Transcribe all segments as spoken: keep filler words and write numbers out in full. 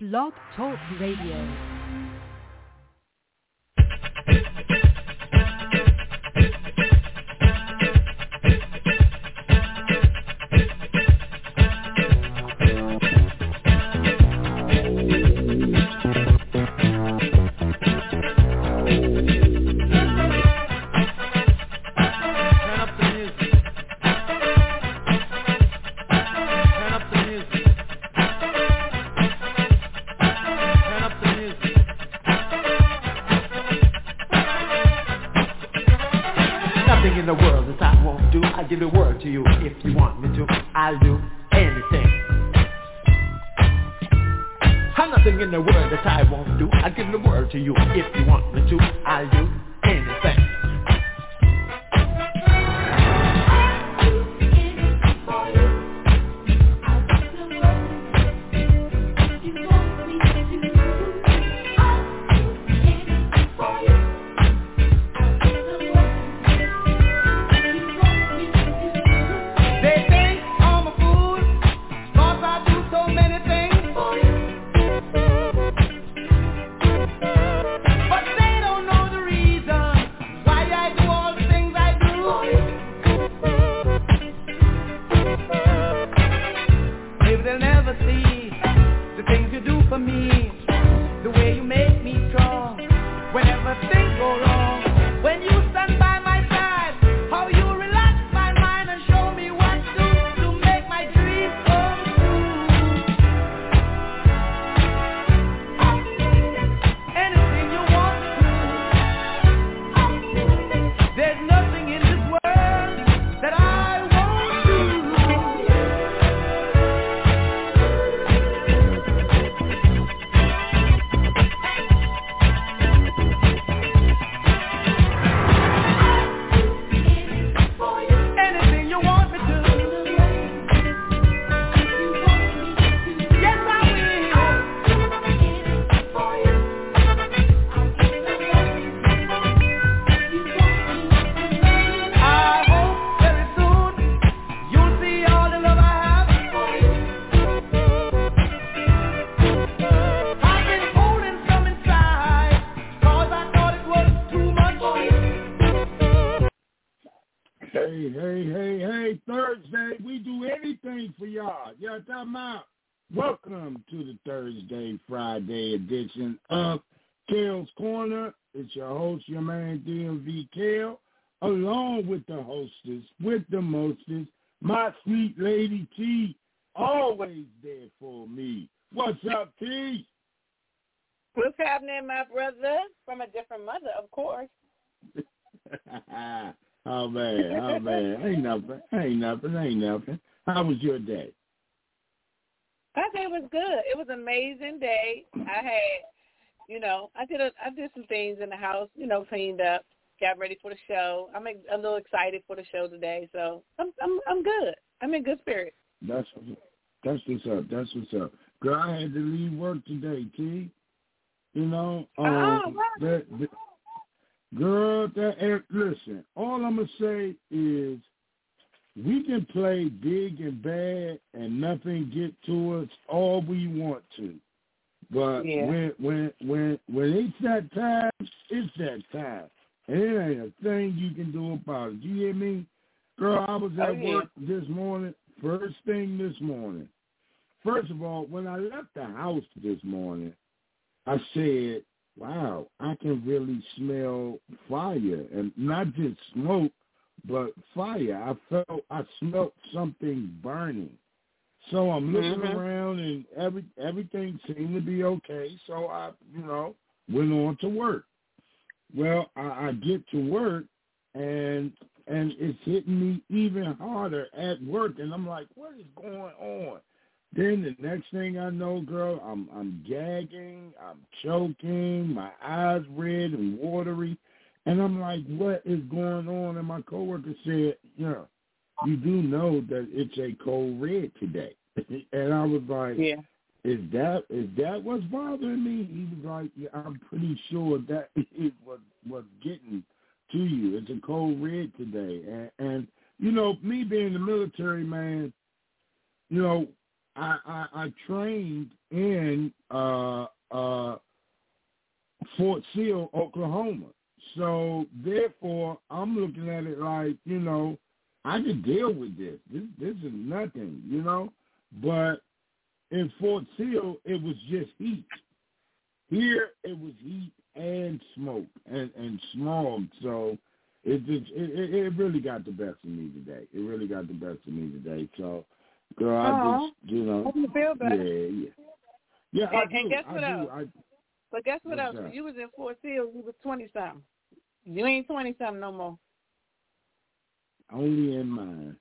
Blog Talk Radio. Welcome to the Thursday, Friday edition of Kale's Corner. It's your host, your man, D M V Kale, along with the hostess, with the mostest, my sweet lady T, always there for me. What's up, T? What's happening, my brother? From a different mother, of course. oh, man, oh, man. Ain't nothing, ain't nothing, ain't nothing. How was your day? I think it was good. It was an amazing day. I had, you know, I did a, I did some things in the house, you know, cleaned up, got ready for the show. I'm a, a little excited for the show today, so I'm I'm I'm good. I'm in good spirits. That's that's what's up. That's what's up. Girl, I had to leave work today, T. You know, um, oh, that, that, girl, that listen. All I'm gonna say is, we can play big and bad and nothing get to us all we want to. But yeah. when when when when it's that time, it's that time. And it ain't a thing you can do about it. You hear me? Girl, I was at oh, yeah. work this morning, first thing this morning. First of all, when I left the house this morning, I said, wow, I can really smell fire. And not just smoke, but fire. I felt, I smelt something burning. So I'm looking mm-hmm. around, and every everything seemed to be okay. So I, you know, went on to work. Well, I, I get to work, and and it's hitting me even harder at work, and I'm like, what is going on? Then the next thing I know, girl, I'm I'm gagging, I'm choking, my eyes red and watery. And I'm like, what is going on? And my coworker said, yeah, you do know that it's a cold red today. And I was like, yeah. is that is that what's bothering me? He was like, yeah, I'm pretty sure that is what what's getting to you. It's a cold red today. And, and, you know, me being the military man, you know, I, I, I trained in uh, uh, Fort Sill, Oklahoma. So therefore, I'm looking at it like, you know, I can deal with this. This this is nothing, you know. But in Fort Sill, it was just heat. Here, it was heat and smoke and, and smog. So it just it, it really got the best of me today. It really got the best of me today. So, girl, I Aww. just, you know, Hope you feel better. yeah, yeah, yeah. And, I do. and guess what I else? do. I, but guess what what's else? that? When you was in Fort Sill, you was twenty something. You ain't twenty something no more. Only in mine.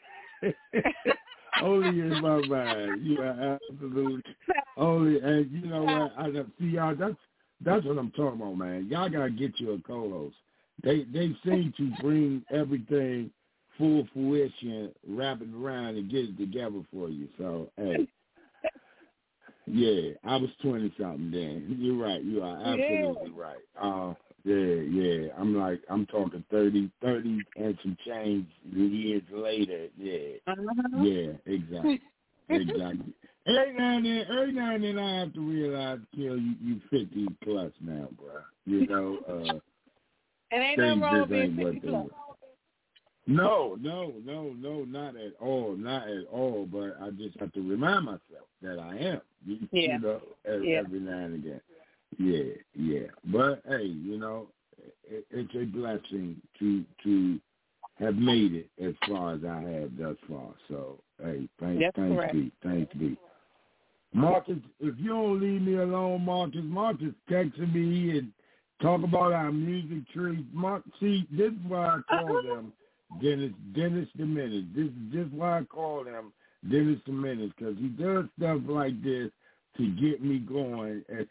Only in my mind. You are absolutely only. And you know what? I see y'all. That's that's what I'm talking about, man. Y'all gotta get you a co-host. They they seem to bring everything full fruition, wrap it around, and get it together for you. So hey, yeah, I was twenty something then. You're right. You are absolutely Yeah. right. Uh, yeah, yeah. I'm like I'm talking thirty, thirty and some change years later. Yeah, Uh-huh. yeah, exactly, exactly. Every now and then, every now and then, I have to realize, Kill, you you fifty plus now, bro. You know, uh, and ain't things nothing wrong with just being ain't what fifty they plus. were. No, no, no, no, not at all, not at all. But I just have to remind myself that I am. You, Yeah. you know, every, Yeah. every now and again. Yeah, yeah. But hey, you know, it, it's a blessing to to have made it as far as I have thus far. So hey, thanks, That's thanks correct. be, thanks be. Marcus, if you don't leave me alone, Marcus, Marcus texting me and talk about our music tree. Mark, see, this is why I call them Dennis Dennis the Menace. This is just why I call him Dennis the Menace, because he does stuff like this to get me going. And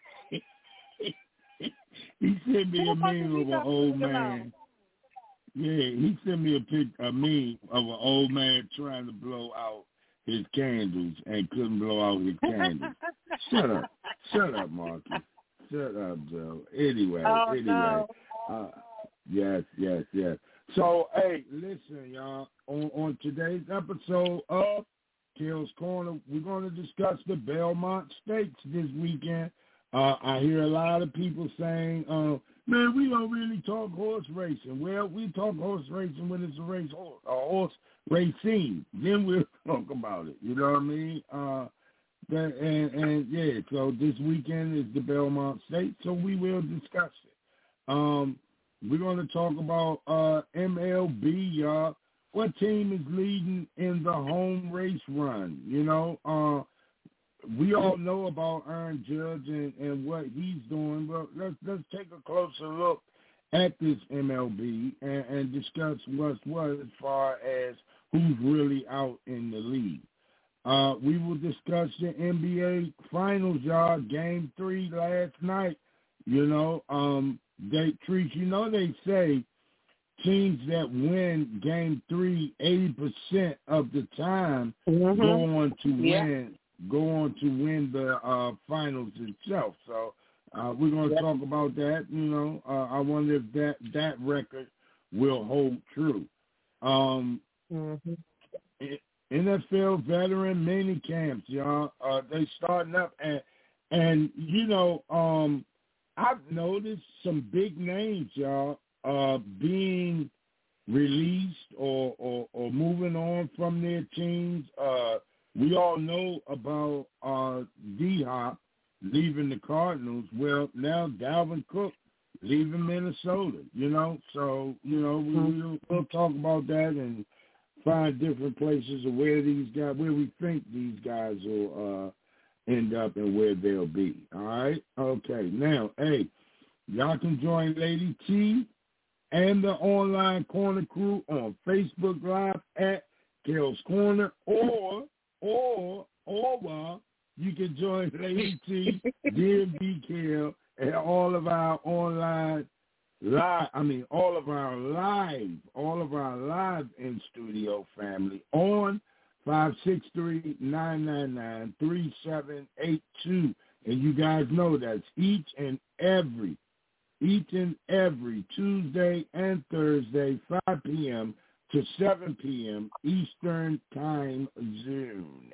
he sent me a meme of an old man. Yeah, he sent me a pic, a meme of an old man trying to blow out his candles and couldn't blow out his candles. Shut up. Shut up, Marcus. Shut up, Joe. Anyway, Oh, anyway. no. Uh, yes, yes, yes. So, hey, listen, y'all. On, on today's episode of Kill's Corner, we're going to discuss the Belmont Stakes this weekend. Uh, I hear a lot of people saying, uh, man, we don't really talk horse racing. Well, we talk horse racing when it's a race horse, a horse racing. Then we'll talk about it. You know what I mean? Uh, that, and, and, yeah, so this weekend is the Belmont Stakes, so we will discuss it. Um, we're going to talk about uh, M L B, y'all. What team is leading in the home race run? You know, uh, we all know about Aaron Judge and, and what he's doing, but let's let's take a closer look at this M L B and, and discuss what's what as far as who's really out in the league. Uh, we will discuss the N B A Finals, y'all. Game three last night. You know, um, they treat you know they say teams that win Game three eighty percent of the time Mm-hmm. go on to Yeah. win. Go on to win the uh, finals itself. So uh, we're going to Yep. talk about that. You know, uh, I wonder if that, that record will hold true. Um, Mm-hmm. N F L veteran mini camps, y'all. Uh, they starting up, and and you know, um, I've noticed some big names, y'all, uh, being released or, or or moving on from their teams. Uh, We all know about uh, D-Hop leaving the Cardinals. Well, now Dalvin Cook leaving Minnesota, you know. So, you know, we, we'll, we'll talk about that and find different places of where these guys, where we think these guys will uh, end up and where they'll be. All right? Okay. Now, hey, y'all can join Lady T and the Online Corner crew on Facebook Live at Kale's Corner, or Or, or you can join Lady T, D M B Kale, and all of our online live, I mean, all of our live, all of our live in studio family on five six three, nine nine nine, three seven eight two. And you guys know that's each and every, each and every Tuesday and Thursday, five p.m. to seven p.m. Eastern Time Zone.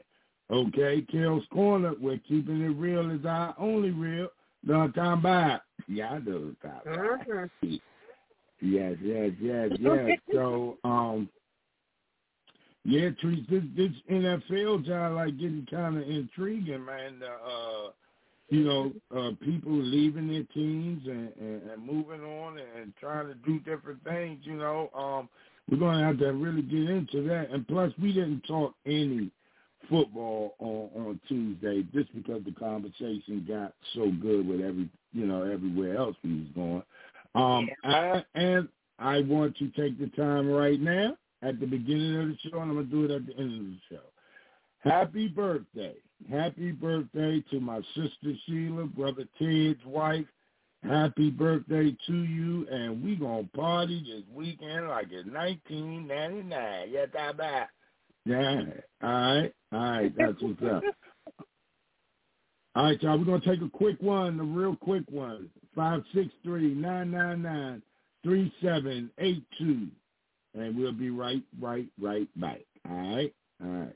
Okay, Kel's Corner, we're keeping it real as our only real. No time back. Yeah, I know the time back. Yes, yes, yes, yes. So, um, yeah, Trees, this, this N F L job like getting kind of intriguing, man. Uh, you know, uh, people leaving their teams and, and, and moving on and trying to do different things, you know. Um, we're going to have to really get into that. And plus, we didn't talk any football on, on Tuesday just because the conversation got so good with every, you know, everywhere else we was going. Um, I, and I want to take the time right now at the beginning of the show, and I'm going to do it at the end of the show. Happy birthday. Happy birthday to my sister Sheila, brother Ted's wife. Happy birthday to you, and we going to party this weekend like it's nineteen ninety-nine. Yeah, that back. Yeah, all right, all right, that's what's up. All right, y'all, we're going to take a quick one, a real quick one, five six three, nine nine nine, three seven eight two, and we'll be right, right, right back. All right, all right.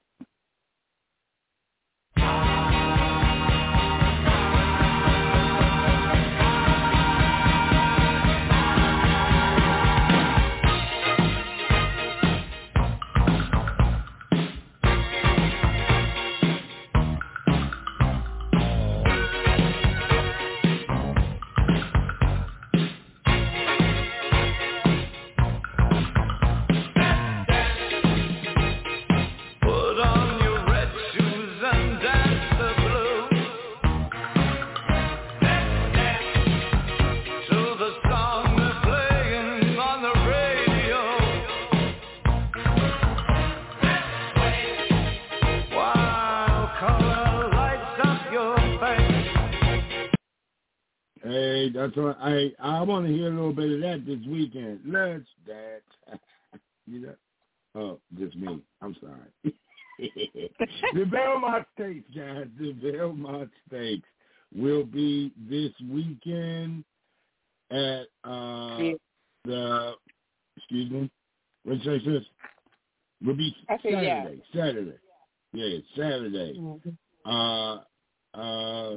Hey, that's what I I want to hear a little bit of that this weekend. Let's dance. You know? Oh, just me. I'm sorry. The Belmont Stakes, guys. The Belmont Stakes will be this weekend at uh, yeah. the. Excuse me. What did you say, sis? Will be Saturday. Yeah. Saturday. Yeah, Saturday. Mm-hmm. Uh. Uh.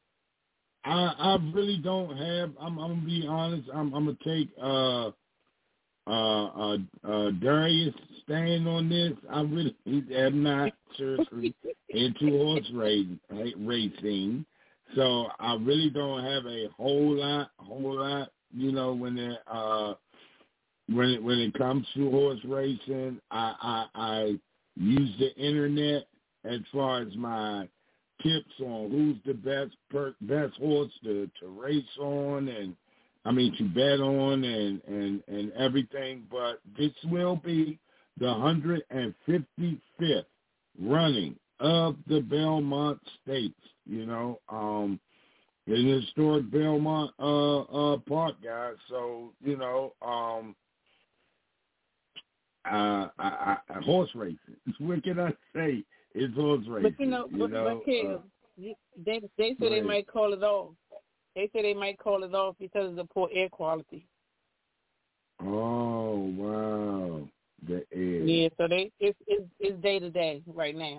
I, I really don't have. I'm, I'm gonna be honest. I'm, I'm gonna take uh, uh, uh, uh, Darius' stand on this. I really am not seriously into horse racing, racing, so I really don't have a whole lot, whole lot. You know, when it uh, when it when it comes to horse racing, I, I, I use the internet as far as my tips on who's the best per, best horse to, to race on and I mean to bet on and, and, and everything, but this will be the one hundred fifty-fifth running of the Belmont Stakes, you know, um, in the historic Belmont uh, uh, Park, guys. So, you know, um, uh, I, I, horse racing. What can I say? It's horse racing. But you know, you but, know but Kim, uh, they they say they might call it off. They say they might call it off because of the poor air quality. Oh wow, the air. Yeah, so they it's it's, it's day to day right now.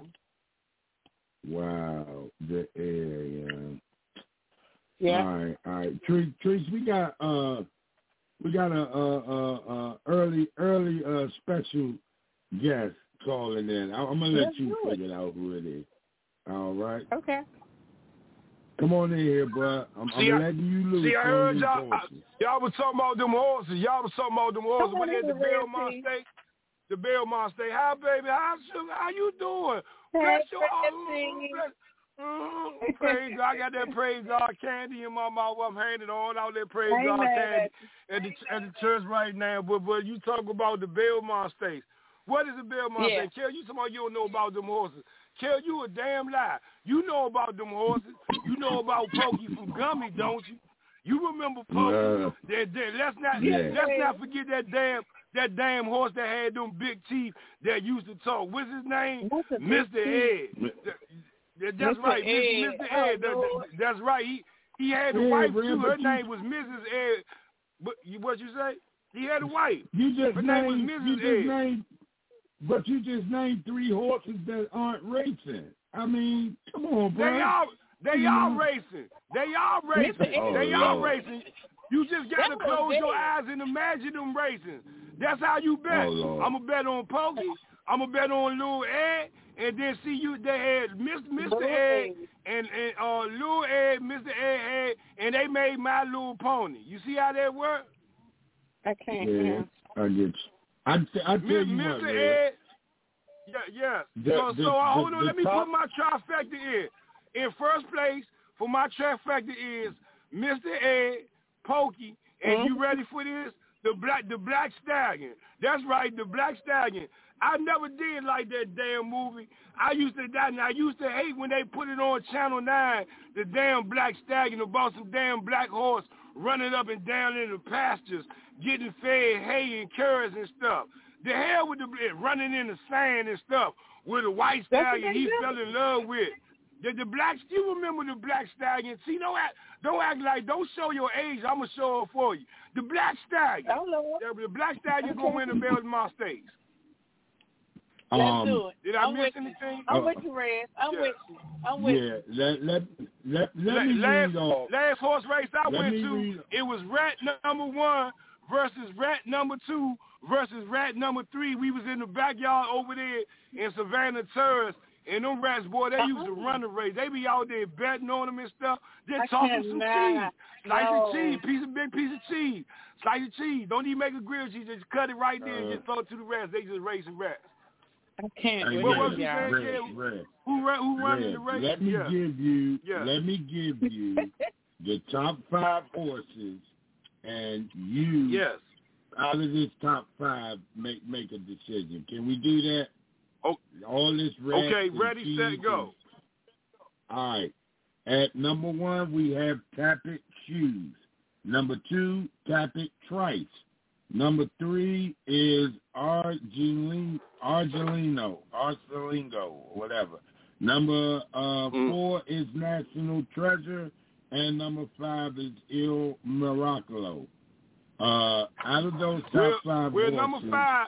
Wow, the air. Yeah. Yeah. All right, all right. Trees, Trees, we got uh, we got a uh, uh, uh early early uh special guest calling in. I'm gonna let Let's you figure out who it is. All right. Okay. Come on in here, bro. I'm, see, I'm letting you loose. See, I heard y'all. I, y'all was talking about them horses. Y'all was talking about them horses when they had the Belmont Stakes. The Belmont Stakes. Hi, baby. How sugar? How you doing? Bless your heart. Mm, praise God. I got that praise God candy in my mouth. I'm handing on out that praise Amen. God candy at the, at the church right now. But but you talk about the Belmont Stakes. What is the Belmont yeah. Stakes? Kel, you talking about you don't know about them horses. Kel, you a damn lie. You know about them horses. You know about Pokey from Gummy, don't you? You remember Pokey? Uh, that, that, let's not yeah. let's not forget that damn that damn horse that had them big teeth that used to talk. What's his name? Mister Ed. That, that's Mister right, Ed. Mister Ed. That, that, that's right. He he had a yeah, wife too. Her name was Missus Ed. But what you say? He had a wife. You just Her named, name was Missus You just Ed. named, but you just named three horses that aren't racing. I mean, come on, bro. They are, they are racing. They are racing. Oh, they Lord. are racing. You just got to close your eyes and imagine them racing. That's how you bet. Oh, I'm going to bet on Pokey. I'm going to bet on Lil Ed. And then see you, they had Mister Ed and, and uh, Lil Ed, Mister Ed had, and they made My Little Pony. You see how that worked? I can't. Yeah, I get you. I, I tell you Mister what, man. Ed, yeah, yeah. The, so, the, so uh, the, hold on, the let me top... put my trifecta in. In first place, for my trifecta is Mister Ed, Pokey, and mm-hmm. you ready for this? The black, the Black Stallion. That's right, the Black Stallion. I never did like that damn movie. I used to that, and I used to hate when they put it on Channel nine, the damn Black Stallion about some damn black horse running up and down in the pastures, getting fed hay and carrots and stuff. The hell with the running in the sand and stuff with a white stallion he fell in love with. The, the black, you remember the Black Stallion? See, don't act, don't act like, don't show your age. I'm gonna show it for you. The Black Stallion. The, the Black Stallion okay. gonna win the Belmont Stakes. Let's um, do it. Did I I'm miss with anything? You. I'm uh, with you, Red. I'm yeah. with you. I'm with yeah, you. let let let, let me last, read off. Last horse race I let went to, read. it was rat number one versus rat number two versus rat number three. We was in the backyard over there in Savannah Terrace, and them rats, boy, they uh-huh. used to run the race. They be out there betting on them and stuff. They're talking some cheese. Slice no. of cheese, piece of big piece of cheese. Slice of cheese. Don't even make a grilled cheese. Just cut it right there uh, and just throw it to the rats. They just racing rats. I can't. Hey, what was you saying? Red, Yeah. Red, who who Red, running the race? Let me yeah. give you. Yeah. Let me give you the top five horses, and you. Yes. Out of this top five, make make a decision. Can we do that? Oh, all this red. Okay, ready, set, go. And, all right. At number one, we have Tappet Shoes. Number two, Tappet Trice. Number three is Argelino, Argelino, Argelino, whatever. Number uh, mm. four is National Treasure, and number five is Il Miracolo. Uh, out of those top well, five well, horses, number five.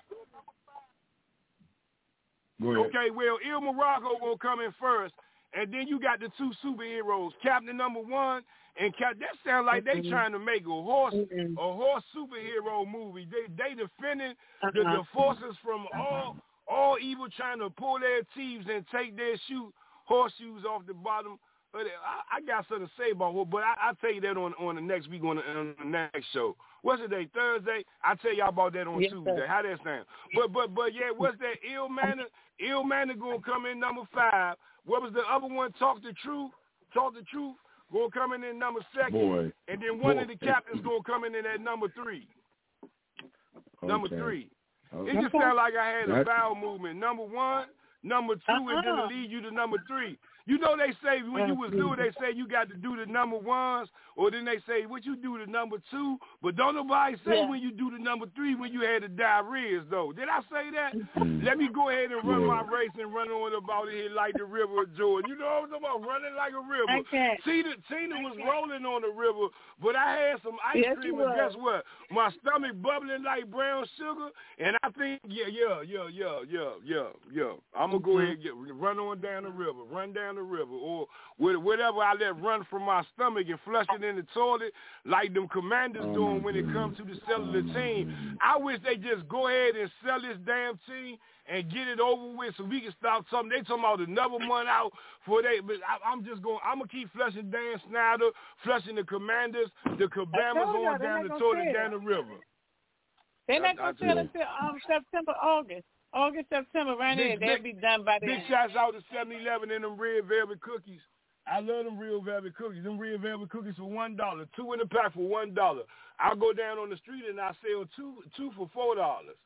Go ahead. Okay, well, Il Miracolo will come in first, and then you got the two superheroes, Captain Number One and Cap. That sounds like they trying to make a horse, mm-hmm. a horse superhero movie. They they defending uh-huh. the, the forces from all all evil, trying to pull their teeth and take their shoe horseshoes off the bottom. But I, I got something to say about it, but I, I'll tell you that on, on the next week on the, on the next show. What's the day? Thursday? I'll tell y'all about that on yes, Tuesday. Sir. How that sound? But but but yeah, what's that? Il Manor, Il Manor gonna come in number five. What was the other one? Talk the Truth. Talk the Truth. Gonna come in at number second. Boy. And then one Boy. of the captains gonna come in at number three. Okay. Number three. Okay. It just sounded like I had a vowel movement. Number one, number two, uh-huh. and then to lead you to number three. You know they say when you was new, they say you got to do the number ones, or then they say what you do the number two, but don't nobody say yeah. when you do the number three when you had the diarrhea though. Did I say that? Mm-hmm. Let me go ahead and run yeah. my race and run on about here like the river of Jordan. You know what I'm talking about? Running like a river. Okay. Tina, Tina was rolling on the river, but I had some ice yes, cream, and guess what? My stomach bubbling like brown sugar, and I think, yeah, yeah, yeah, yeah, yeah, yeah, yeah. I'm going to go ahead and get, run on down the river, run down the river, or whatever I let run from my stomach and flush it in the toilet like them commanders oh doing when it comes to the cellular team. I wish they just go ahead and sell this damn team and get it over with so we can stop something. They talking about another month out for they, but I, I'm just going, I'm going to keep flushing Dan Snyder, flushing the commanders, the Cabamas on down the toilet, down the river. They're not going to sell until um, September, August. August, September, right there. They'll be done by then. Big shouts out to seven eleven and them red velvet cookies. I love them real velvet cookies. Them red velvet cookies for one dollar. Two in a pack for one dollar. I'll go down on the street and I sell two two for four dollars.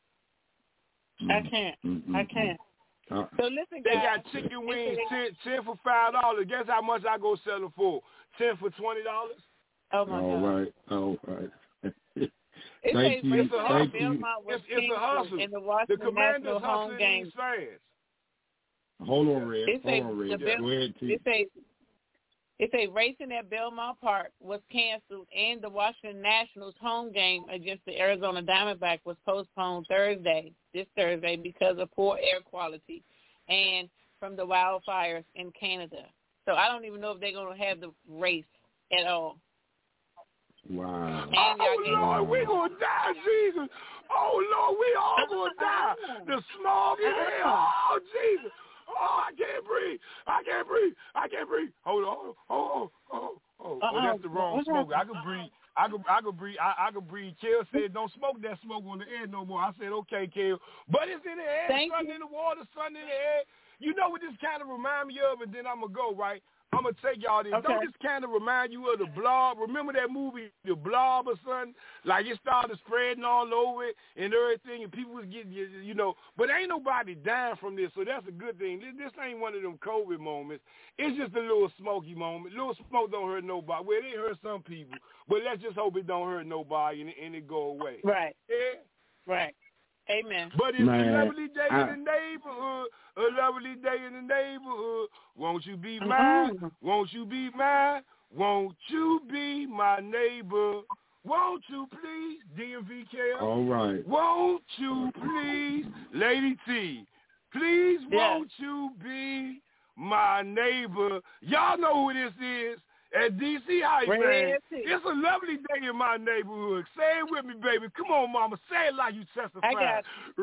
I can't. Mm-hmm. I can't. Uh, so listen, they guys. got chicken wings ten, ten for five dollars. Guess how much I go sell it for? Ten for twenty dollars. Oh my all God. All right. All right. It's Thank a, you. It's a Thank hustle. you. It's, it's a hustle. In the Washington the Commanders home game. fast. Hold on, Red. It's Hold a, on, Red. Bill, Go ahead, T. It's a, it's a racing at Belmont Park was canceled, and the Washington Nationals home game against the Arizona Diamondbacks was postponed Thursday, this Thursday, because of poor air quality. And from the wildfires in Canada. So I don't even know if they're going to have the race at all. Wow. And oh, Lord, we're going to die, Jesus. Oh, Lord, we all going to die. The smog in here. Oh, Jesus. Oh, I can't breathe. I can't breathe. I can't breathe. Hold on. Oh, oh, oh, oh. Oh, that's the wrong smoke. I can breathe. I could, I could breathe. I, I could breathe. Kel said, "Don't smoke that smoke on the air no more." I said, "Okay, Kel." But it's in the air, Thank sun you. in the water, sun in the air. You know what this kind of remind me of, and then I'm gonna go right. I'm going to take y'all this. Okay. Don't this kind of remind you of The Blob? Remember that movie, The Blob or something? Like it started spreading all over it and everything, and people was getting, you know. But ain't nobody dying from this, so that's a good thing. This, this ain't one of them COVID moments. It's just a little smoky moment. Little smoke don't hurt nobody. Well, it hurt some people, but let's just hope it don't hurt nobody and, and it go away. Right. Yeah? Right. Amen. But it's Man, a lovely day I, in the neighborhood, a lovely day in the neighborhood. Won't you be mine? Mm-hmm. Won't you be mine? Won't you be my neighbor? Won't you please, D M V K? all right. Won't you please, Lady T? Please, Yes. won't you be my neighbor? Y'all know who this is. At D C Hype, man. It's a lovely day in my neighborhood. Say it with me, baby. Come on, mama. Say it like you testify. I got you.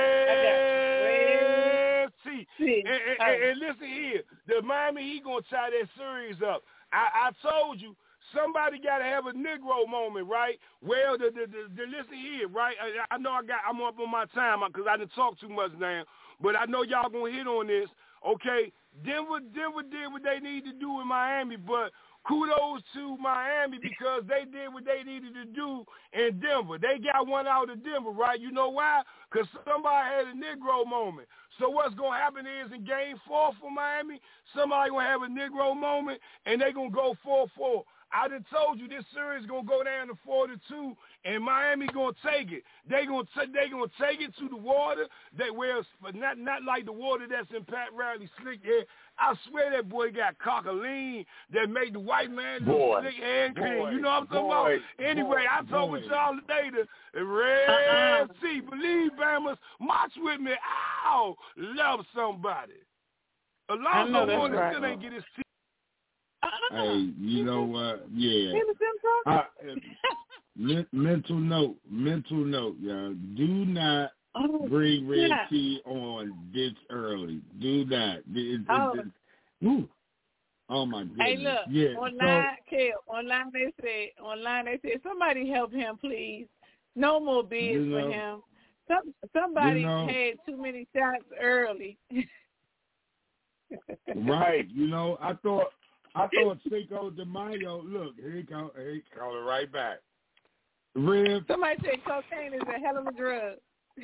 Red T. See. And, and, and, and listen here. The Miami Heat going to tie that series up. I, I told you, somebody got to have a Negro moment, right? Well, the, the, the, the listen here, right? I, I know I got, I'm up on my time because I didn't talk too much now. But I know y'all going to hit on this. Okay, Denver, Denver did what they need to do in Miami, but kudos to Miami because they did what they needed to do in Denver. They got one out of Denver, right? You know why? Because somebody had a Negro moment. So what's going to happen is in game four for Miami, somebody going to have a Negro moment, and they're going to go four four. I done told you this series going to go down to four to two, and Miami going to take it. They going to they going to take it to the water. They well, not not like the water that's in Pat Riley slick hair. I swear that boy got cockalean that made the white man look slick hair and clean. You know what I'm talking boy, about? Anyway, boy, I talk boy. with y'all later. Red Uh-uh. Sea, believe Bammers, march with me. Ow, love somebody. Alonzo Mourning right. still ain't get his teeth. Hey, you know what? Yeah. I, men- mental note, mental note, y'all. Do not Oh, bring red yeah. tea on this early. Do not. It, it, Oh. it, ooh. Oh my goodness. Hey, look, yeah. online, Kel, online they said, online they said, somebody help him, please. No more bids You know, for him. Some somebody you know, had too many shots early. right. You know, I thought I thought Cinco de Mayo. Look, here he come. Here he coming right back. Rib. Somebody said cocaine is a hell of a drug.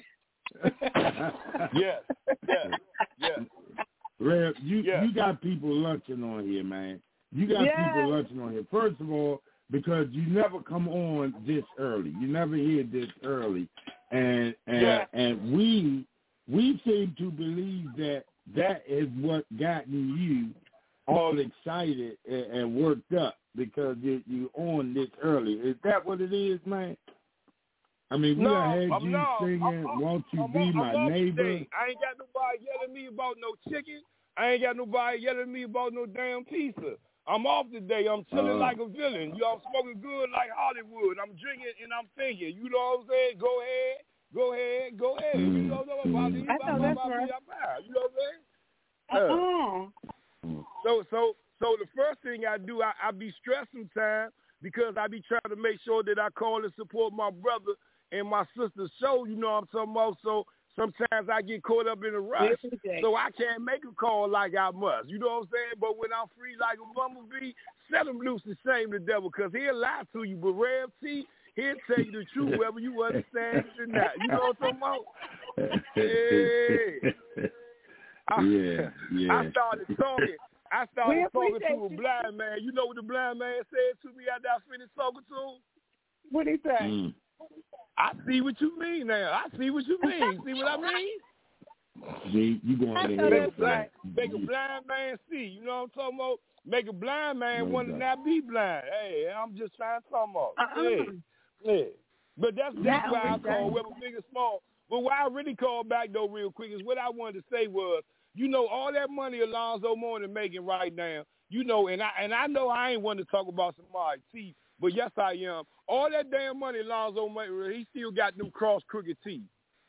Yes, yes, yes. Reb, you Yeah. you got people lunching on here, man. You got Yeah. people lunching on here. First of all, because you never come on this early. You never hear this early, and and Yeah. and we we seem to believe that that is what gotten you all excited and, and worked up because you you on this early. Is that what it is, man? I mean, we No, done had I'm you not. singing, I'm- I'm- "Won't You I'm Be off- My I'm off Neighbor." today. I ain't got nobody yelling at me about no chicken. I ain't got nobody yelling at me about no damn pizza. I'm off today. I'm chilling Uh. like a villain. You know, I'm smoking good like Hollywood. I'm drinking and I'm thinking. You know what I'm saying? Go ahead. Go ahead. Go ahead. You know what I'm I know that's right. You know what I'm saying? Uh. Uh-uh. So, so, so the first thing I do, I, I be stressed sometimes because I be trying to make sure that I call and support my brother and my sister's show. You know what I'm talking about? So sometimes I get caught up in a rush, so I can't make a call like I must. You know what I'm saying? But when I'm free like a bumblebee, set him loose and shame the devil because he'll lie to you. But Rev T, he'll tell you the truth whether you understand it or not. You know what I'm talking about? Yeah. I, Yeah, yeah. I started talking. I started We talking appreciate to a you. blind man. You know what the blind man said to me after I finished talking to him? What'd he say? Mm. I see what you mean now. I see what you mean. See what I mean? See, you going I to know hell that's for right. that. Make a blind man see. You know what I'm talking about? Make a blind man No want to doubt. not be blind. Hey, I'm just trying to talk about. Uh-uh. Yeah, yeah. But that's that's Not why I only call that. whether big or small. But why I really called back though, real quick, is what I wanted to say was You know, all that money Alonzo Mourning making right now, you know, and I and I know I ain't one to talk about somebody's teeth, but yes, I am. All that damn money Alonzo Mourning, he still got them cross crooked teeth.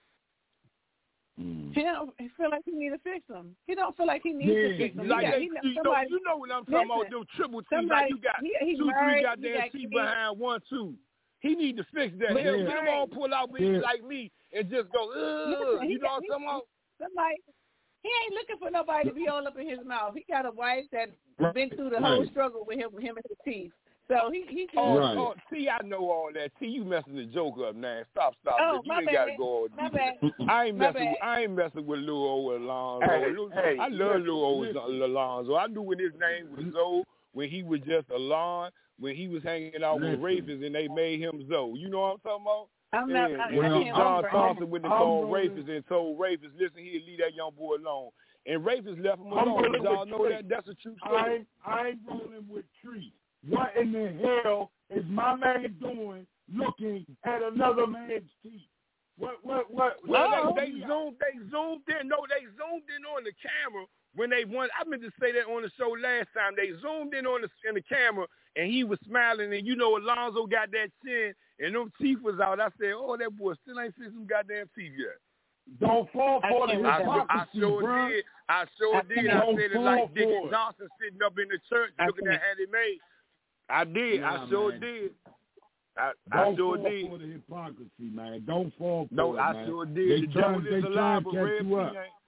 Mm. He don't he feel like he need to fix them. He don't feel like he needs Yeah, to fix them. Like he got, they, he, you, somebody, know, you know what I'm talking listen, about, them triple teeth. somebody, Like you got he, he two, married, three goddamn got teeth kids. behind one, two. He need to fix that. But He'll yeah. get them all pull out Yeah. like me and just go, ugh. Listen, You know got, what I'm talking about? Somebody, he ain't looking for nobody to be all up in his mouth. He got a wife that's Right. been through the whole Right. struggle with him, with him and his teeth. So he he just, Oh, Right. oh, see, I know all that. See, you messing the joke up now. Stop, stop. Oh, you my ain't bad. got to go all My deep. bad. I ain't My messing. bad. With, I ain't messing with Lil old Alonzo. Hey, Lil, hey, I love listen, Lil old listen. Alonzo. I knew when his name was Zoe, when he was just Alon, when he was hanging out Listen. with Rafis and they made him Zoe. You know what I'm talking about? I'm not. And, I, and Well, I then can't John remember. Thompson went and I'm called rolling- Rafis and told Rafis, listen here, leave that young boy alone. And Rafis left him I'm alone. rolling Did y'all with know Tree. that? That's a true story. I'm, I'm rolling with Tree. What in the hell is my man doing looking at another man's teeth? What, what, what? Well, Oh. they, they zoomed, they zoomed in. No, they zoomed in on the camera when they won. I meant to say that on the show last time. They zoomed in on the in the camera, and he was smiling, and you know Alonzo got that chin, and them teeth was out. I said, oh, that boy still ain't fixed some goddamn teeth yet. Don't fall I for the can't I, remember. I hypocrisy, sure bro. did. I sure I did. I don't said it fall like for Dickie it. Johnson sitting up in the church I looking can't. at how they made. I did. Nah, I sure man. did. I, I Don't sure fall did. for the hypocrisy, man. Don't fall for No, it, I man. sure did. They The trying, devil they is trying alive, to but catch Red you P up. ain't.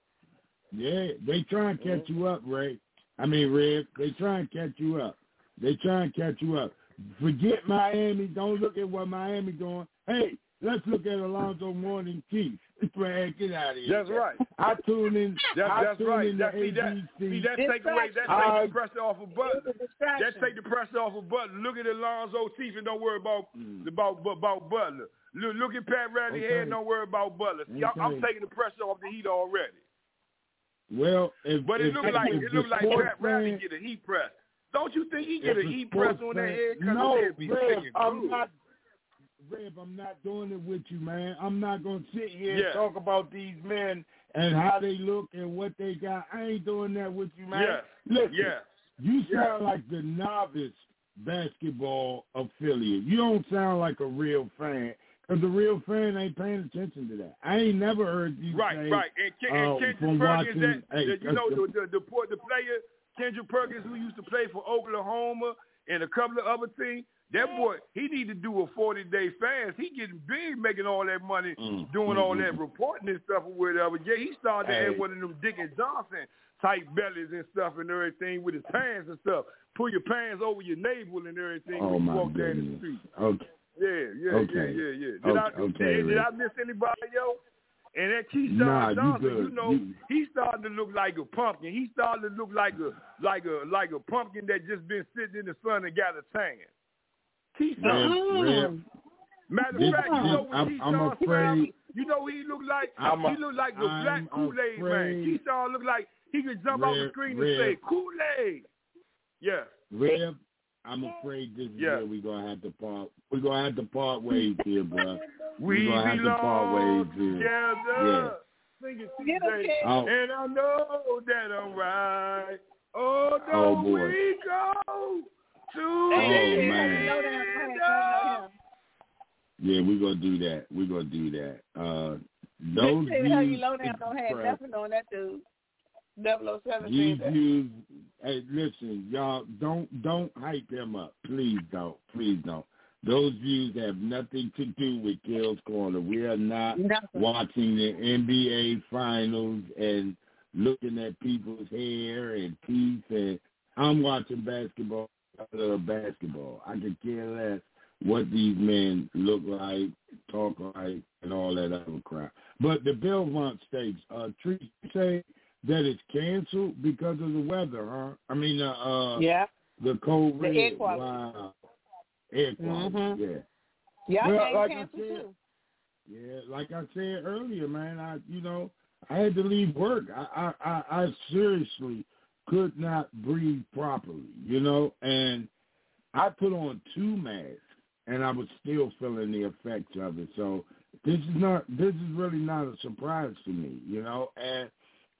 Yeah, they trying to catch you up, Ray. I mean, Red. They trying to catch you up. They trying to catch you up. Forget Miami. Don't look at what Miami doing. Hey, let's look at Alonzo Mourning teeth. Man, get out of here. That's right. I tune in. That's, I that's tune right. in That, to see, that, A B C. see, that take away, that I- take the pressure off of Butler. It's a distraction. That take the pressure off of Butler. Look at Alonzo teeth and don't worry about Mm. about about Butler. Look, look at Pat Riley Okay. head and don't worry about Butler. See, I'm, I'm Okay. taking the pressure off the Heat already. Well, if, But it if, looked if, like if it the looked like sports Pat Riley fan- get a heat press. Don't you think he get if a the heat press sports on that fan- head? Because No, his head be Rev, sticking I'm good. not. Rev, I'm not doing it with you, man. I'm not gonna sit here Yeah. and talk about these men and how they look and what they got. I ain't doing that with you, man. Yeah. Listen, Yeah. you Yeah. sound like the novice basketball affiliate. You don't sound like a real fan. Because the real fan ain't paying attention to that. I ain't never heard you Right, say, right. And, Ken, uh, and Kendrick from Perkins, watching, that, hey, that, you know, uh, the, the, the, the player, Kendrick Perkins, who used to play for Oklahoma and a couple of other teams, that boy, he need to do a forty-day fast. He getting big making all that money, Mm, doing mm, all mm. that reporting and stuff or whatever. Yeah, he started to Hey. have one of them Dick and Johnson type bellies and stuff and everything with his pants and stuff. Pull your pants over your navel and everything Oh, when you my walk down the goodness. street. Okay. Yeah, yeah, Okay. yeah, yeah, yeah. Did, Okay, I, okay, did, did Rick. I miss anybody else? And that Keyshawn Nah, you Johnson, you, good. know, You- he started to look like a pumpkin. He started to look like a like a like a pumpkin that just been sitting in the sun and got a tan. Keyshawn. Rev, Rev, Matter of This- fact, you this- know what I'm- I'm Keyshawn afraid- smiled? You know what he looked like? I'm a- he looked like a I'm black Kool-Aid man. afraid- Keyshawn looked like he could jump off the Rev, screen Rev. and say Kool-Aid. Yeah. Rev, I'm afraid this is Yeah. where we're going to have to part. We're going to have to part ways here, bro. We We're going to have to part belong ways here. together. Sing it, Get C J. okay. Oh. And I know that I'm right. Oh, Oh, don't boy. we go to Hey, Oh, hey, man. hey, slow down. Go ahead, the go ahead, go ahead. Yeah, we're going to do that. We're going to do that. Uh, those They tell you views low down don't have expressed- nothing on that dude. double oh seven These said that. views, hey, listen, y'all, don't don't hype him up. Please don't. Please don't. Those views have nothing to do with Kale's Corner. We are not Nothing. watching the N B A finals and looking at people's hair and teeth. And I'm watching basketball. I love basketball. I could care less what these men look like, talk like, and all that other crap. But the Belmont Stakes, uh, Tree say that it's canceled because of the weather, huh? I mean, uh, uh Yeah. the cold The red. air quality. Wow. Air quality, Mhm. yeah. Yeah, Well, well, like I canceled said- too. Yeah, like I said earlier, man, I you know, I had to leave work. I I, I, I seriously could not breathe properly, you know, and I put on two masks and I was still feeling the effects of it. So this is not this is really not a surprise to me, you know, and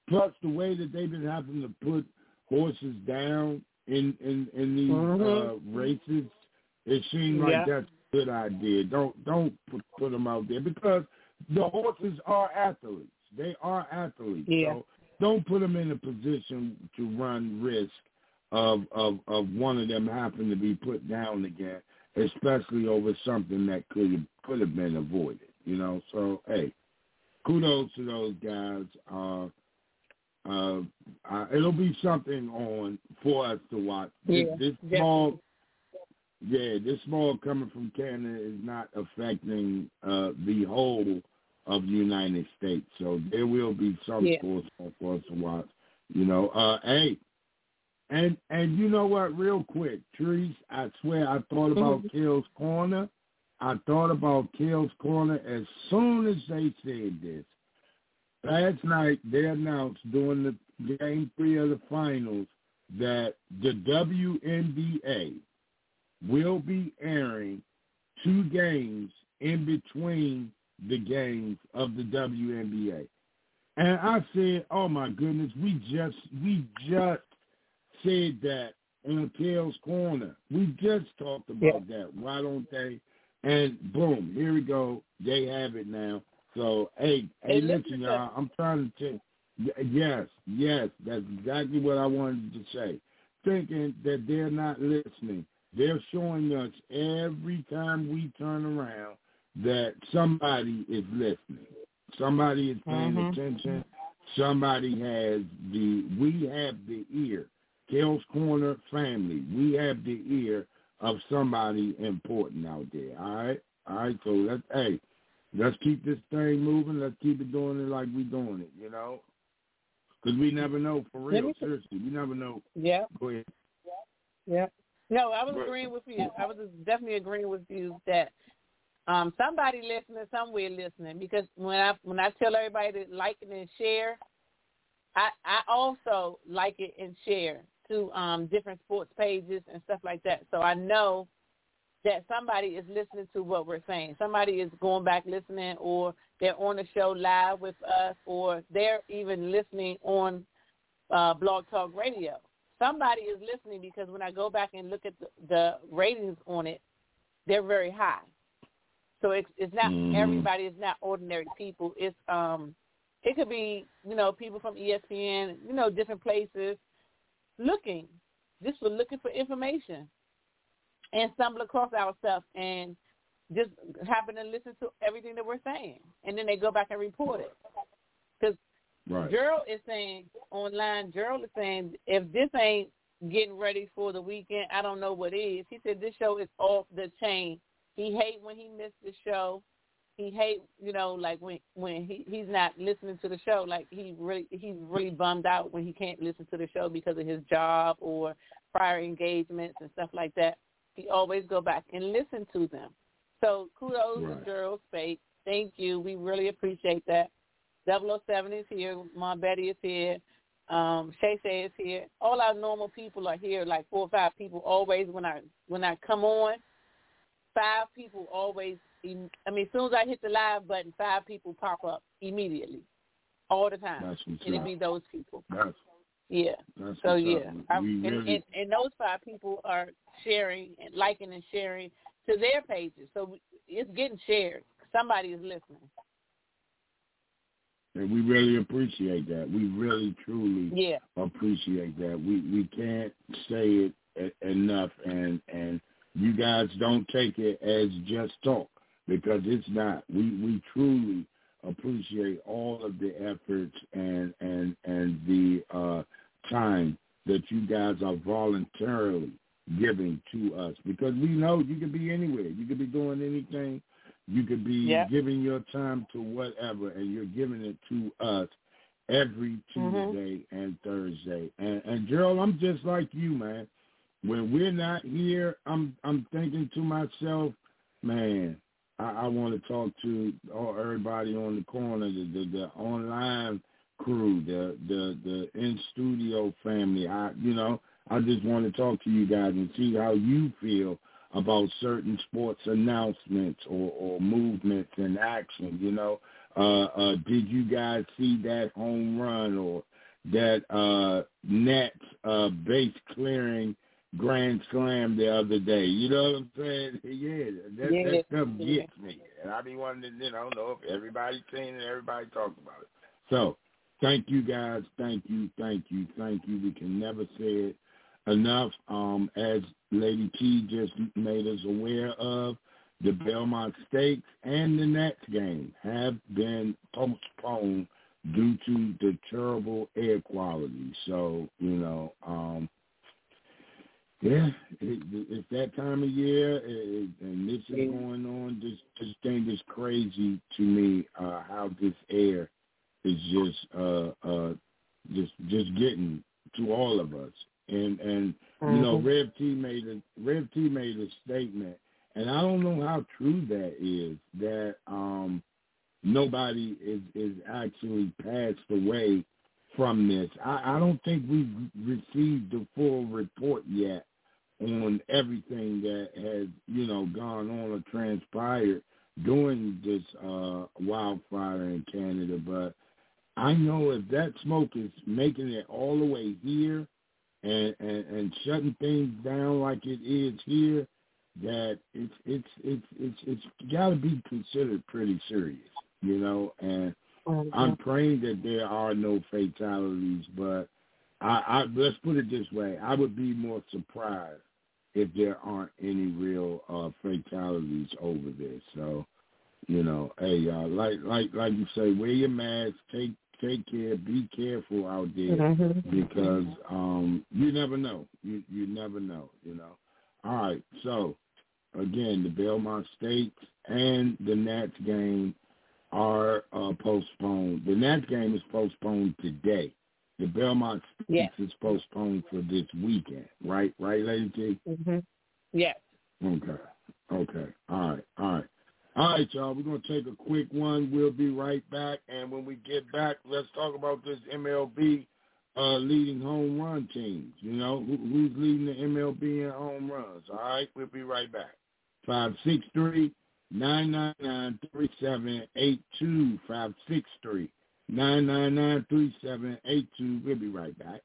plus the way that they've been having to put horses down in in, in these mm-hmm. uh, races, it seems like yeah. that's a good idea. Don't don't put, put them out there because the horses are athletes. They are athletes. Yeah. So don't put them in a position to run risk of of of one of them having to be put down again, especially over something that could have could have been avoided. You know. So hey, kudos to those guys. Uh, Uh, uh, it'll be something on for us to watch. This, Yeah, this small, yeah, this small coming from Canada is not affecting uh, the whole of the United States. So there will be some yeah. sports for us to watch. You know, uh, hey, and and you know what? Real quick, Trees, I swear I thought about mm-hmm. Kale's Corner. I thought about Kale's Corner as soon as they said this. Last night, they announced during the game three of the finals that the W N B A will be airing two games in between the games of the W N B A. And I said, oh, my goodness, we just we just said that on Kale's Corner. We just talked about yeah. that. Why don't they? And boom, here we go. They have it now. So, hey, hey, listen, y'all, I'm trying to tell yes, yes, that's exactly what I wanted to say. Thinking that they're not listening. They're showing us every time we turn around that somebody is listening. Somebody is paying mm-hmm. attention. Somebody has the, we have the ear. Kale's Corner family, we have the ear of somebody important out there, all right? All right, so let's, hey, let's keep this thing moving. Let's keep it doing it like we're doing it, you know? Because we never know, for real, seriously. We never know. Yeah. Go ahead. Yeah. No, I was agreeing with you. I was definitely agreeing with you that um, somebody listening, somewhere listening. Because when I when I tell everybody to like it and share, I, I also like it and share to um, different sports pages and stuff like that. So I know that somebody is listening to what we're saying. Somebody is going back listening, or they're on the show live with us, or they're even listening on uh, Blog Talk Radio. Somebody is listening because when I go back and look at the, the ratings on it, they're very high. So it's, it's not mm. everybody. It's not ordinary people. It's um, it could be you know people from E S P N, you know different places, looking just for looking for information. And stumble across our stuff and just happen to listen to everything that we're saying. And then they go back and report it. Because right. Gerald is saying online, Gerald is saying, if this ain't getting ready for the weekend, I don't know what is. He said this show is off the chain. He hate when he missed the show. He hate, you know, like when when he, he's not listening to the show. Like he really he's really bummed out when he can't listen to the show because of his job or prior engagements and stuff like that. He always go back and listen to them. So kudos right. to Gerald Spate. Thank you. We really appreciate that. double oh seven is here. Mom Betty is here. Um, Shay Shay is here. All our normal people are here, like four or five people always when I when I come on. Five people always, I mean, as soon as I hit the live button, five people pop up immediately, all the time. That's what's and up. It be those people. That's Yeah. That's so yeah, I, really... and, and, and those five people are sharing and liking and sharing to their pages, so it's getting shared. Somebody is listening, and we really appreciate that. We really, truly yeah. appreciate that. We we can't say it a- enough, and and you guys don't take it as just talk because it's not. We we truly appreciate all of the efforts and and and the uh, time that you guys are voluntarily giving to us, because we know you could be anywhere, you could be doing anything, you could be yep. giving your time to whatever, and you're giving it to us every Tuesday mm-hmm. and Thursday. And, and Gerald, I'm just like you, man. When we're not here, I'm I'm thinking to myself, man, I, I want to talk to all, everybody on the corner, the, the, the online crew, the the the in studio family. I you know I just want to talk to you guys and see how you feel about certain sports announcements or, or movements and action. You know, uh, uh, did you guys see that home run, or that uh, Nats uh, base clearing grand slam the other day. You know what I'm saying? Yeah, that, yeah. that stuff yeah. gets me. And I be wondering, you know, know if everybody's seen it, everybody talks about it. So thank you guys. Thank you. Thank you. Thank you. We can never say it enough. Um, as Lady T just made us aware of, the Belmont Stakes and the Nats game have been postponed due to the terrible air quality. So, you know, um, yeah, it, it's that time of year, it, and this is going on. This, this thing is crazy to me, uh, how this air is just uh, uh, just just getting to all of us. And, and mm-hmm. you know, Rev T made a, Rev T made a statement, and I don't know how true that is, that um, nobody is, is actually passed away from this. I, I don't think we've received the full report yet on everything that has, you know, gone on or transpired during this uh, wildfire in Canada. But I know if that smoke is making it all the way here and, and, and shutting things down like it is here, that it's it's it's it's it's got to be considered pretty serious, you know. And mm-hmm. I'm praying that there are no fatalities, but I, I let's put it this way: I would be more surprised if there aren't any real uh, fatalities over this. So, you know, hey, uh, like like like you say, wear your mask, take take care, be careful out there, mm-hmm. because um, you never know. You you never know. You know. All right, so. Again, the Belmont Stakes and the Nats game are uh, postponed. The Nats game is postponed today. The Belmont Stakes yes. is postponed for this weekend, right? Right, Lady T? Mm-hmm. Yes. Okay. Okay. All right. All right. All right, y'all. We're going to take a quick one. We'll be right back. And when we get back, let's talk about this M L B uh, leading home run teams. You know, who, who's leading the M L B in home runs? All right. We'll be right back. five six three, nine nine nine, three seven eight two, five six three, nine nine nine, three seven eight two. We'll be right back.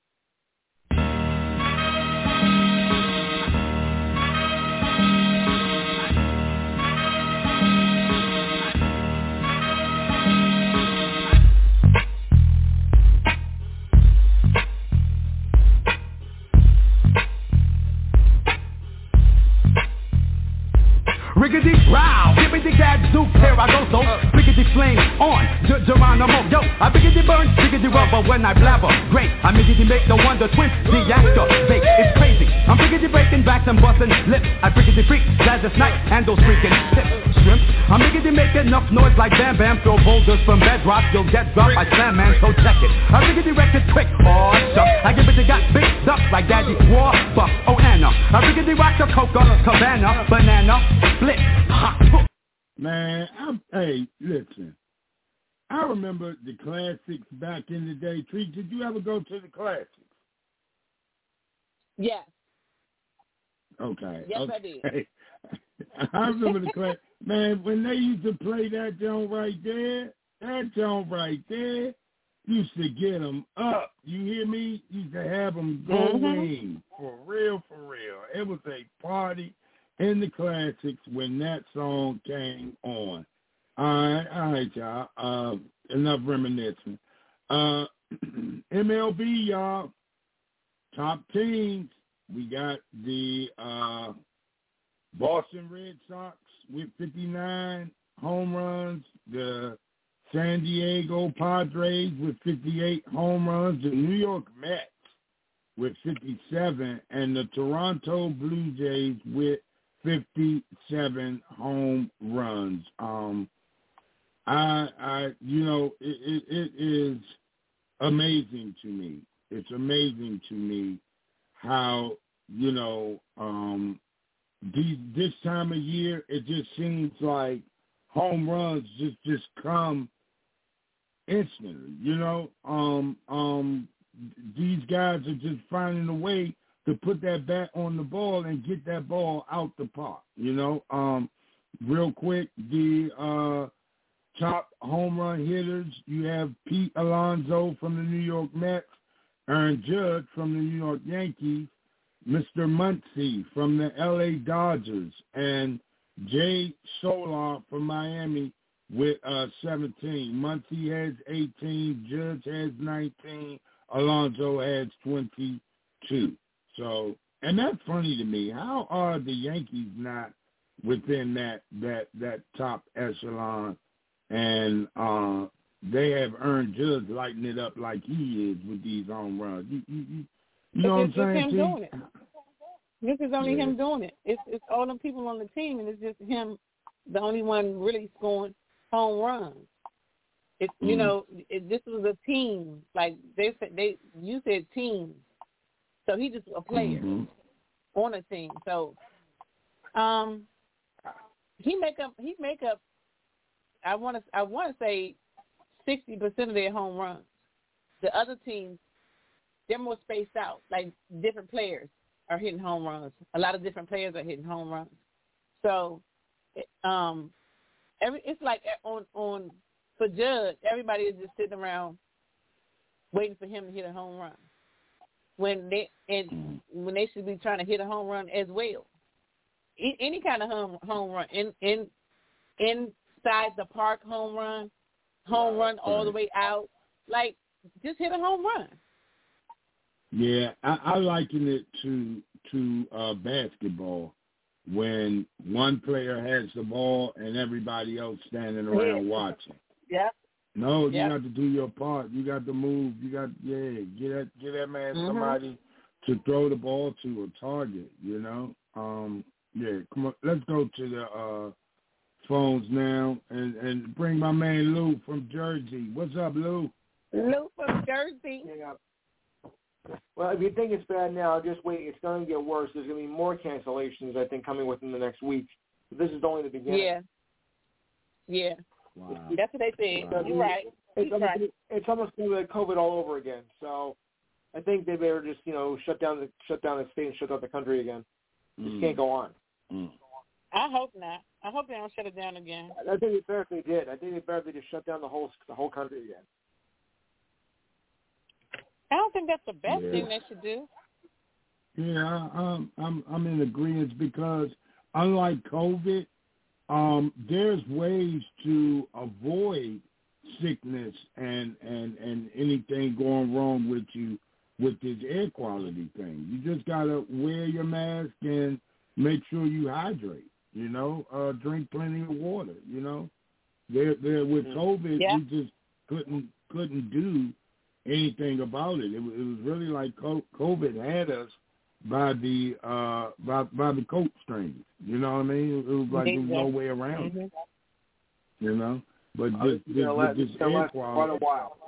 Riggedy row, gibbity gab zoop, here I go so Riggedy flame on, J- Geronimo, yo I biggity burn, biggity rubber when I blabber Great, I biggity make the wonder twin, the actor, fake, it's crazy I'm biggity breaking backs and busting lips I biggity freak, Gladys Knight, and those freaking tips Shrimp, I'm biggity making enough noise like Bam Bam Throw boulders from bedrock, you'll get dropped I slam man, so check it I biggity wreck it quick, oh shuck I give it to got big ducks like Daddy War Buck, oh Anna I biggity rock the Coca, Cabana, banana, split Man, I'm, hey, listen. I remember the classics back in the day. Tree, did you ever go to the classics? Yes. Okay. Yes, okay. I did. I remember the class. Man, when they used to play that joint right there, that joint right there, used to get them up. You hear me? Used to have them going mm-hmm. for real, for real. It was a party in the classics when that song came on. All right, all right, y'all. Uh, enough reminiscing. Uh, M L B, y'all. Top teams. We got the uh, Boston Red Sox with fifty-nine home runs. The San Diego Padres with fifty-eight home runs. The New York Mets with fifty-seven. And the Toronto Blue Jays with fifty-seven home runs. Um, I, I, you know, it, it, it is amazing to me. It's amazing to me how, you know, um, these, this time of year, it just seems like home runs just, just come instantly, you know. Um, um, these guys are just finding a way to put that bat on the ball and get that ball out the park, you know. Um, real quick, the uh, top home run hitters, you have Pete Alonso from the New York Mets, Aaron Judge from the New York Yankees, Mister Muncy from the L A Dodgers, and Jay Solar from Miami with uh, seventeen. Muncy has eighteen, Judge has nineteen, Alonso has twenty-two. So, and that's funny to me. How are the Yankees not within that that that top echelon? And uh, they have earned Judge lighting it up like he is with these home runs. You, you, you, you know it's, what I'm saying? It's him doing it. This is only yeah. him doing it. It's it's all them people on the team, and it's just him, the only one really scoring home runs. It's mm. you know, it, this was a team. Like they said, they you said team, so he just a player mm-hmm. on a team. So, um, he make up. He make up. I want to. I want to say sixty percent of their home runs. The other teams, they're more spaced out. Like different players are hitting home runs. A lot of different players are hitting home runs. So, um, every it's like on on for Judge, everybody is just sitting around waiting for him to hit a home run when they and when they should be trying to hit a home run as well. Any kind of home home run in in in. Inside the park home run, home run all the way out. Like, just hit a home run. Yeah, I, I liken it to to uh, basketball when one player has the ball and everybody else standing around yeah. watching. Yeah. No, you yep. got to do your part. You got to move. You got yeah, get that get that man mm-hmm. somebody to throw the ball to a target. You know, um, yeah. Come on, let's go to the. Uh, phones now and, and bring my man Lou from Jersey. What's up, Lou? Lou from Jersey. Yeah. Well, if you think it's bad now, just wait. It's going to get worse. There's going to be more cancellations, I think, coming within the next week. This is only the beginning. Yeah. Yeah. Wow. That's what they said. Wow. You're right. It's You're almost, right. It's almost going to be like COVID all over again. So I think they better just, you know, shut down the shut down the state and shut down the country again. This mm. can't go on. Mm. I hope not. I hope they don't shut it down again. I think they barely did. I think they barely just shut down the whole the whole country again. I don't think that's the best yeah. thing they should do. Yeah, um, I'm I'm in agreement because unlike COVID, um, there's ways to avoid sickness and, and, and anything going wrong with you with this air quality thing. You just gotta wear your mask and make sure you hydrate. You know, uh, drink plenty of water. You know, there, there with COVID, yeah. we just couldn't couldn't do anything about it. It, it was really like COVID had us by the uh, by by the coat strings. You know what I mean? It was like there was no way around mm-hmm. it. You know, but uh, this, this, let, this air quality. Quite a while.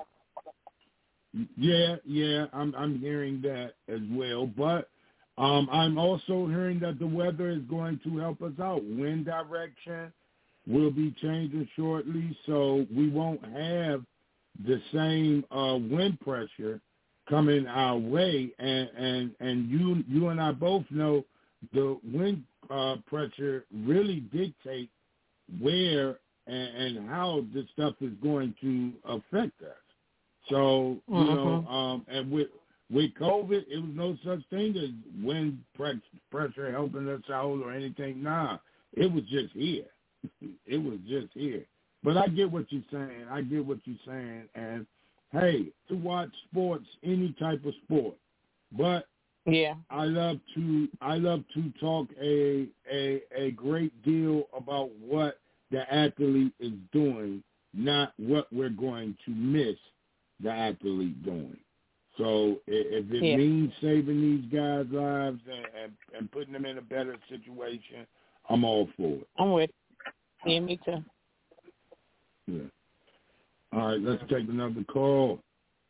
Yeah, yeah, I'm I'm hearing that as well, but. Um, I'm also hearing that the weather is going to help us out. Wind direction will be changing shortly, so we won't have the same uh, wind pressure coming our way. And, and, and you you and I both know the wind uh, pressure really dictates where and, and how this stuff is going to affect us. So, you mm-hmm. know, um, and with With COVID, it was no such thing as wind pressure helping us out or anything. Nah, it was just here. It was just here. But I get what you're saying. I get what you're saying. And, hey, to watch sports, any type of sport. But yeah, I love to I love to talk a a a great deal about what the athlete is doing, not what we're going to miss the athlete doing. So if it yeah. means saving these guys' lives and, and, and putting them in a better situation, I'm all for it. I'm with you. Yeah, me too. Yeah. All right, let's take another call.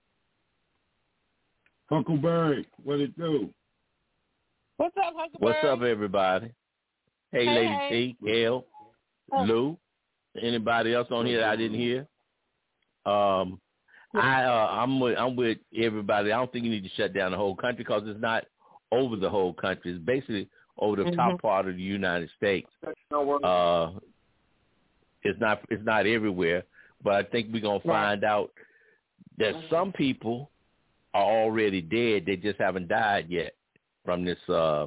Huckleberry, what it do? What's up, Huckleberry? What's up, everybody? Hey, hey Lady hey. T, Gail, oh. Lou, anybody else on here that I didn't hear? Um, I uh, I'm with I'm with everybody. I don't think you need to shut down the whole country because it's not over the whole country. It's basically over the mm-hmm. top part of the United States. Uh, It's not it's not everywhere, but I think we're gonna find right. out that some people are already dead. They just haven't died yet from this uh,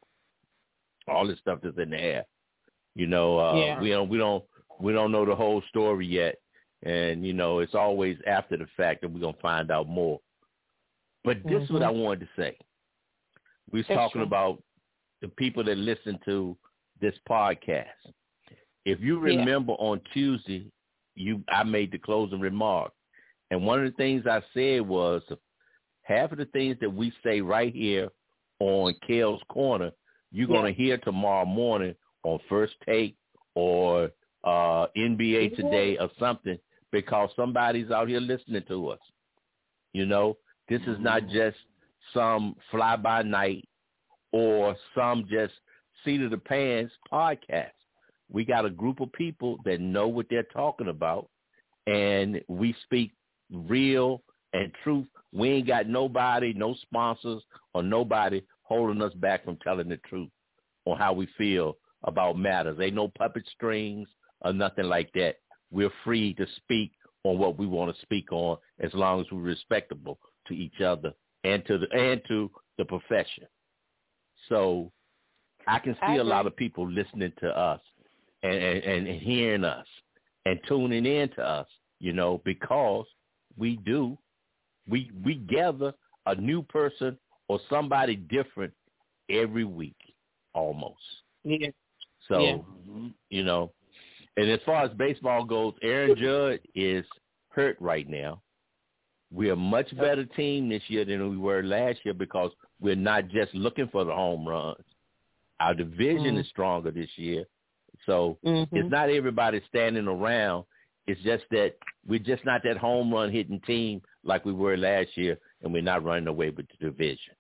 all this stuff that's in the air. You know, uh, yeah. we don't we don't we don't know the whole story yet, and you know it's always after the fact that we're gonna find out more. But this mm-hmm. is what I wanted to say. We was That's talking true. about the people that listen to this podcast. If you remember yeah. on Tuesday, you I made the closing remark, and one of the things I said was half of the things that we say right here on Kale's Corner, you're yeah. going to hear tomorrow morning on First Take or uh, N B A Today or something, because somebody's out here listening to us. You know, this is not just some fly-by-night or some just seat-of-the-pants podcast. We got a group of people that know what they're talking about, and we speak real and truth. We ain't got nobody, no sponsors, or nobody holding us back from telling the truth on how we feel about matters. Ain't no puppet strings or nothing like that. We're free to speak on what we want to speak on as long as we're respectable to each other and to the and to the profession. So I can see I a lot of people listening to us and, and, and hearing us and tuning in to us, you know, because we do. We we gather a new person or somebody different every week, almost. Yeah. So, yeah. you know, and as far as baseball goes, Aaron Judge is hurt right now. We're a much better team this year than we were last year because we're not just looking for the home runs. Our division mm-hmm. is stronger this year. So mm-hmm. it's not everybody standing around. It's just that we're just not that home run hitting team like we were last year, and we're not running away with the division.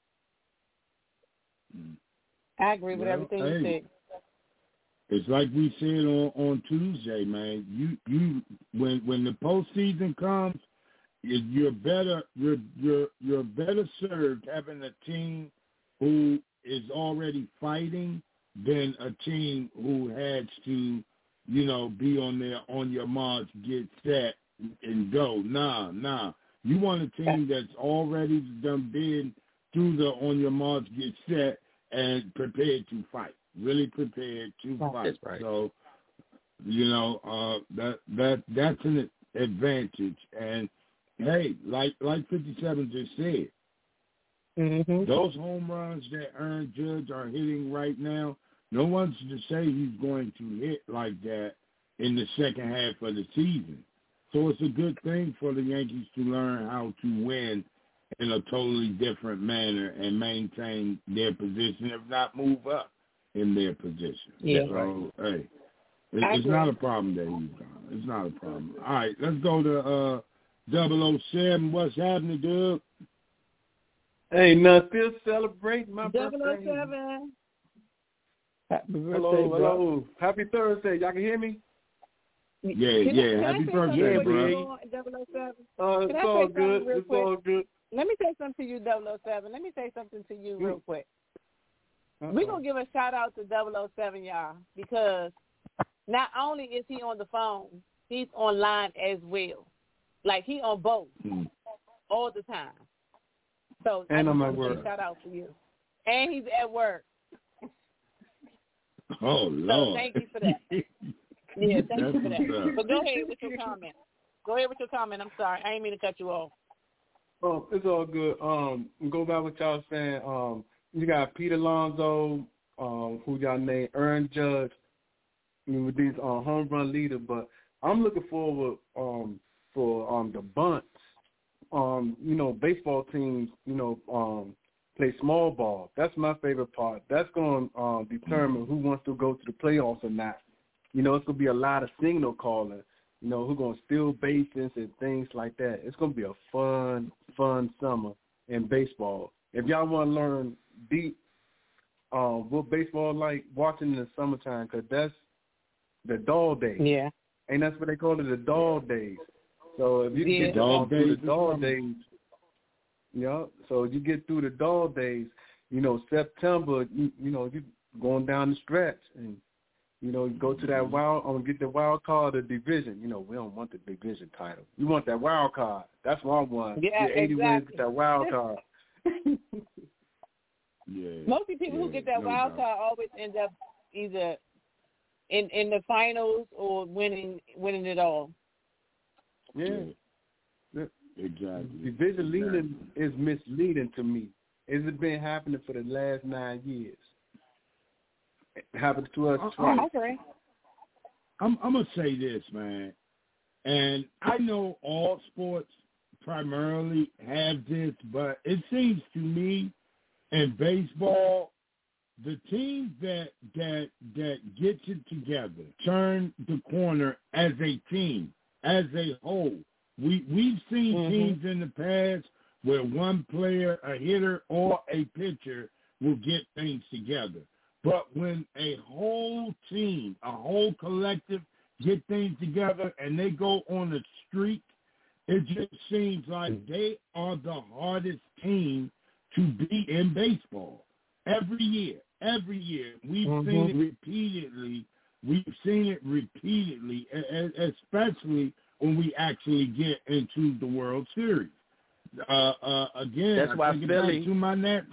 I agree with well, everything hey, you said. It's like we said on, on Tuesday, man. You you when when the postseason comes, you're better you're you're you're better served having a team who is already fighting than a team who has to, you know, be on there on your march, get set, and go. Nah, nah. You want a team that's already done been through the on your march, get set, and prepared to fight. Really prepared to fight. That's right. So, you know, uh, that that that's an advantage. And hey, like like fifty-seven just said, mm-hmm. those home runs that Aaron Judge are hitting right now, no one's to say he's going to hit like that in the second half of the season. So it's a good thing for the Yankees to learn how to win in a totally different manner and maintain their position, if not move up in their position. Yeah. So, right. hey, it, it's not a problem that he's gone. It's not a problem. All right, let's go to uh, double oh seven. What's happening, dude? Hey, nothing. Celebrating my double oh birthday. double oh seven. Happy birthday, hello, bro. hello. Happy Thursday. Y'all can hear me? Yeah, can yeah. I, Happy birthday, bro. double oh seven. Uh, it's all good. It's quick? all good. Let me say something to you, double oh seven. Let me say something to you real quick. Uh-oh. We're going to give a shout-out to double oh seven, y'all, because not only is he on the phone, he's online as well. Like, he on both mm. all the time. So and I I'm just at want work. to shout-out to you. And he's at work. Oh, Lord. So thank you for that. Yeah, thank you for that. But go ahead with your comment. Go ahead with your comment. I'm sorry. I didn't mean to cut you off. Oh, it's all good. Um, go back what y'all saying. Um, you got Pete Alonso, um, who y'all named Aaron Judge, I mean, with these uh, home run leader. But I'm looking forward um, for um, the bunts. Um, you know, baseball teams, you know, um, play small ball. That's my favorite part. That's going to uh, determine who wants to go to the playoffs or not. You know, it's going to be a lot of signal calling. You know, who's going to steal bases and things like that. It's going to be a fun, fun summer in baseball. If y'all want to learn deep um, what baseball like, watching in the summertime, because that's the dog days. Yeah. And that's what they call it, the dog days. So if you yeah. get dog through days the dog days, yeah, so you get through the dog days, you know, September, you, you know, you going down the stretch. And You know, go to that wild, I'm gonna get the wild card, the division. You know, we don't want the division title. We want that wild card. That's what I want. Yeah, get eighty exactly. wins, get that wild card. yeah. Most people yeah, who get that no wild doubt. card always end up either in in the finals or winning winning it all. Yeah. yeah. Exactly. Division leading is misleading to me. It's been happening for the last nine years. It happened to us twice. Okay. I'm, I'm going to say this, man, and I know all sports primarily have this, but it seems to me in baseball, the teams that that that gets it together, turn the corner as a team, as a whole. We, we've seen mm-hmm. teams in the past where one player, a hitter, or a pitcher will get things together. But when a whole team, a whole collective get things together and they go on a streak, it just seems like they are the hardest team to beat in baseball. Every year, every year. We've mm-hmm. seen it repeatedly. We've seen it repeatedly, especially when we actually get into the World Series. Uh, uh, again, that's I why take Philly it back to my Nets.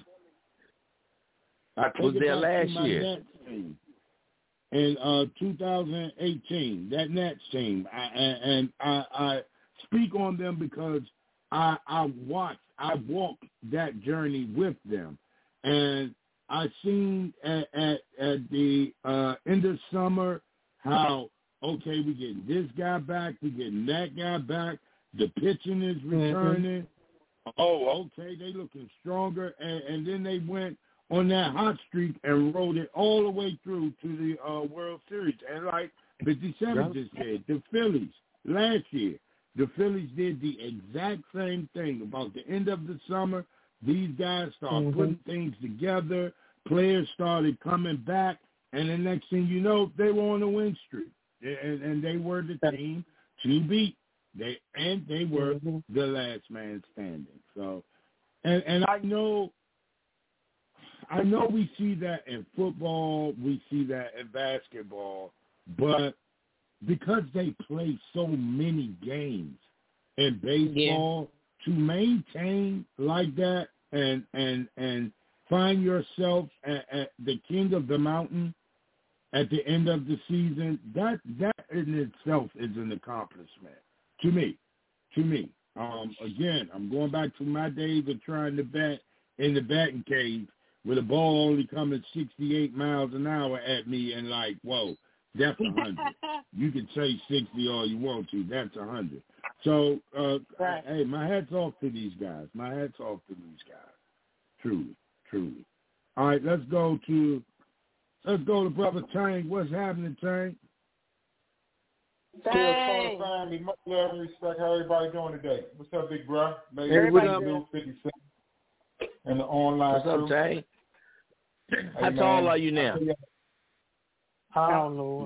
I was there last year. Nets team in uh, two thousand eighteen, that Nets team, I, and I, I speak on them because I, I watched, I walked that journey with them, and I seen at, at, at the uh, end of summer how, okay, we getting this guy back, we getting that guy back, the pitching is returning. Mm-hmm. Oh, okay, they looking stronger, and, and then they went on that hot streak and rode it all the way through to the uh, World Series. And like fifty-seven just said, the Phillies last year, the Phillies did the exact same thing. About the end of the summer, these guys started mm-hmm. putting things together. Players started coming back, and the next thing you know, they were on a win streak, and, and they were the team to beat. They and they were mm-hmm. the last man standing. So, and and I know. I know we see that in football, we see that in basketball, but because they play so many games in baseball, yeah. to maintain like that and and and find yourself at, at the king of the mountain at the end of the season, that that in itself is an accomplishment to me. To me, um, again, I'm going back to my days of trying to bet in the batting cage, with a ball only coming sixty-eight miles an hour at me and like, whoa, that's a hundred. You can say sixty all you want to. That's a hundred. So, uh, right. hey, my hat's off to these guys. My hat's off to these guys. Truly, truly. All right, let's go to let's go to Brother Tank. What's happening, Tank? Hey, family, much love and respect. How everybody doing today? What's up, big bro? Maybe everybody new fifty-seven and the online What's crew. up, Tank? How hey, tall man. are you now? I don't know.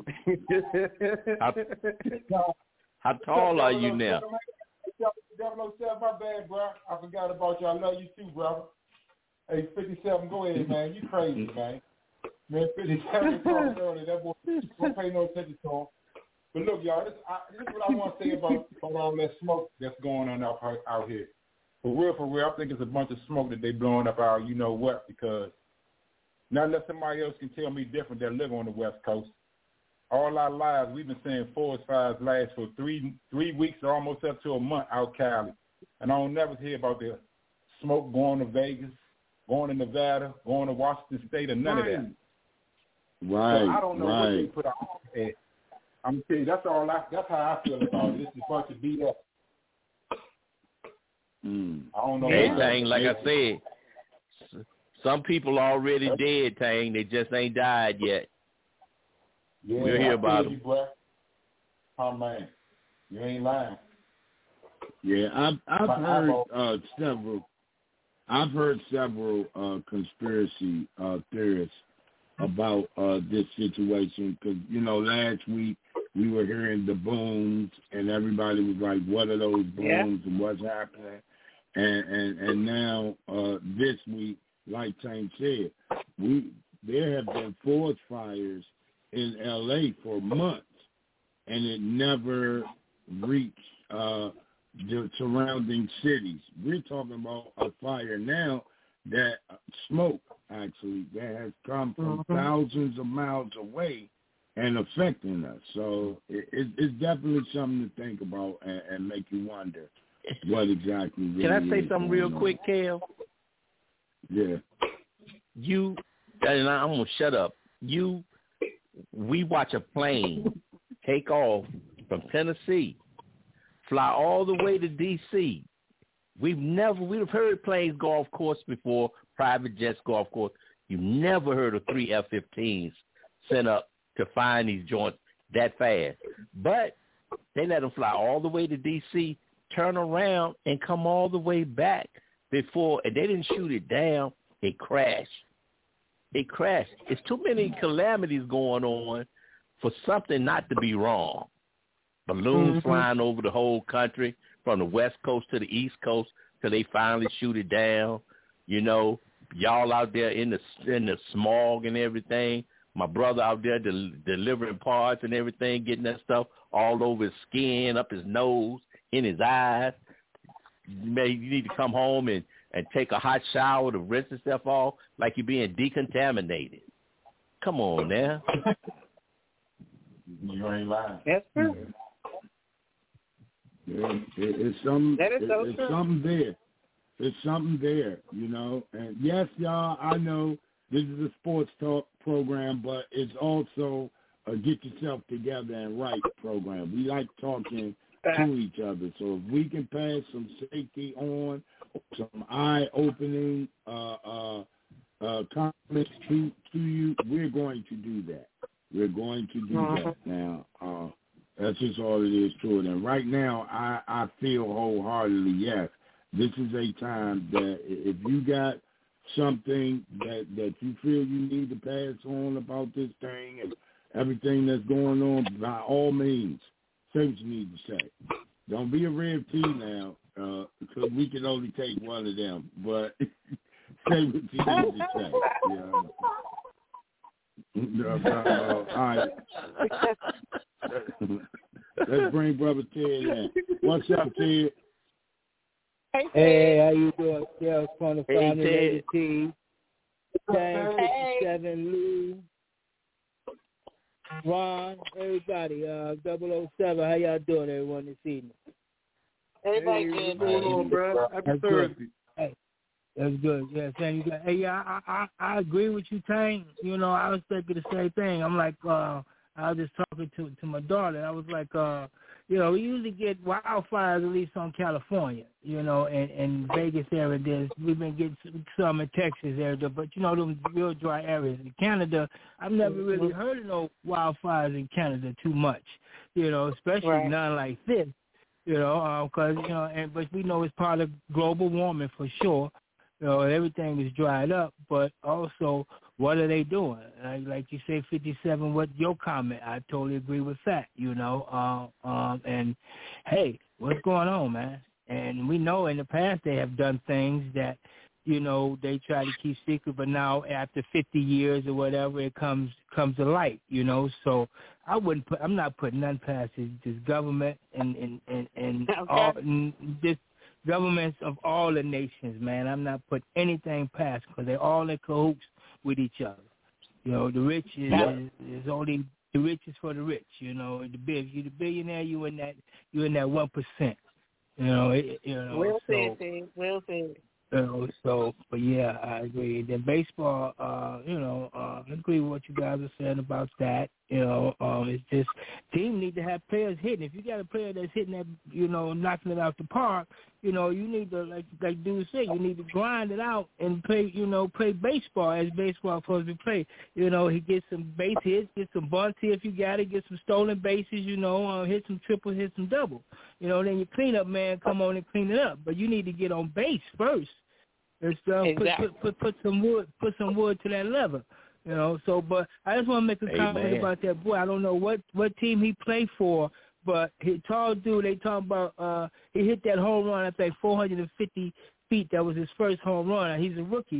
how, how tall are you now? double oh seven, my bad, bro. I forgot about you. I love you too, brother. Hey, fifty-seven, go ahead, man. You crazy, man. Man, fifty-seven talking earlier. That boy don't pay no attention to him. But look, y'all, this, I, this is what I want to say about, about all that smoke that's going on out, out here. For real, for real, I think it's a bunch of smoke that they blowing up our you know what, because not unless somebody else can tell me different that live on the West Coast. All our lives, we've been saying forest fires last for three three weeks or almost up to a month out Cali. And I don't never hear about the smoke going to Vegas, going to Nevada, going to Washington State, or none right. of that. Right, so I don't know right. what they put out at. I'm gonna tell you, that's all. I, that's how I feel about it. This is a bunch of beat up. Mm. I don't know. Hey, Tang, like I said, some people already yep. dead, Tang. They just ain't died yet. Yeah, we'll hear I about you, them. Bro. Oh man, you ain't lying. Yeah, I've I've My heard eyeball. uh, several. I've heard several uh, conspiracy uh, theorists about uh, this situation because you know last week we were hearing the booms and everybody was like, "What are those booms yeah. and what's happening?" And and and now uh, this week, like Tank said, we there have been forest fires in L A for months, and it never reached uh, the surrounding cities. We're talking about a fire now that smoke, actually, that has come from mm-hmm. thousands of miles away and affecting us. So it, it, it's definitely something to think about and, and make you wonder what exactly really Can I say is something real on. quick, Kel? Yeah. You, and I'm going to shut up. You, we watch a plane take off from Tennessee, fly all the way to D C. We've never, we've heard planes go off course before, private jets go off course. You've never heard of three F fifteens sent up to find these joints that fast. But they let them fly all the way to D C, turn around, and come all the way back before, and they didn't shoot it down. It crashed. It crashed. It's too many calamities going on for something not to be wrong. Balloons mm-hmm. flying over the whole country from the West Coast to the East Coast till they finally shoot it down. You know, y'all out there in the in the smog and everything. My brother out there del- delivering parts and everything, getting that stuff all over his skin, up his nose, in his eyes. Maybe you need to come home and, and take a hot shower to rinse the stuff off like you're being decontaminated. Come on now. You ain't lying. That's true. Yeah, it, it's some, that is it, so it's true. something there. It's something there, you know. And yes, y'all, I know this is a sports talk program, but it's also a get yourself together and right program. We like talking to each other. So if we can pass some safety on, some eye-opening uh, uh, uh, comments to, to you, we're going to do that. We're going to do uh-huh. that now. Uh, that's just all it is to it. And right now, I, I feel wholeheartedly, yes, this is a time that if you got something that, that you feel you need to pass on about this thing and everything that's going on, by all means, say what you need to say. Don't be a Rev T now, uh, because we can only take one of them. But say what you need to say. Yeah. Uh, all right. Let's bring Brother Ted in. What's up, Ted? Hey, hey, how you doing? Sales from the family hey, team. Hey, fifty-seven Lou, Ron, everybody. Uh, double oh seven. How y'all doing, everyone, this evening? Everybody hey, good. What's going on, bro? Happy That's Thursday. Good. Hey, that's good. Yeah, Tang, you got, hey, yeah, I, I, I agree with you, Tang. You know, I was thinking the same thing. I'm like, uh, I was just talking to to my daughter. I was like, uh, you know, we usually get wildfires at least on California, you know, and, and Vegas area. There's, we've been getting some in Texas area, but, you know, them real dry areas. In Canada, I've never really heard of no wildfires in Canada too much, you know, especially right. none like this, you know, because, uh, you know, and but we know it's part of global warming for sure. You know, everything is dried up, but also what are they doing? Like, like you say, fifty-seven, what your comment? I totally agree with that, you know. Uh, um, and, hey, what's going on, man? And we know in the past they have done things that, you know, they try to keep secret, but now after fifty years or whatever, it comes comes to light, you know. So I wouldn't put, I'm not putting none past this, this government and, and, and, and okay. all and this governments of all the nations, man. I'm not putting anything past because they're all in cahoots with each other. You know, the rich is, is, is only the rich is for the rich. You know, the big, you the billionaire, you in that you in that one percent. You know, it, you know. We'll so, see, Steve. We'll see. You know, so, but yeah, I agree. Then baseball, uh, you know, uh, I agree with what you guys are saying about that. You know, um, it's just team need to have players hitting. If you got a player that's hitting that, you know, knocking it out the park, you know, you need to, like like dude said, you need to grind it out and play, you know, play baseball as baseball supposed to be played. You know, he gets some base hits, get some bunts here if you got it, get some stolen bases, you know, uh, hit some triples, hit some double. You know, then your cleanup man come on and clean it up. But you need to get on base first. And stuff. Exactly. Put, put put put some wood put some wood to that lever, you know. So, but I just want to make a Amen. comment about that boy. I don't know what, what team he played for, but he tall dude. They talking about uh, he hit that home run. I think four hundred fifty feet. That was his first home run. He's a rookie,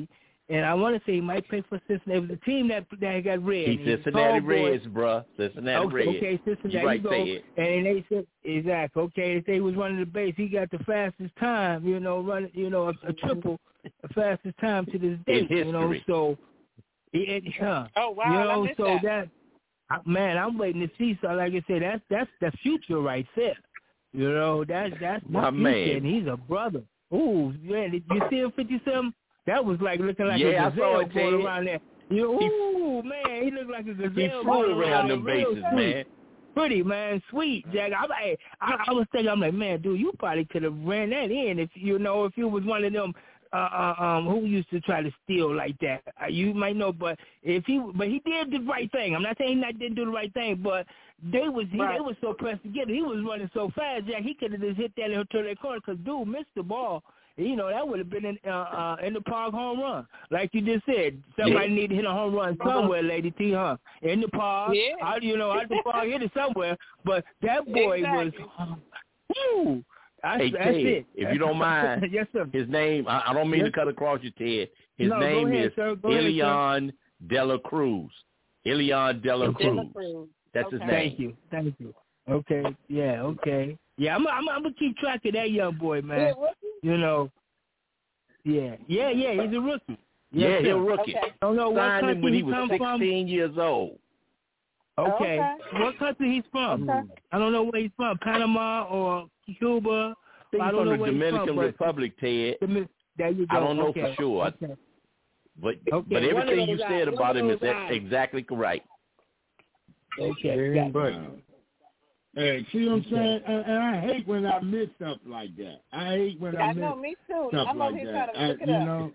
and I want to say he might play for Cincinnati. It was a team that that got red. He's Cincinnati Reds, bruh. Cincinnati okay, Reds. Okay, Cincinnati. You right, go. say it. And they said, exactly. Okay, they say he was running the base. He got the fastest time, you know, running, you know, a, a triple, the fastest time to this day, you know. So, it, huh, oh wow, you know, I missed so that. that, man, I'm waiting to see. So, like I said, that's that's the future right there. You know, that's that's the My future, man. and he's a brother. Ooh, man, did you see him fifty-seven? That was like looking like yeah, a gazelle it, going Ted. around there. You know, ooh, he, man, he looked like a gazelle. He flew around them bases, sweet. man. Pretty, man, sweet, Jack. I, I, I was thinking, I'm like, man, dude, you probably could have ran that in if you know if you was one of them uh, uh, um who used to try to steal like that. Uh, you might know, but if he, but he did the right thing. I'm not saying he not didn't do the right thing, but they was he, right. they was so pressed together. He was running so fast, Jack. He could have just hit that and turn that corner because dude missed the ball. You know, that would have been in uh, uh, in the park home run. Like you just said, somebody yeah. need to hit a home run somewhere, Lady T, huh? In the park, yeah. out, you know, out the park, hit it somewhere. But that boy exactly. was, whoo, that's, hey, that's Ted, it. if you don't mind, yes, sir. his name, I, I don't mean yes. to cut across your Ted. His no, name ahead, is sir. Elian ahead, De La Cruz. Elian De La okay. Cruz. That's okay. his name. Thank you. Thank you. Okay. Yeah, okay. Yeah, I'm, I'm, I'm going to keep track of that young boy, man. Yeah, you know. Yeah, yeah, yeah. He's a rookie. Yes, yeah, he's a rookie. Okay. Don't know what Signed him when he he was come sixteen from. years old. Okay. Okay. What country he's from? Okay. I don't know where he's from. Panama or Cuba. He's I don't from know the where Dominican he's from, Republic, Ted. But there you go. I don't know okay. for sure. Okay. But okay. but everything you guys. said One about him is guys. exactly correct. Okay. Yeah, Yeah. but hey, see what I'm saying? And, and I hate when I miss stuff like that. I hate when I, I miss know, me too. stuff I'm like over here that. trying to look I, it you up. know,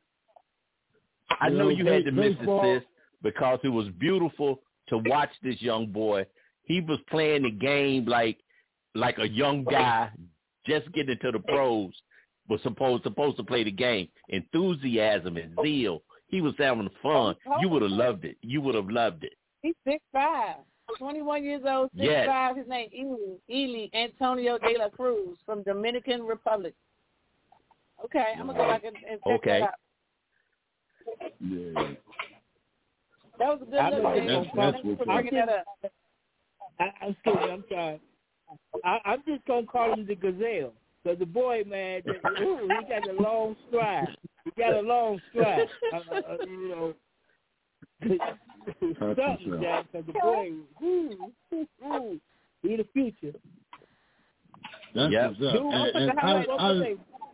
I you know know, you had to miss it, baseball, sis, because it was beautiful to watch this young boy. He was playing the game like like a young guy just getting into the pros was supposed supposed to play the game. Enthusiasm and zeal. He was having fun. You would have loved it. You would have loved it. He's six five. twenty-one years old, six yes. five. His name Ely, Ely Antonio De La Cruz from Dominican Republic. Okay, I'm going to go back and, and check okay. that out. Yeah. That was a good I'm look. gonna- Thanks that's for what's bringing that up. I, I'm sorry. I'm sorry. I, I'm just gonna call him the gazelle. So the boy, man, the, ooh, he got a long stride. He got a long stride. Uh, uh, you know, something, Jack. Because the boy, ooh, ooh, ooh, he the future. That's yep. what's up. Dude, And, I'm and I, I, I, I,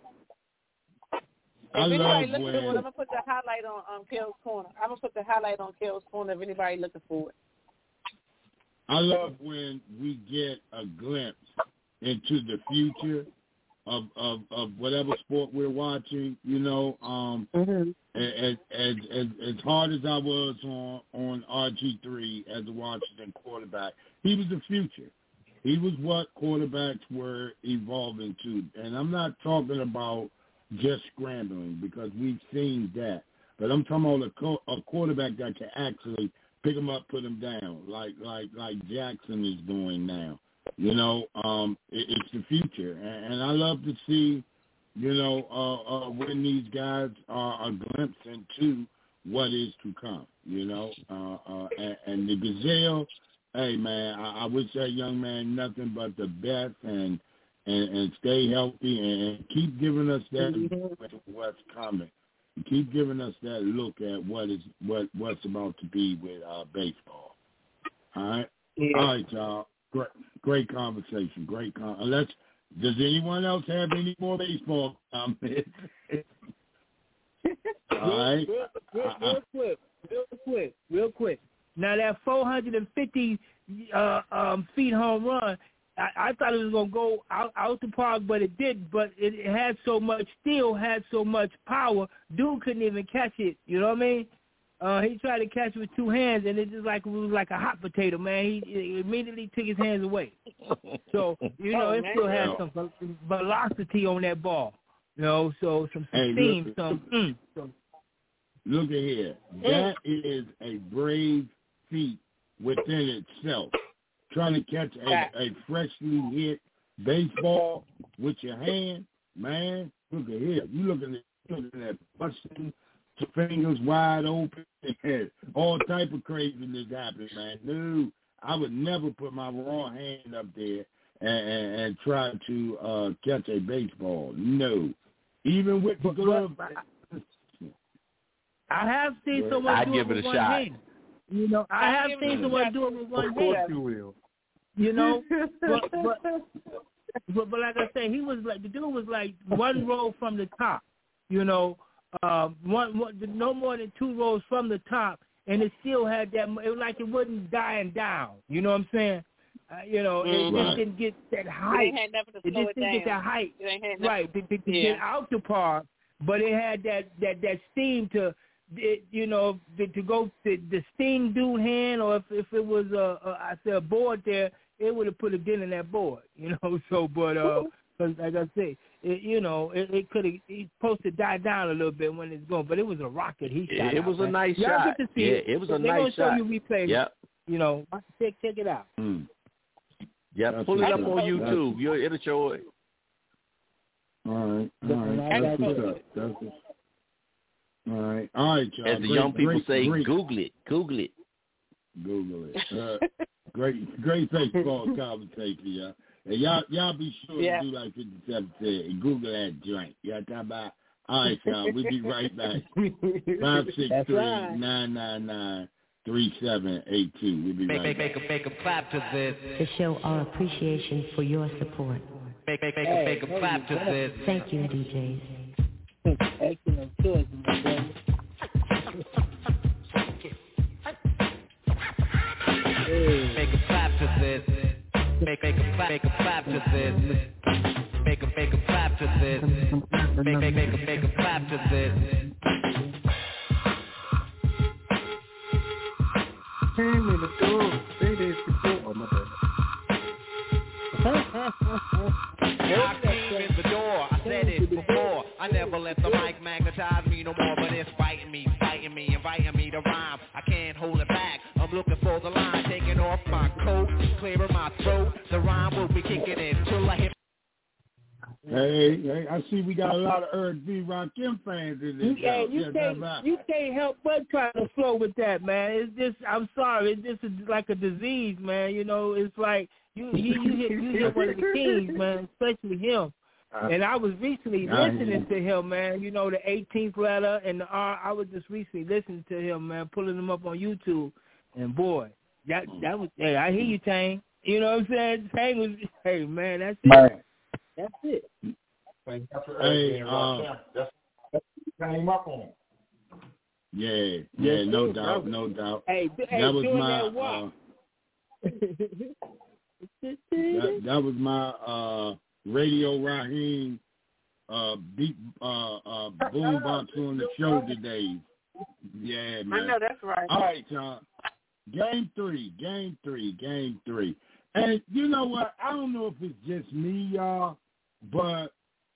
I if love anybody looking when for it, I'm gonna put the highlight on um, Kel's Corner. I'm gonna put the highlight on Kel's Corner if anybody looking for it. I love when we get a glimpse into the future of of, of whatever sport we're watching. You know, um, mm-hmm. as, as as as hard as I was on on R G three as a Washington quarterback, he was the future. He was what quarterbacks were evolving to, and I'm not talking about just scrambling because we've seen that. But I'm talking about a, co- a quarterback that can actually pick him up, put him down, like like like Jackson is doing now. You know, um, it, it's the future, and, and I love to see, you know, uh, uh, when these guys are a glimpse into what is to come. You know, uh, uh, and, and the gazelle. Hey man, I, I wish that young man nothing but the best, and. And, and stay healthy and keep giving us that mm-hmm. what's coming. And keep giving us that look at what is what what's about to be with uh, baseball. All right, yeah. All right, y'all. Great, great conversation. Great con. Unless does anyone else have any more baseball comments? All right, real, real, real, real quick, real quick, real quick. Now that four hundred fifty uh, um, feet home run. I, I thought it was going to go out, out the park, but it didn't. But it, it had so much, still had so much power, dude couldn't even catch it. You know what I mean? Uh, he tried to catch it with two hands, and it just like it was like a hot potato, man. He, he immediately took his hands away. So, you know, oh, it still man. had some velocity on that ball. You know, so some, some hey, steam, look, some mm, so. Look at here. That is a brave feat within itself. Trying to catch a, a freshly hit baseball with your hand, man. Look at here. You looking at looking at busting fingers wide open, and all type of craziness happened, man. No, I would never put my raw hand up there and, and, and try to uh, catch a baseball. No. Even with the glove. I have seen someone I do give it it with a one shot. hand. You know, I have seen someone do it with one hand. You will. You know, but, but but but like I said, he was like the dude was like one row from the top. You know, uh, one, one no more than two rows from the top, and it still had that. It was like it wasn't dying down. You know what I'm saying? Uh, you know, mm-hmm. it just didn't get that height. It, it just didn't get that height, right? To, to, to yeah. get out the park, but it had that that that steam to. It, you know, to, to go to the steam dude hand, or if, if it was a, a I said a board there, it would have put a dent in that board. You know, so but uh, cause like I say, it, you know, it, it could have it's supposed to die down a little bit when it's going, but it was a rocket. He shot. It out, was man. a nice Y'all shot. Get to see yeah, it. it was a They're nice gonna shot. show you replays. Yep. You know, check check it out. Mm. Yep. That's Pull it up it. on That's YouTube. it. You'll it'll show it. All right, all right. That's what's up. That's what's All right, all right, y'all. As the great, young people great, say, great. Google it, Google it. Google it. Uh, great, great baseball conversation, y'all. And y'all, y'all be sure yeah. to do like fifty-seven said and Google that joint. Y'all talking about? All right, y'all. We'll be right back. Five six three nine nine nine three seven eight two. We'll be make, right make, back. Make a, make a clap to this. To show our appreciation for your support. Make, make, make, hey, a, make a clap to this. Thank you, D Js. Excellent choice, my brother. Make a clap to this. Make make a clap, make a clap to this. Make a make a clap to this. Make make make a make a clap to this. Came in the door, say this before. Oh my I came in the door, I said it before. I never let the mic magnetize me no more, but it's fighting me, fighting me, inviting me to rhyme. I can't hold it back. I'm looking for the line, taking off my coat, clearing my throat. The rhyme will be kicking in till I hit. Hey, hey, I see we got a lot of Eric B. Rakim fans in this. You, hey, you, yeah, can't, you can't help but try to flow with that, man. It's just, I'm sorry, it's just a, like a disease, man. You know, it's like you you, you hit you hit one of the kings, man, especially him. And I was recently listening to him, man. You know, the eighteenth letter and the R. I was just recently listening to him, man, pulling him up on YouTube. And boy, that that was. Hey, I hear you, Tang. You know what I'm saying? Tang was. Hey, man, that's it. Man. That's it. Hey, uh, that's came up on. Yeah, yeah, no doubt, no doubt. Hey, hey that was doing my. that walk. Uh, that, that was my uh, Radio Raheem uh, beat uh, uh, boombox on the show today. Yeah, man. I know that's right. All right, y'all. Game three, game three, game three. And you know what? I don't know if it's just me, y'all, but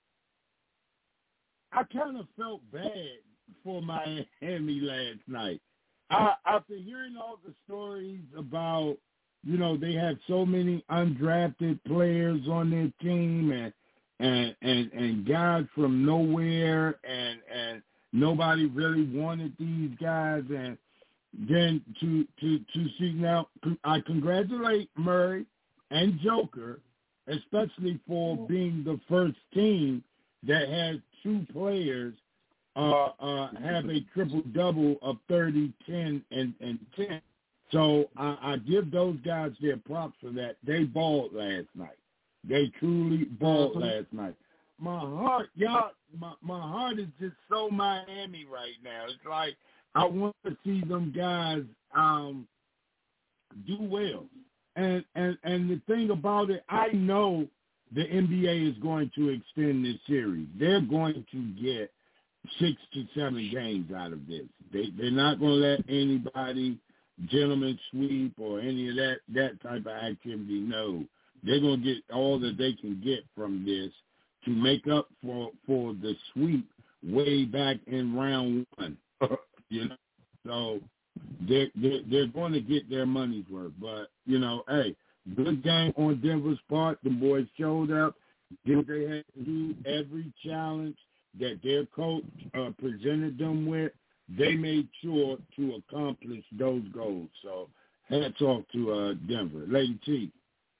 I kind of felt bad for Miami last night. I, after hearing all the stories about, you know, they had so many undrafted players on their team and and and, and guys from nowhere, and and nobody really wanted these guys, and then to to to see now, I congratulate Murray and Joker, especially for being the first team that had two players uh, uh, have a triple-double of thirty, ten, and, and ten. So I, I give those guys their props for that. They balled last night. They truly balled mm-hmm. last night. My heart, y'all, my, my heart is just so Miami right now. It's like I want to see them guys um, do well. And, and and the thing about it, I know the N B A is going to extend this series. They're going to get six to seven games out of this. They, they're not going to let anybody gentleman sweep or any of that, that type of activity. No, they're going to get all that they can get from this to make up for, for the sweep way back in round one. You know, so they're, they're, they're going to get their money's worth. But, you know, hey, good game on Denver's part. The boys showed up. Did what they had to do, every challenge that their coach uh, presented them with. they made sure to accomplish those goals. So hats off to uh, Denver. Lady T.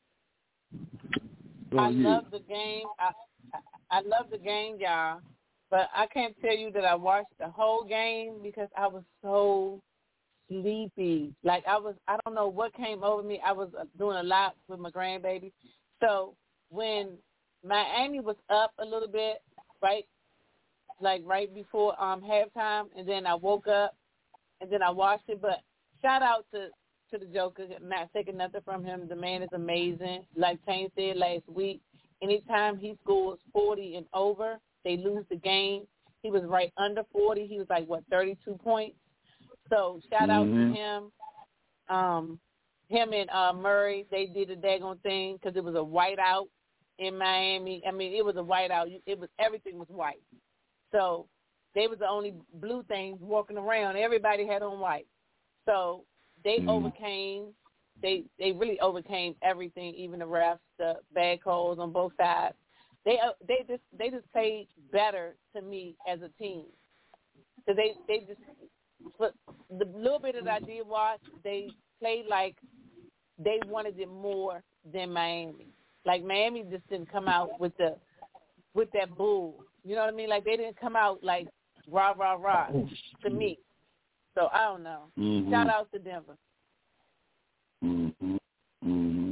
I love the game. I, I I love the game, y'all. But I can't tell you that I watched the whole game because I was so sleepy. Like I was, I don't know what came over me. I was doing a lot with my grandbaby. So when Miami was up a little bit, right, like right before um halftime, and then I woke up, and then I watched it. But shout out to, to the Joker, not taking nothing from him. The man is amazing. Like Tane said last week, anytime he scores forty and over, they lose the game. He was right under forty. He was like, what, thirty-two points? So shout out mm-hmm. to him. Um, him and uh, Murray, they did a daggone thing because it was a whiteout in Miami. I mean, it was a whiteout. It was everything was white. So they was the only blue things walking around. Everybody had on white. So they mm-hmm. overcame. They they really overcame everything, even the refs, the bad calls on both sides. They uh, they just they just played better to me as a team. So they they just but the little bit that I did watch, they played like they wanted it more than Miami. Like Miami just didn't come out with the with that bull. You know what I mean? Like they didn't come out like rah rah rah to me. So I don't know. Mm-hmm. Shout out to Denver. Mm-hmm. Mm-hmm.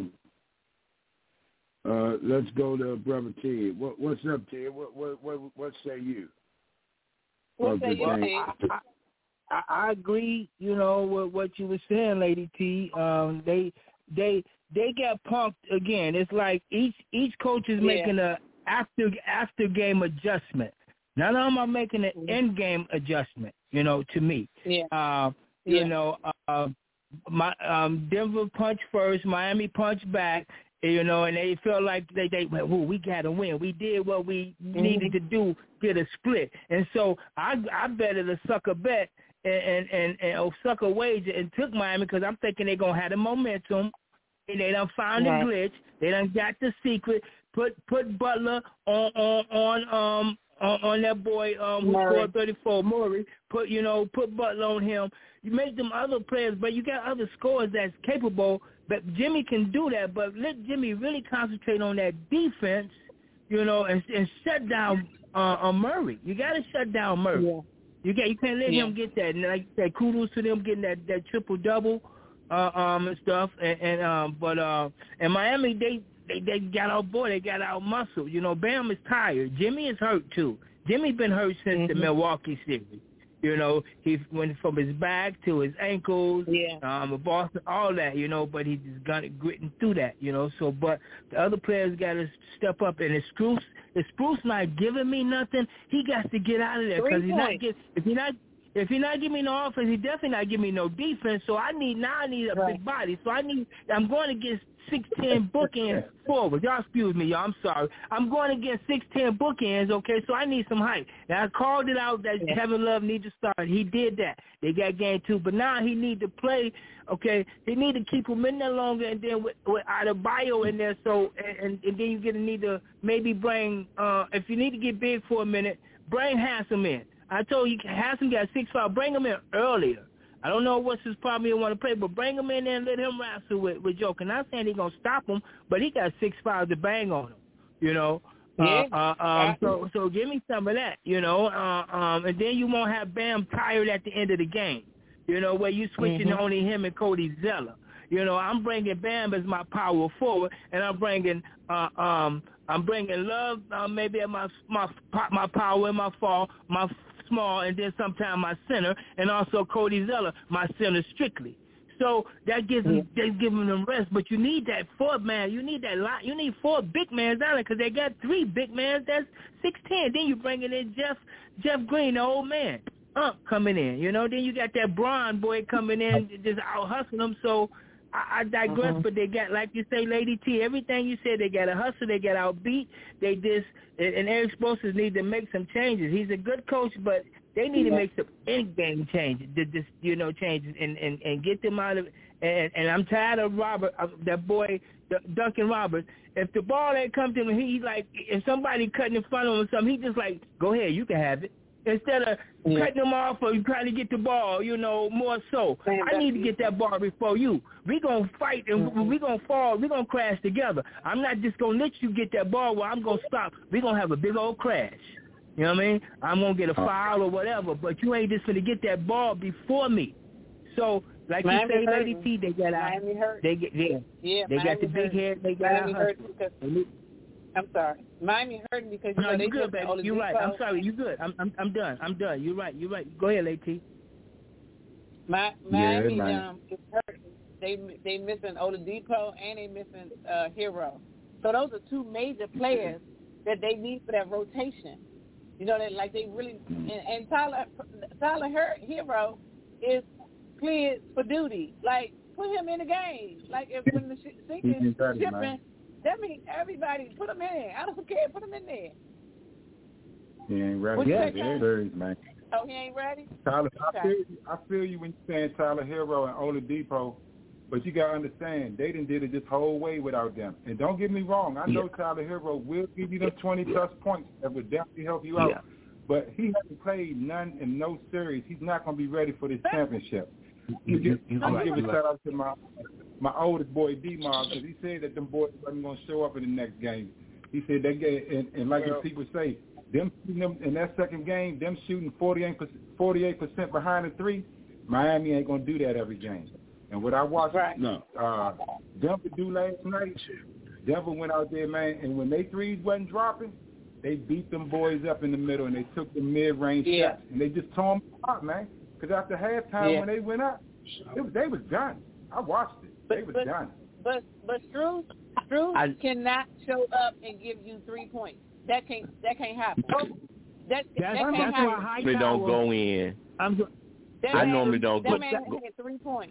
Uh, let's go to Brother Ted. What, what's up, Ted? What, what, what, what say you? What say you, Ted? I, I, I agree. You know with what you were saying, Lady T. Um, they, they, they got punked again. It's like each each coach is yeah. making a after after game adjustment. None of them are making an mm-hmm. end game adjustment. You know, to me. Yeah. Uh, yeah. You know, uh, my um, Denver punched first, Miami punched back. You know, and they felt like they, they went, "Ooh, we got to win. We did what we mm-hmm. needed to do, get a split." And so I, I betted a sucker bet and and and, and a sucker wager and took Miami because I'm thinking they're gonna have the momentum. And they done found right. the glitch. They done got the secret. Put put Butler on on on um on, on that boy um who scored thirty-four, Murray. Put you know put Butler on him. You make them other players, but you got other scorers that's capable. But Jimmy can do that, but let Jimmy really concentrate on that defense, you know, and, and shut down uh, uh, Murray. You got to shut down Murray. Yeah. You got you can't let yeah. him get that. And like that, kudos to them getting that, that triple double uh, um and stuff. And, and um, but uh, in Miami they, they they got out boy, they got out muscle. You know, Bam is tired. Jimmy is hurt too. Jimmy been hurt since mm-hmm. the Milwaukee series. You know, he went from his back to his ankles, yeah. um, Boston, all that, you know, but he just got it gritting through that, you know. So, but the other players got to step up. And if Spruce, if Spruce not giving me nothing, he got to get out of there because he's not get if he not if he not giving me no offense, he definitely not giving me no defense. So I need now I need a right. big body. So I need I'm going to get six ten bookends forward. Y'all excuse me, y'all. I'm sorry. I'm going to get six ten bookends. Okay, so I need some height. Now I called it out that yeah. Kevin Love needs to start. He did that. They got game two, but now he need to play. Okay, they need to keep him in there longer, and then with, with Adebayo in there. So and, and then you get to need to maybe bring uh, if you need to get big for a minute, bring Handsome in. I told you Handsome got six five. Bring him in earlier. I don't know what's his problem he want to play, but bring him in there and let him wrestle with, with Joker. Not saying he's going to stop him, but he got six five to bang on him, you know. Yeah. Uh, uh, um, so so give me some of that, you know. Uh, um, and then you won't have Bam tired at the end of the game, you know, where you switching mm-hmm. only him and Cody Zeller. You know, I'm bringing Bam as my power forward, and I'm bringing uh, um, I'm bringing Love uh, maybe at my my my power and my fall, my small, and then sometime my center, and also Cody Zeller, my center strictly. So that gives them, they're giving them rest. But you need that fourth man. You need that lot. You need four big men down there because they got three big men. That's six ten. Then you bringing in Jeff Jeff Green, the old man, Ump coming in. You know. Then you got that Braun boy coming in, just out hustling them. So I, I digress. Uh-huh. But they got, like you say, Lady T, everything you said. They got to hustle. They got outbeat. They just and Eric Spoelstra need to make some changes. He's a good coach, but they need yeah. to make some in-game changes, just, you know, changes and, and, and get them out of and, and I'm tired of Robert, of that boy, Duncan Roberts. If the ball ain't come to him, he like, if somebody cutting in front of him or something, he just like, go ahead, you can have it. instead of yeah. cutting them off or trying to get the ball, you know, more so. Man, I need to get that ball before you. We're going to fight and mm-hmm. we're going to fall. We're going to crash together. I'm not just going to let you get that ball where I'm going to stop. We're going to have a big old crash. You know what I mean? I'm going to get a foul or whatever, but you ain't just going to get that ball before me. So, like Miami you say, hurting. Lady T, they got out. Miami hurt. They get yeah. Yeah, they Miami got the big hurting. head. They got Miami out hurting because I'm sorry. Miami hurting because you no, know, they you good, baby. You're right. I'm sorry. You good. I'm I'm I'm done. I'm done. You're right. You're right. Go ahead, Lady T. My, Miami yeah, um, is hurting. They they missing Oladipo and they missing uh, Hero. So those are two major players that they need for that rotation. You know, that like they really and, and Tyler Tyler Hero is cleared for duty. Like put him in the game. Like if when the sh- sink is shipping, man. That means everybody put him in. I don't care. Put him in there. He ain't ready. What you Yeah, say, yeah, there is, man. Oh, he ain't ready? Tyler, Okay. I feel you. I feel you when you're saying Tyler Hero and Oladipo, but you got to understand, they done did it this whole way without them. And don't get me wrong, I know yeah. Tyler Hero will give you them twenty-plus points that would definitely help you out. Yeah. But he hasn't played none in no series. He's not going to be ready for this championship. You, you, you, I'm going to give a shout-out to my my oldest boy, D-Mob, because he said that them boys wasn't going to show up in the next game. He said that game, and, and like well, people say, them shooting them in that second game, them shooting forty-eight percent behind the three, Miami ain't going to do that every game. And what I watched right. no, uh, Denver do last night, Denver went out there, man, and when they threes wasn't dropping, they beat them boys up in the middle, and they took the mid-range yeah. shots, and they just tore them apart, man. Because after halftime, yeah. when they went up, it, they was done. I watched it. But, they was but, done. But but Struz, Struz I, cannot show up and give you three points. That can't that can't happen. That, that's that can't that's happen. why high we don't go in. I'm, that I man, normally don't that go. That man can get three points.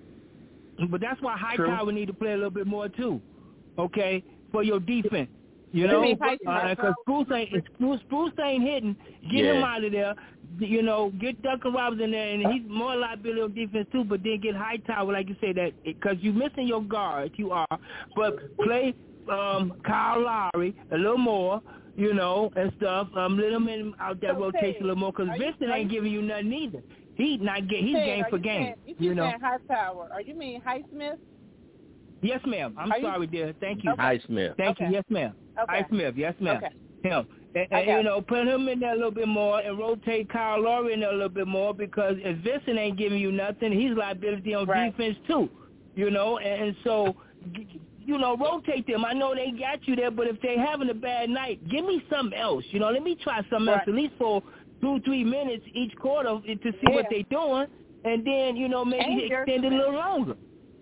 But that's why high True. power need to play a little bit more too, okay, for your defense. You know, because uh, Spruce ain't Spruce, Spruce ain't hitting. Get yeah. him out of there. You know, get Duncan Robinson in there, and he's more liability on defense too. But then get Hightower, like you say, that because you're missing your guards, you are. But play um, Kyle Lowry a little more, you know, and stuff. Um, let him in out that so rotation Ted, a little more because Vincent ain't giving you nothing either. He not get he's Ted, game for you game. Saying, you, you know. saying Hightower? Are you mean Highsmith? Yes, ma'am. I'm Are sorry, you? dear. Thank you. Okay. Highsmith. Thank okay. you. Yes, ma'am. Okay. Highsmith. Yes, ma'am. Okay. Him. And, and you know, put him in there a little bit more and rotate Kyle Lowry in there a little bit more because if Vincent ain't giving you nothing, he's liability on right. defense too. You know, and, and so, you know, rotate them. I know they got you there, but if they're having a bad night, give me something else. You know, let me try something right. else at least for two, three minutes each quarter to see yeah. what they're doing, and then, you know, maybe and extend it a little longer.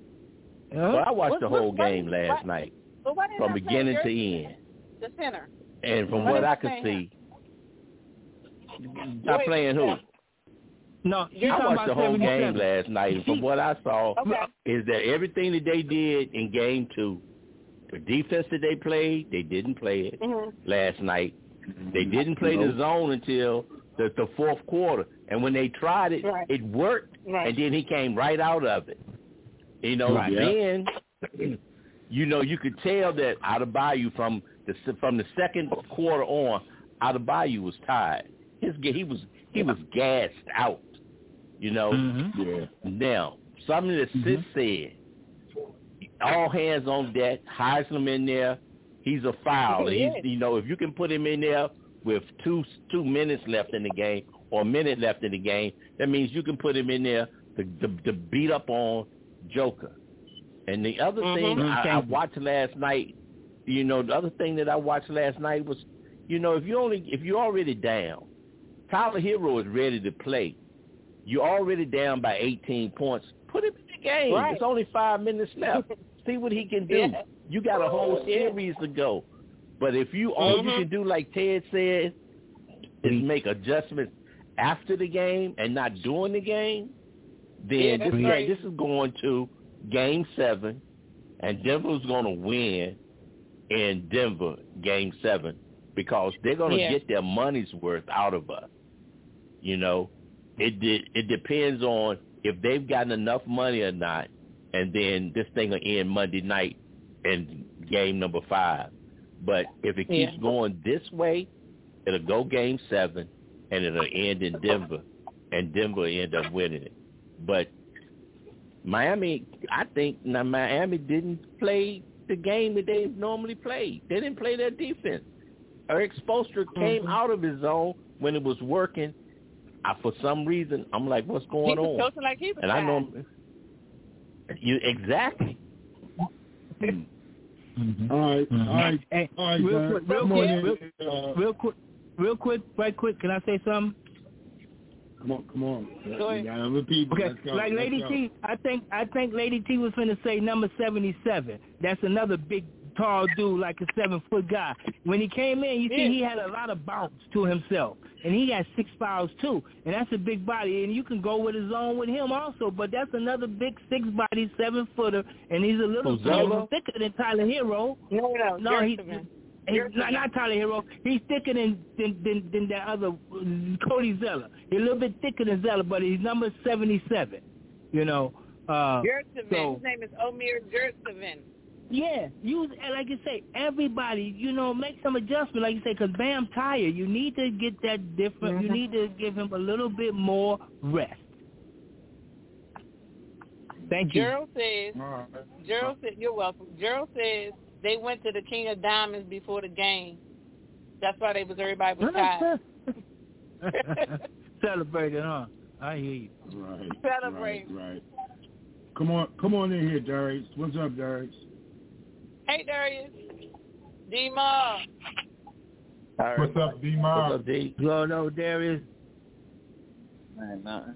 Huh? Well, I watched what, the whole what, game what, last what, night but why from beginning to end. The center. And from what what I could see, I'm playing who? No, I watched the whole game last night, and from what I saw, okay. is that everything that they did in game two, the defense that they played, they didn't play it mm-hmm. last night. They didn't play the zone until the, the fourth quarter, and when they tried it, right. it worked, right. and then he came right out of it. You know, right. then, you know, you could tell that Adebayo from the from the second quarter on, Adebayo was tired. His he was he was gassed out. You know. Mm-hmm. Yeah. Now, something that Sis mm-hmm. said, all hands on deck. Heisman in there. He's a foul. Yeah. He's you know if you can put him in there with two two minutes left in the game or a minute left in the game, that means you can put him in there to to, to beat up on Joker. And the other mm-hmm. thing I, I watched last night, you know, the other thing that I watched last night was, you know, if you only if you're already down, Tyler Hero is ready to play. You're already down by eighteen points. Put him in the game. Right. It's only five minutes left. See what he can do. Yeah. You got a whole series to go. But if you all mm-hmm. you can do, like Ted said, is make adjustments after the game and not during the game, then yeah, this, right. this is going to Game seven, and Denver's going to win in Denver Game seven because they're going to yeah. get their money's worth out of us. You know, it de- it depends on if they've gotten enough money or not, and then this thing will end Monday night in game number five. But if it keeps yeah. going this way, it'll go Game seven, and it'll end in Denver, and Denver end up winning it. But Miami, I think now Miami didn't play the game that they normally play. They didn't play their defense. Eric Spoelstra came mm-hmm. out of his zone when it was working. I, for some reason, I'm like, what's going he was on? Coaching like he was and I know you exactly. Mm-hmm. All right, mm-hmm. all right, hey, all right. Real quick, real, real, real, real quick, real quick, right quick. Can I say something? Come on, come on. Go ahead. You gotta repeat. Okay, Let's go. like Let's Lady go. T, I think I think Lady T was finna say number seventy-seven. That's another big, tall dude, like a seven-foot guy. When he came in, you see he had a lot of bounce to himself, and he got six fouls too, and that's a big body, and you can go with his zone with him also. But that's another big six-body, seven-footer, and he's a little, little thicker than Tyler Hero. No, no, no, he. He's not, not Tyler Hero. He's thicker than than, than, than that other Cody Zeller. He's a little bit thicker than Zeller, but he's number seventy-seven. You know. Uh, Gertzevin. So, his name is Omer Gertzevin. Yeah, use like you say. Everybody, you know, make some adjustment, like you say, because Bam tired. You need to get that different. Mm-hmm. You need to give him a little bit more rest. Thank you. Gerald says. Right. Gerald says you're welcome. Gerald says. They went to the King of Diamonds before the game. That's why they was everybody was tired. Celebrated, huh? I hear you. Right. Celebrate. Right, right. Come on, come on in here, Darius. What's up, Darius? Hey, Darius. D-Ma. Right. What's up, D-Ma? What's up, D? Hello, no, Darius. Man, nothing.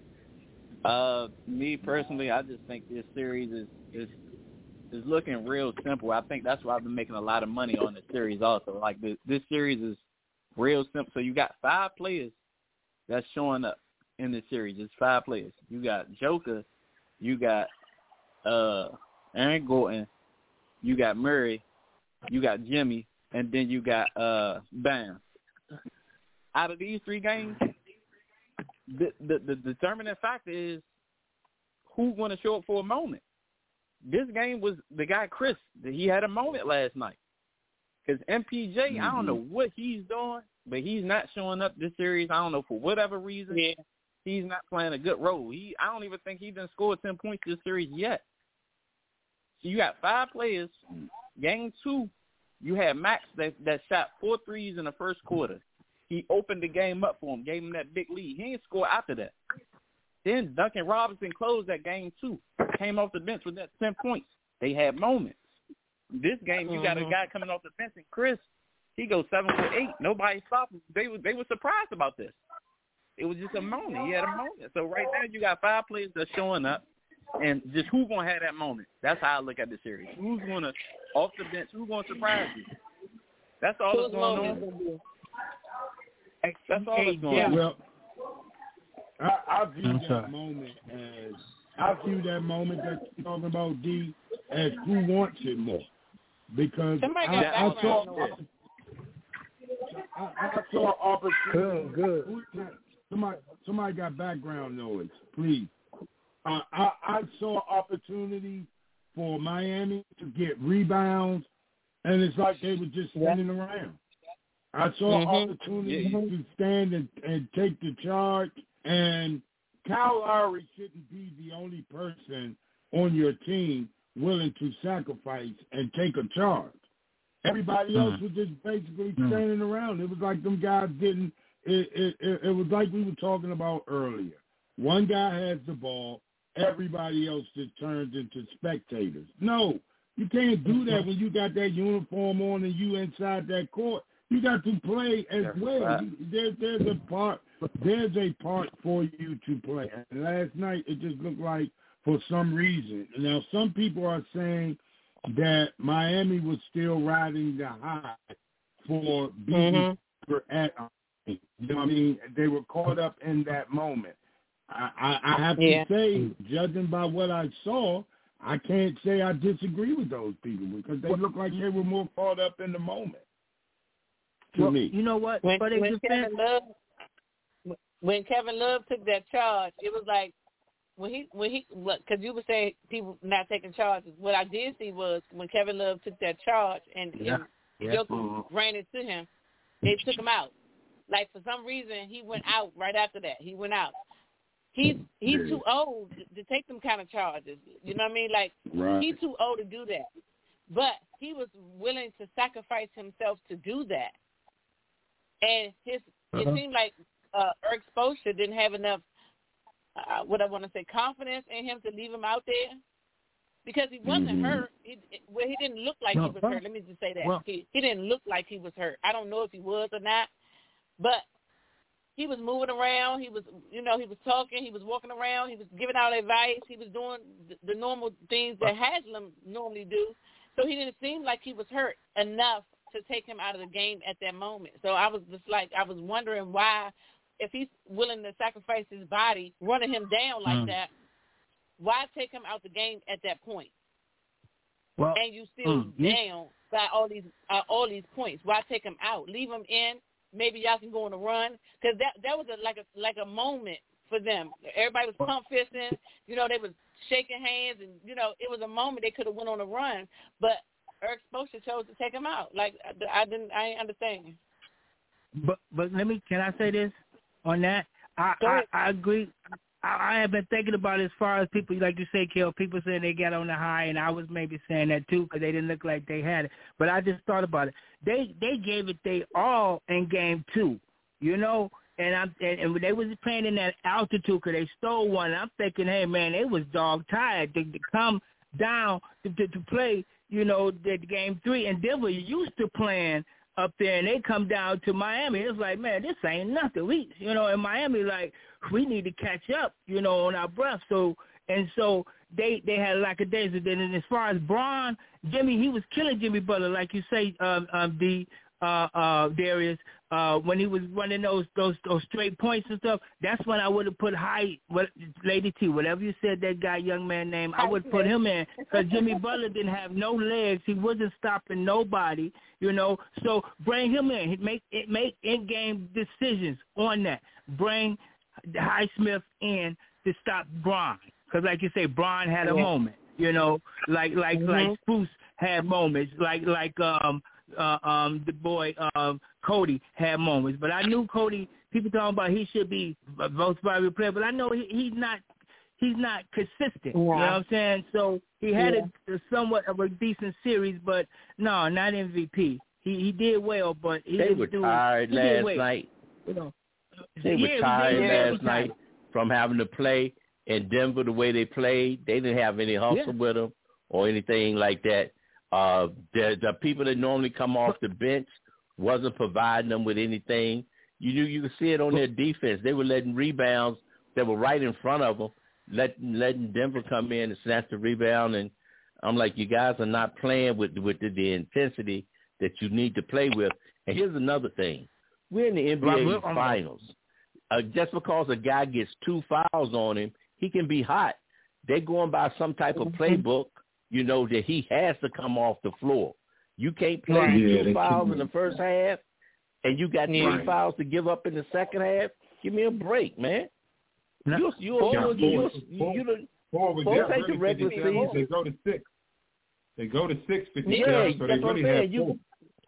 Uh, me personally, I just think this series is is. is looking real simple. I think that's why I've been making a lot of money on this series also. Like, this, this series is real simple. So you got five players that's showing up in this series. It's five players. You got Joker, you got uh, Aaron Gordon, you got Murray, you got Jimmy, and then you got uh, Bam. Out of these three games, the, the, the determining factor is who's going to show up for a moment. This game was the guy, Chris. He had a moment last night. Because M P J, mm-hmm. I don't know what he's doing, but he's not showing up this series. I don't know for whatever reason. Yeah. He's not playing a good role. He, I don't even think he done scored ten points this series yet. So you got five players. Game two, you had Max that, that shot four threes in the first quarter. He opened the game up for him, gave him that big lead. He didn't score after that. Then Duncan Robinson closed that game two. Came off the bench with that ten points. They had moments. This game, you got a guy coming off the bench, and Chris, he goes seven for eight. Nobody stopped him. They were, they were surprised about this. It was just a moment. He had a moment. So right now, you got five players that's showing up, and just who's going to have that moment? That's how I look at the series. Who's going to, off the bench, who's going to surprise you? That's all that's going on. That's all that's going on. Well, I, I view that moment as I view that moment that you're talking about, D, as who wants it more, because I, I saw I, I saw opportunity. Good, good. Somebody, somebody got background noise, please. Uh, I, I saw opportunity for Miami to get rebounds, and it's like they were just standing yeah. around. I saw mm-hmm. opportunity yeah. to stand and, and take the charge. And Kyle Lowry shouldn't be the only person on your team willing to sacrifice and take a charge. Everybody else was just basically standing around. It was like them guys didn't it, it, it, it was like we were talking about earlier. One guy has the ball. Everybody else just turns into spectators. No, you can't do that when you got that uniform on and you inside that court. You got to play as well. There, there's a part. There's a part for you to play. And last night, it just looked like for some reason. Now, some people are saying that Miami was still riding the high for beating mm-hmm. at. You know what I mean? They were caught up in that moment. I, I, I have yeah. to say, judging by what I saw, I can't say I disagree with those people because they look like they were more caught up in the moment. To well, me, you know what? When, but when Kevin Love, when Kevin Love took that charge, it was like when he when he because you were saying people not taking charges. What I did see was when Kevin Love took that charge and, yeah. and yeah. Joker mm-hmm. ran into him, they took him out. Like for some reason, he went out right after that. He went out. He's he's yeah. too old to take them kind of charges. You know what I mean? Like right. he's too old to do that. But he was willing to sacrifice himself to do that. And his uh-huh. it seemed like uh, Eric Spoelstra didn't have enough, uh, what I want to say, confidence in him to leave him out there. Because he wasn't mm-hmm. hurt. He, well, he didn't look like well, he was hurt. Let me just say that. Well, he, he didn't look like he was hurt. I don't know if he was or not. But he was moving around. He was, you know, he was talking. He was walking around. He was giving out advice. He was doing the, the normal things that Haslam normally do. So he didn't seem like he was hurt enough to take him out of the game at that moment. So I was just like, I was wondering why, if he's willing to sacrifice his body, running him down like mm. that, why take him out the game at that point? Well, and you still mm, down yeah. by all these uh, all these points. Why take him out? Leave him in. Maybe y'all can go on a run, because that that was a, like a like a moment for them. Everybody was pump fisting. You know, they was shaking hands, and you know, it was a moment they could have went on a run. But Eric Spoelstra chose to take him out. Like I, I didn't, I ain't understand. But but let me, can I say this on that? I I, I agree. I, I have been thinking about it as far as people, like you say, Kel, people saying they got on the high, and I was maybe saying that too because they didn't look like they had it. But I just thought about it. They they gave it they all in game two, you know, and I'm and, and they was playing in that altitude because they stole one. And I'm thinking, hey man, they was dog tired to, to come down to, to, to play, you know, the game three, and Denver used to playing up there, and they come down to Miami. It's like, man, this ain't nothing. We, you know, in Miami, like, we need to catch up, you know, on our breath. So, and so they they had like a days. And as far as Bron, Jimmy, he was killing Jimmy Butler, like you say, um, um, the uh, uh, Darius, uh, when he was running those those those straight points and stuff. That's when I would have put high, what, Lady T, whatever you said that guy, young man name, I would put him in because Jimmy Butler didn't have no legs. He wasn't stopping nobody, you know. So bring him in. He make it make in game decisions on that. Bring Highsmith in to stop Bron, because like you say, Bron had a yeah. moment, you know, like like mm-hmm. like Spruce had moments, like like um uh, um the boy um Cody had moments. But I knew Cody. People talking about he should be a most valuable player, but I know he, he's not. He's not consistent. Yeah. You know what I'm saying? So he had yeah. a, a somewhat of a decent series, but no, not M V P. He he did well, but he they didn't were do, tired he last well. night. You know. They were yeah, tired yeah, last night from having to play in Denver the way they played. They didn't have any hustle yeah. with them or anything like that. Uh, the, the people that normally come off the bench wasn't providing them with anything. You knew you could see it on their defense. They were letting rebounds that were right in front of them, letting letting Denver come in and snatch the rebound. And I'm like, you guys are not playing with with the, the intensity that you need to play with. And here's another thing. We're in the N B A Finals. Uh, just because a guy gets two fouls on him, he can be hot. They're going by some type of playbook, you know, that he has to come off the floor. You can't play right. with two yeah, fouls in the first half, and you got three right. fouls to give up in the second half. Give me a break, man. No. You you you you you, you don't take the regular season. They go to six. They go to six fifty. Yeah, so that's they what really I'm saying. have You,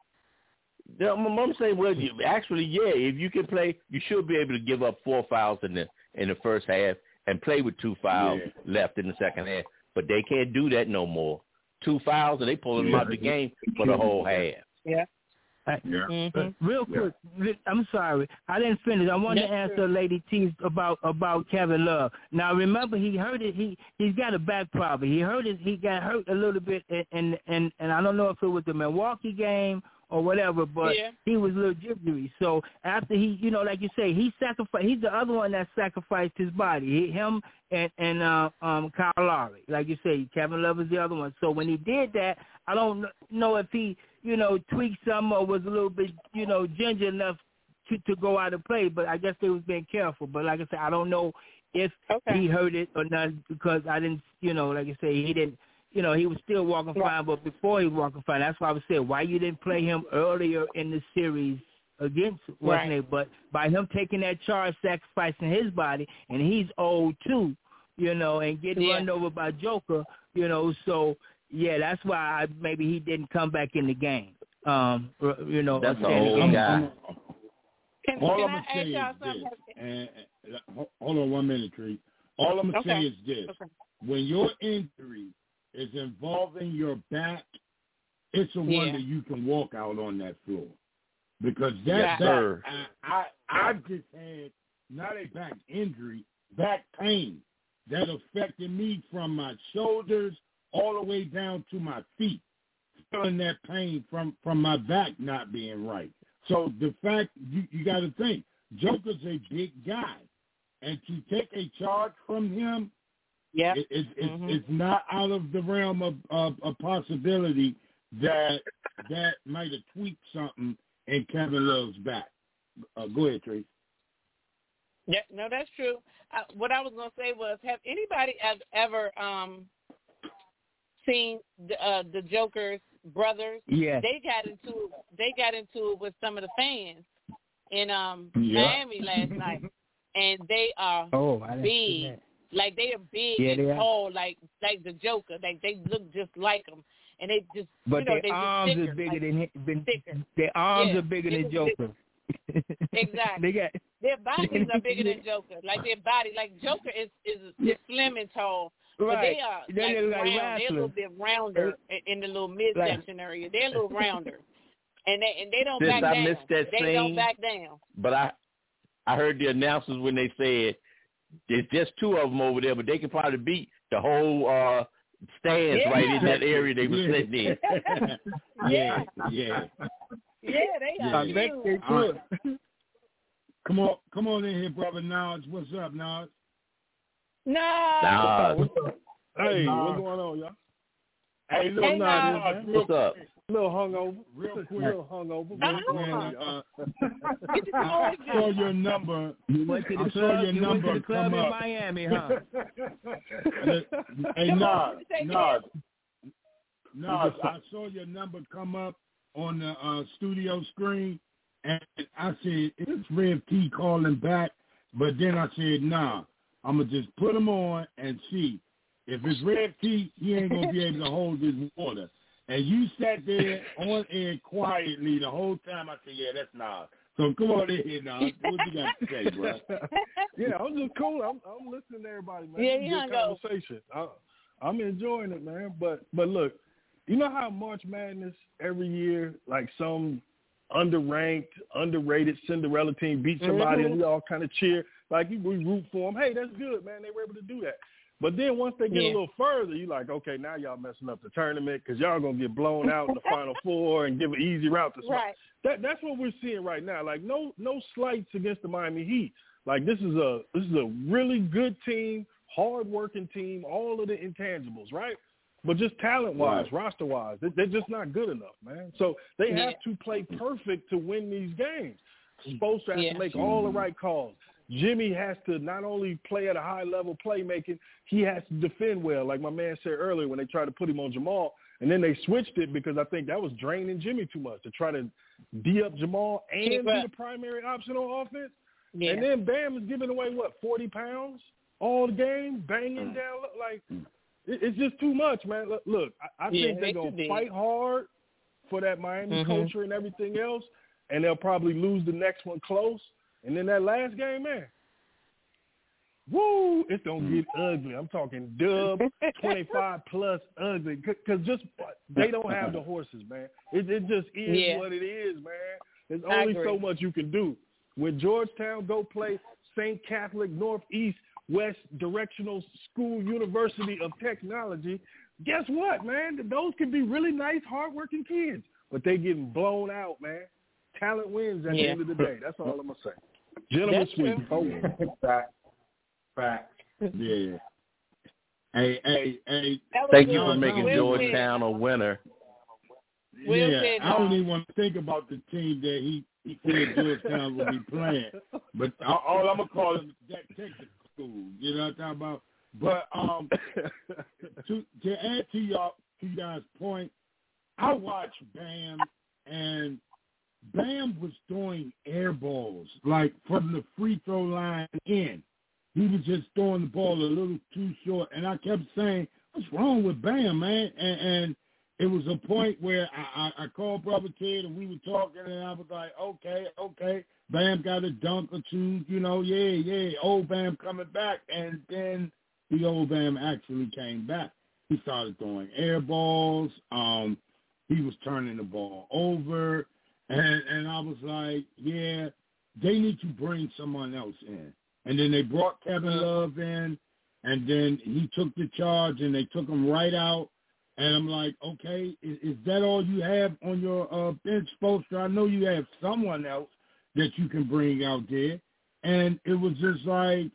yeah, I'm saying, well, you, actually, yeah, if you can play, you should be able to give up four fouls in the in the first half and play with two fouls yeah. left in the second half. But they can't do that no more. Two fouls, and they pull them yeah. out of the game for the whole half. Yeah. Yeah. Mm-hmm. Real quick, yeah. I'm sorry, I didn't finish. I wanted That's to answer true. Lady T about about Kevin Love. Now remember, he hurt it. He he's got a back problem. He hurt it. He got hurt a little bit, and and and, and I don't know if it was the Milwaukee game or whatever, but yeah. he was a little jittery. So after he, you know, like you say, he sacrificed. He's the other one that sacrificed his body. He, him and and uh, um, Kyle Lowry, like you say, Kevin Love is the other one. So when he did that, I don't know if he, you know, tweaked some or was a little bit, you know, ginger enough to to go out and play. But I guess they was being careful. But like I said, I don't know if okay. he hurt it or not because I didn't, you know, like I say, he didn't. You know, he was still walking fine, but before he was walking fine, that's why I was saying, why you didn't play him earlier in the series against wasn't right. it? But by him taking that charge, sacrificing his body, and he's old too, you know, and getting yeah. run over by Joker, you know, so, yeah, that's why I, maybe he didn't come back in the game. Um, you know, that's an old guy. Can, All can I'm I gonna say ask y'all is something? this, and, and hold on one minute, Tree. All I'm gonna Okay. say is this: Okay. when your injury is involving your back, it's a Yeah. wonder you can walk out on that floor. Because that Yes, back, sir. I, I I've just had not a back injury, back pain that affected me from my shoulders all the way down to my feet, feeling that pain from, from my back not being right. So the fact, you, you got to think, Joker's a big guy, and to take a charge from him, yeah, it, it, it, mm-hmm. it's not out of the realm of, of a possibility that that might have tweaked something in Kevin Love's back. Uh, go ahead, Trace. Yeah, no, that's true. Uh, what I was going to say was, have anybody ev- ever um, seen the, uh, the Joker's brothers? Yeah. They got into they got into it with some of the fans in um, Yeah. Miami last night, and they are Oh, I didn't see big. that. Like they are big Yeah, and they are. tall, like like the Joker. Like they look just like him, and they just But you know their they arms just thicker, are bigger like, than him. Than, thicker. their arms Yeah, are bigger they than just- Joker. Exactly. They got Their bodies are bigger than Joker. Like their body, like Joker is is, is slim and tall, but Right. they are They like look like round. They're a little wrestlers. bit rounder in, in the little midsection area. They're a little rounder, and they and they don't Since back I down. missed that they scene, don't back down. But I I heard the announcers when they said there's just two of them over there, but they could probably beat the whole uh, stands Yeah. right in that area they were Yeah. sitting in. yeah, yeah. Yeah, they Yeah. are I bet huge. they could. Come on, come on in here, brother Nas. What's up, Nas? No. Nah, Hey, Nah. what's going on, y'all? Hey, look, Hey, Nas, Nas. Nas, real what's up? quick, A little hungover. real A quick. little hungover. Uh-uh. What's going on, When, y'all? uh, Get your I toys saw in. your number. You went to the I saw club. your You went to number the club come in up. Miami, huh? Hey, Come on, Nas, say Nas, Nas, What's up? I saw your number come up on the uh, studio screen, and I said, it's Rev T calling back. But then I said, nah, I'm going to just put him on and see. If it's Rev T, he ain't going to be able to hold his water. And you sat there on air quietly the whole time. I said, yeah, that's Nas. So come on in here, Nas. What you got to say, bro? Yeah, I'm just cool. I'm I'm listening to everybody, man. Yeah, It's a he good hung up. conversation. I, I'm enjoying it, man. But but look, you know how March Madness every year, like some underranked, underrated Cinderella team beat somebody, Mm-hmm. and we all kind of cheer, like we root for them. Hey, that's good, man. They were able to do that. But then once they get Yeah. a little further, you're like, okay, now y'all messing up the tournament because y'all gonna get blown out in the Final Four and give an easy route to somebody. Right. That that's what we're seeing right now. Like no no slights against the Miami Heat. Like this is a this is a really good team, hard working team, all of the intangibles, right? But just talent wise, Right. roster wise, they're just not good enough, man. So they Yeah. have to play perfect to win these games. Spoelstra has Yeah. to make all the right calls. Jimmy has to not only play at a high level playmaking, he has to defend well. Like my man said earlier when they tried to put him on Jamal, and then they switched it because I think that was draining Jimmy too much to try to D up Jamal and Keep be up. the primary option on offense. Yeah. And then Bam is giving away, what, forty pounds all the game, banging down. Like, it, it's just too much, man. Look, look I, I Yeah, think they're they going too to big. fight hard for that Miami Mhm. culture and everything else, and they'll probably lose the next one close. And then that last game, man, woo, it's going to get ugly. I'm talking dub, twenty-five plus ugly. Because just they don't have the horses, man. It, it just is Yeah. what it is, man. There's I only agree. so much you can do. When Georgetown go play Saint Catholic Northeast West Directional School University of Technology, guess what, man? Those can be really nice, hardworking kids. But they getting blown out, man. Talent wins at the Yeah. end of the day. That's all I'm going to say. Gentlemen That's sweep. true. Oh. Fact. Fact. Yeah. Hey, hey, hey. That was Thank good. you for making Will Georgetown a winner. Will Yeah, said, I don't uh, even want to think about the team that he, he said Georgetown would be playing. But all, all I'm going to call it that Texas school. You know what I'm talking about? But um, to to add to y'all to you guys' point, I watched Bam, and Bam was throwing air balls, like from the free throw line in. He was just throwing the ball a little too short, and I kept saying, what's wrong with Bam, man? And, and it was a point where I, I, I called Brother Ted and we were talking, and I was like, okay, okay, Bam got a dunk or two, you know, yeah, yeah, old Bam coming back. And then the old Bam actually came back. He started throwing air balls. Um, he was turning the ball over. And, and I was like, yeah, they need to bring someone else in. And then they brought Kevin Love in, and then he took the charge, and they took him right out. And I'm like, okay, is, is that all you have on your uh, bench, Spoelstra? I know you have someone else that you can bring out there. And it was just like,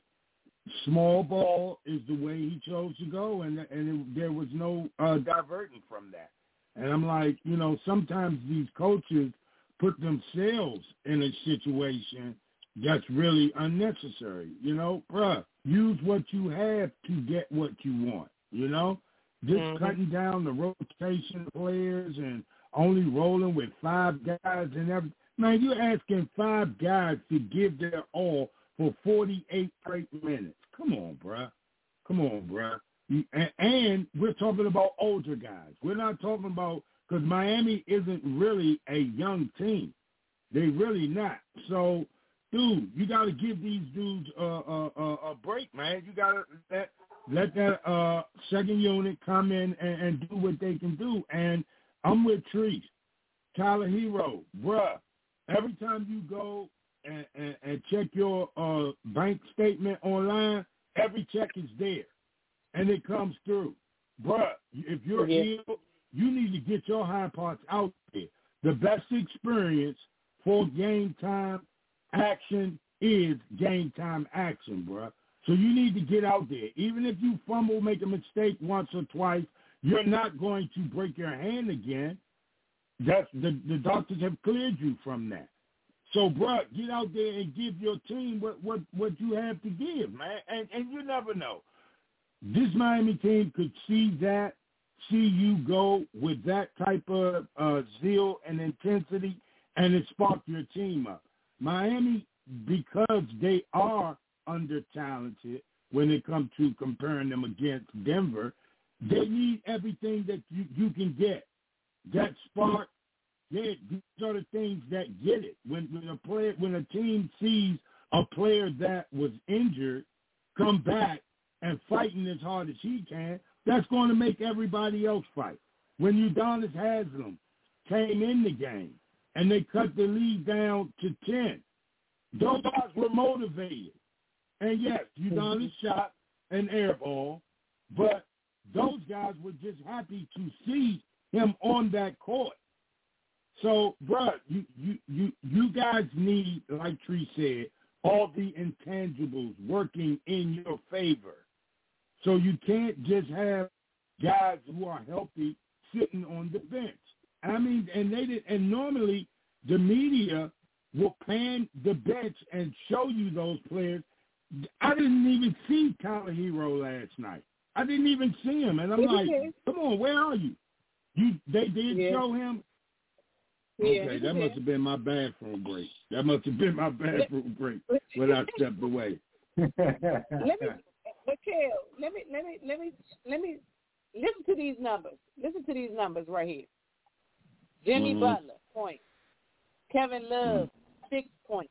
small ball is the way he chose to go, and and it, there was no uh, diverting from that. And I'm like, you know, sometimes these coaches put themselves in a situation that's really unnecessary. You know, bruh, use what you have to get what you want, you know? Just mm-hmm. cutting down the rotation players and only rolling with five guys and everything. Man, you're asking five guys to give their all for forty-eight straight minutes. Come on, bruh. Come on, bruh. And, and we're talking about older guys. We're not talking about – because Miami isn't really a young team. They really not. So, dude, you got to give these dudes a, a, a, a break, man. You got to let, let that uh, second unit come in and, and do what they can do. And I'm with Treese. Tyler Hero, bruh, every time you go and, and, and check your uh, bank statement online, every check is there, and it comes through. Bruh, if you're yeah. ill, you need to get your high parts out there. The best experience for game time action is game time action, bruh. So you need to get out there. Even if you fumble, make a mistake once or twice, you're not going to break your hand again. That's the, the doctors have cleared you from that. So, bruh, get out there and give your team what, what, what you have to give, man. And, and you never know. This Miami team could see that, see you go with that type of uh, zeal and intensity, and it sparked your team up. Miami, because they are under-talented when it comes to comparing them against Denver, they need everything that you, you can get. That spark, yeah, these are the things that get it. When, when a player, when a team sees a player that was injured come back and fighting as hard as he can, that's going to make everybody else fight. When Udonis Haslem came in the game and they cut the lead down to ten, those guys were motivated. And yes, Udonis shot an air ball, but those guys were just happy to see him on that court. So, bruh, you, you, you, you guys need, like Tree said, all the intangibles working in your favor. So you can't just have guys who are healthy sitting on the bench. I mean, and they did, and normally the media will pan the bench and show you those players. I didn't even see Tyler Hero last night. I didn't even see him, and I'm like, come on, where are you? You they did yeah. show him. Okay, yeah, that must have been my bathroom break. That must have been my bathroom break when I stepped away. Let me, Mikhail, let me, let me, let me, let me listen to these numbers. Listen to these numbers right here. Jimmy mm-hmm. Butler, point. Kevin Love, mm-hmm. six points.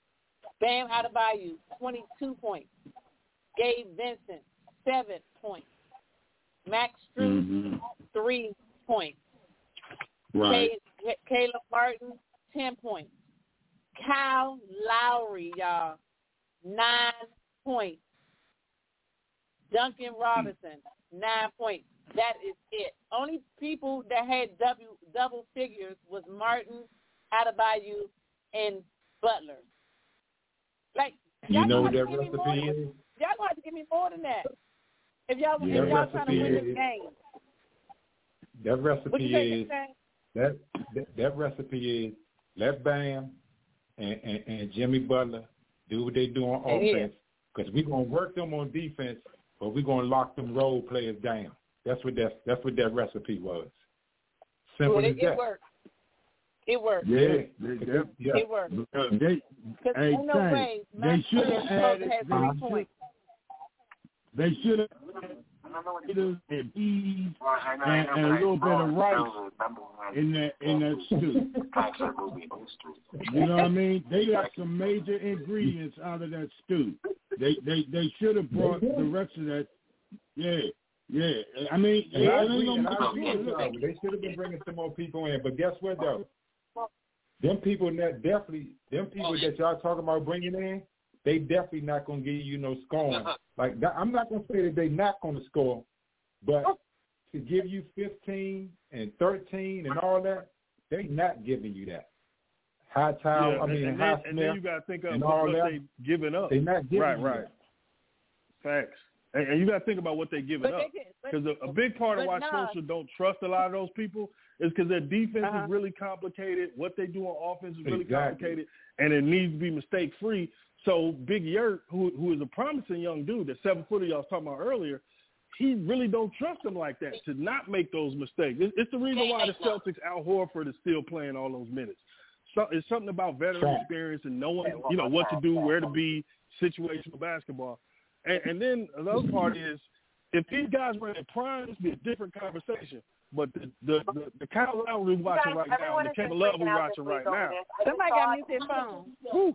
Bam Adebayo, twenty-two points. Gabe Vincent, seven points. Max Strus, mm-hmm. three points. Right. Kay, Caleb Martin, ten points. Kyle Lowry, y'all, nine points. Duncan Robinson, nine points. That is it. Only people that had double, double figures was Martin, Adebayo, and Butler. Like, you y'all know what that recipe is? Y'all gonna have to give me more than that. If y'all, yeah, if y'all trying to win this game. That recipe is that, that that recipe is let Bam and, and, and Jimmy Butler do what they do on offense, because we're gonna work them on defense, but we're gonna lock them role players down. That's what that that's what that recipe was. Simple well, as it, that. It worked. It worked. Yeah, they, they, yeah. It worked. Uh, they, hey, no Tank, way. They should have added. They, they should have. and peas and, and a little bit of rice in that in that stew. You know what I mean? They got some major ingredients out of that stew. They they they should have brought the rest of that. Yeah, yeah. I mean, and I I agree, ain't and I gonna agree with you. They should have been bringing some more people in. But guess what, though? Them people that definitely, them people that y'all talking about bringing in, they definitely not gonna give you no scoring. Like that, I'm not gonna say that they not gonna score, but to give you fifteen and thirteen and all that, they not giving you that. High Tower, yeah, I mean, and, high then, and then you got to think of what they giving up. They not giving right, you right. That. Facts. And, and you got to think about what they're giving up. Because a, a big part of why nah. Social don't trust a lot of those people is because their defense uh-huh. is really complicated. What they do on offense is really exactly. complicated, and it needs to be mistake free. So Big Yurt, who who is a promising young dude, that seven footer y'all was talking about earlier, he really don't trust him like that to not make those mistakes. It's, it's the reason why the Celtics, Al Horford, is still playing all those minutes. So it's something about veteran experience and knowing, you know, what to do, where to be, situational basketball. And, and then the other part is, if these guys were in their prime, this would be a different conversation. But the the, the, the Kyle Lowry we're watching right now, the Kevin Love we're watching right now. Somebody got me their phone. Whew.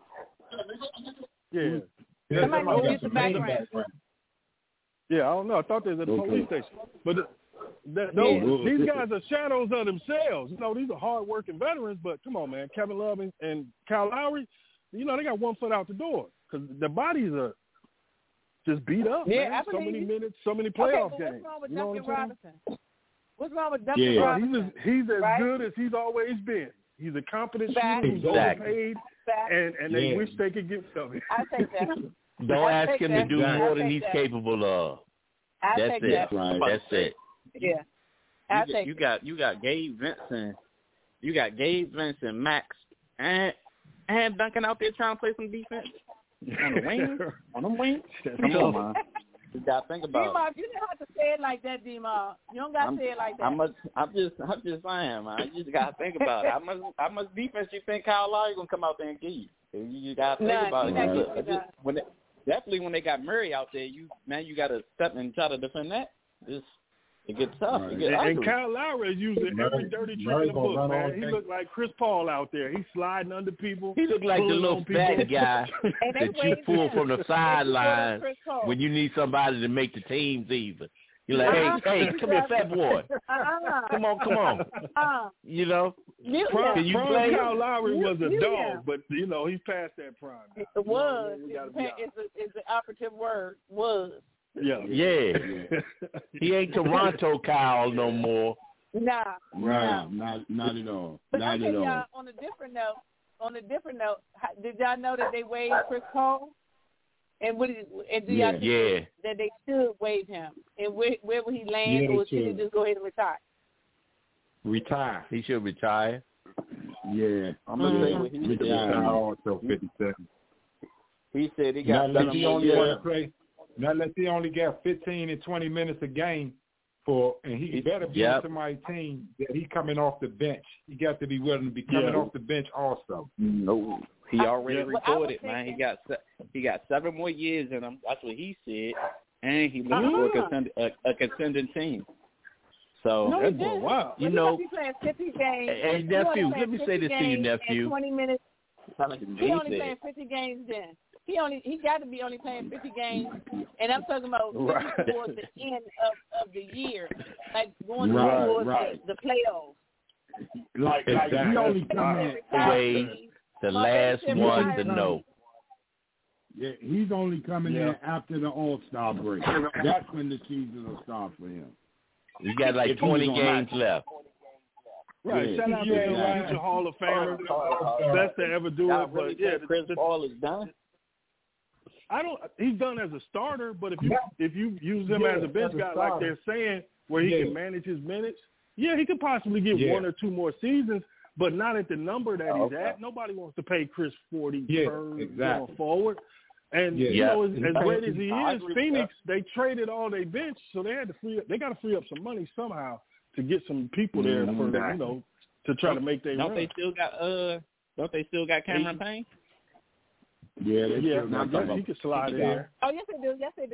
Yeah. yeah. Somebody got me the background. Yeah, I don't know. I thought they was at the okay. police station. But the, the, those, yeah. these guys are shadows of themselves. You know, these are hard-working veterans, but come on, man. Kevin Love and, and Kyle Lowry, you know, they got one foot out the door because their bodies are just beat up, yeah, man. So many minutes, so many playoff okay, games. What's wrong with you know Duncan what Robinson? What's wrong with Duncan yeah. Robinson? He's as, he's as right? good as he's always been. He's a competent Fact. shooter who's exactly. overpaid, Fact. and, and yeah. they wish they could get something. I take that. Don't I ask him that. to do I more than he's that. capable of. I That's take it. That. Right. That's it. Yeah. I you, take you got you got Gabe Vincent, you got Gabe Vincent, Max, and and Duncan out there trying to play some defense on the wing, on the wing. Come on, man. You gotta think about D-Mar, it. you don't have to say it like that, D-Mar. You don't got to say it like that. I'm, a, I'm just, I'm just saying, man. You just gotta think about it. How much, how much defense you think Kyle Lowry gonna come out there and give you? You just gotta think None. about it. Right. Look, just, when they, definitely when they got Murray out there, you man, you gotta step and try to defend that. Just it gets tough. Right. It gets and, and ugly. Kyle Lowry is using every dirty trick in the book, man. He looked like Chris Paul out there. He's sliding under people. He looked like the little fat guy that you pull from the sideline when you need somebody to make the teams even. You're like, hey, hey, come here, fat boy. Come on, come on. You know, prime, can you prime play? Kyle Lowry was a you, dog, yeah. but you know he's past that prime. Now. It was. You know, it's, it's, it's the operative word. Was. Yeah. Yeah. He ain't Toronto Kyle no more. Nah. Right. Nah. Not not at all. But not okay, at all. y'all, on a different note, on a different note, did y'all know that they waived Chris Paul? And what? And do y'all think yeah. that they should waive him? And where where will he land, Yeah, or should he should. just go ahead and retire? Retire. He should retire. Yeah. I'm gonna Mm-hmm. say what he Retire said. also fifty-seven. He said he got Not unless seven he more only years. want to play. Not unless he only got fifteen and twenty minutes a game for, and he better be yep. on somebody's team that he coming off the bench. He got to be willing to be coming Yeah. off the bench also. No, he already Yeah. reported, Well, man. He got se- he got seven more years in him. That's what he said, and he looking Uh-huh. for a, contend- a, a contending team. So No, he That's didn't. wow. You Well, know, he playing fifty games. hey, He nephew, only let me playing say this fifty to you, games nephew. in twenty minutes. like He he only said. playing fifty games then. He only he got to be only playing fifty games, and I'm talking about Right. towards the end of, of the year, like going Right, towards right. the, the playoffs. Like like he Exactly. only come in. Wade, the last one to know. Yeah, he's only coming Yeah. in after the All Star break. That's when the season will start for him. You got like If he twenty was games on left. Right. Yeah. Shout out Yeah. to Bill Yeah. Future Hall of Famer. Best to ever do Y'all it. really But yeah, think Chris the, Paul is done? I don't. He's done as a starter, but if you if you use him Yeah, as a bench as a guy, like starter. they're saying, where he Yeah. can manage his minutes, yeah, he could possibly get Yeah. one or two more seasons, but not at the number that he's Okay. at. Nobody wants to pay Chris forty Yeah, per exactly. going forward. And Yeah. you know, as, Yeah. as great as he I is, agree with Phoenix they traded all their bench, so they had to free up. They got to free up some money somehow to get some people there for you know to try to make their Don't run. they still got uh? Don't they still got Cameron Payne? Yeah, they Yeah, still I got guess that. he could slide in there. Oh yes, they do. Yes, they do.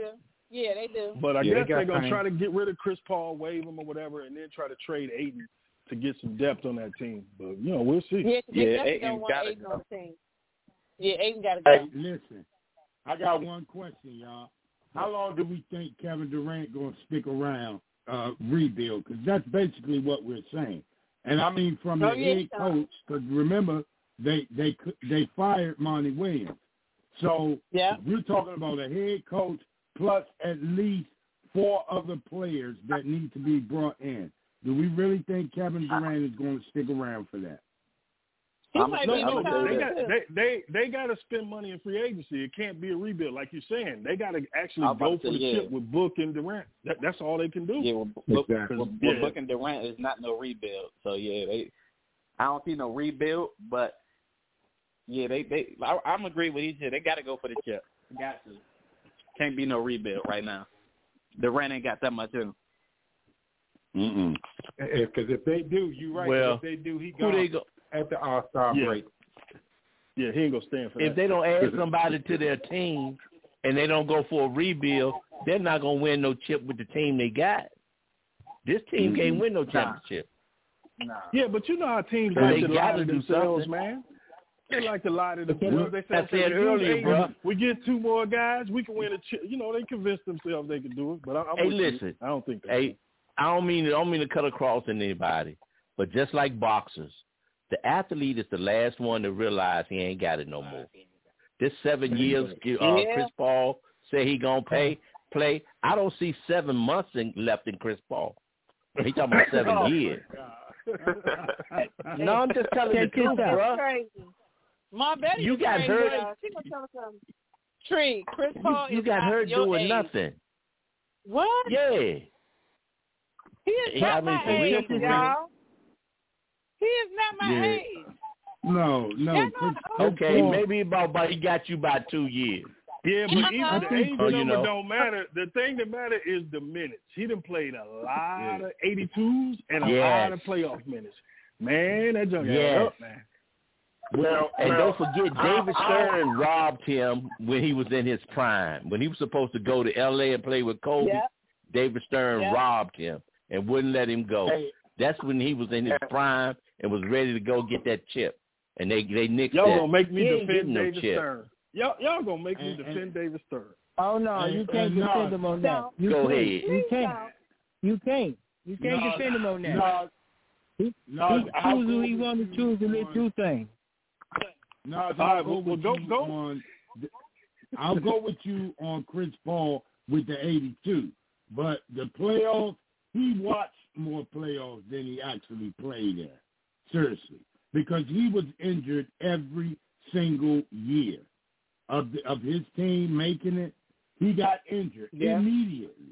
Yeah, they do. But I yeah, guess they they're going to time. try to get rid of Chris Paul, wave him or whatever, and then try to trade Ayton to get some depth on that team. But, you know, we'll see. Yeah, they Yeah, definitely Ayton don't want gotta Ayton go. on the team. Yeah, Ayton got to go. Hey, listen, I got one question, y'all. How long do we think Kevin Durant going to stick around, uh, rebuild? Because that's basically what we're saying. And I mean from Oh, the yeah, head coach, because remember, they, they, they fired Monty Williams. So yeah. we're talking about a head coach plus at least four other players that need to be brought in. Do we really think Kevin Durant is going to stick around for that? He I'm might No, be no, retired, they got too. they they they got to spend money in free agency. It can't be a rebuild, like you're saying. They got to actually I was go about to for say, the yeah. chip with Book and Durant. That, that's all they can do. Yeah, well, Book, Exactly. well, Yeah. well, Book and Durant is not no rebuild. So yeah, they. I don't see no rebuild, but yeah, they they. I, I'm agree with each other. They got to go for the chip. Got to. Can't be no rebuild right now. Durant ain't got that much in him. Mm-mm. Because if they do, you're right. Well, if they do, he Who gone they go? at the All-Star Yeah. break. Yeah, he ain't gonna stand for If that. they don't add somebody to their team and they don't go for a rebuild, they're not gonna win no chip with the team they got. This team Mm-hmm. can't win no championship. Nah. Yeah, but you know how teams So like they to lie gotta to do themselves, something. man. They like to lie to themselves. They say, I okay, said we earlier, lose eight, bro. We get two more guys. We can win a chip. You know, they convince themselves they can do it. But I, I'm Hey, with you. listen. I don't think they Hey, I don't mean I don't mean to cut across on anybody, but just like boxers, the athlete is the last one to realize he ain't got it no more. This seven years, uh, Yeah. Chris Paul say he gonna pay play. I don't see seven months in, left in Chris Paul. He talking about seven Oh, years. No, I'm just telling the Check this truth, out. bro. Crazy. Ma Betty You is got crazy, hurt. y'all. She gonna tell us something. Tree, Chris Paul You, you is got not her your doing age. nothing. What? Yeah. He is Yeah, not I mean, my for real, age, for real. y'all. He is not my Yeah. age. No, no. That's Chris, not- Chris Okay, Paul- maybe about, about he got you by two years. Yeah, but Uh-huh. even the age Oh, you number know. don't matter. The thing that matters is the minutes. He done played a lot Yeah. of eighty-twos and a Yes. lot of playoff minutes. Man, that junk Yes. got up, man. Well, And well, don't forget, David Stern robbed him when he was in his prime. When he was supposed to go to L A and play with Kobe, Yep. David Stern Yep. robbed him and wouldn't let him go. Hey. That's when he was in his prime and was ready to go get that chip. And they they nixed Y'all that. gonna make me He ain't defend getting no David chip. Stern. Y'all y'all gonna make me And- defend and- David Stern. Oh no, you And- can't and defend no, him on that. no. You Go can't. ahead. You can't. You can't. You can't No, defend him on that. No, he no, he I'll choose who go he with want you to choose and they on- do things. No, All I'll right, go well, with go- you go. on. The, I'll go with you on Chris Paul with the eighty-two, but the playoffs, he watched more playoffs than he actually played in. Seriously, because he was injured every single year of the, of his team making it. He got injured Yeah. immediately,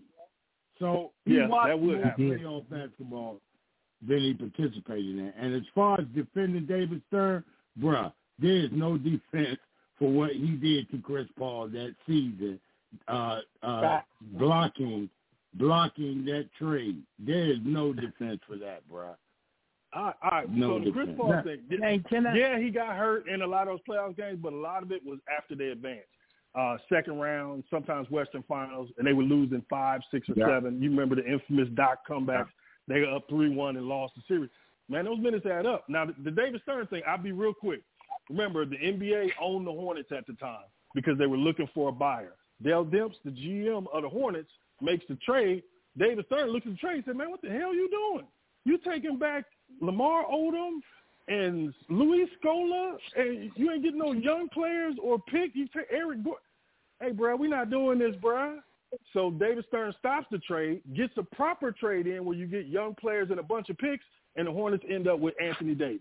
so he Yeah, watched that would more happen. playoff basketball than he participated in. And as far as defending David Stern, bruh, there is no defense for what he did to Chris Paul that season, uh, uh, blocking blocking that trade. There is no defense for that, bruh. All right, all right. No so the Chris defense. Paul Now- thing, Hey, can I- yeah, he got hurt in a lot of those playoff games, but a lot of it was after they advanced. Uh, second round, sometimes Western Finals, and they were losing five, six, or Yeah. seven. You remember the infamous Doc comebacks. They were up three one and lost the series. Man, those minutes add up. Now, the, the David Stern thing, I'll be real quick. Remember, the N B A owned the Hornets at the time because they were looking for a buyer. Dale Demps, the G M of the Hornets, makes the trade. David Stern looks at the trade and said, man, what the hell are you doing? You taking back Lamar Odom and Luis Scola, and you ain't getting no young players or pick. You take Eric Gordon. Hey, bro, we're not doing this, bro. So David Stern stops the trade, gets a proper trade in where you get young players and a bunch of picks, and the Hornets end up with Anthony Davis.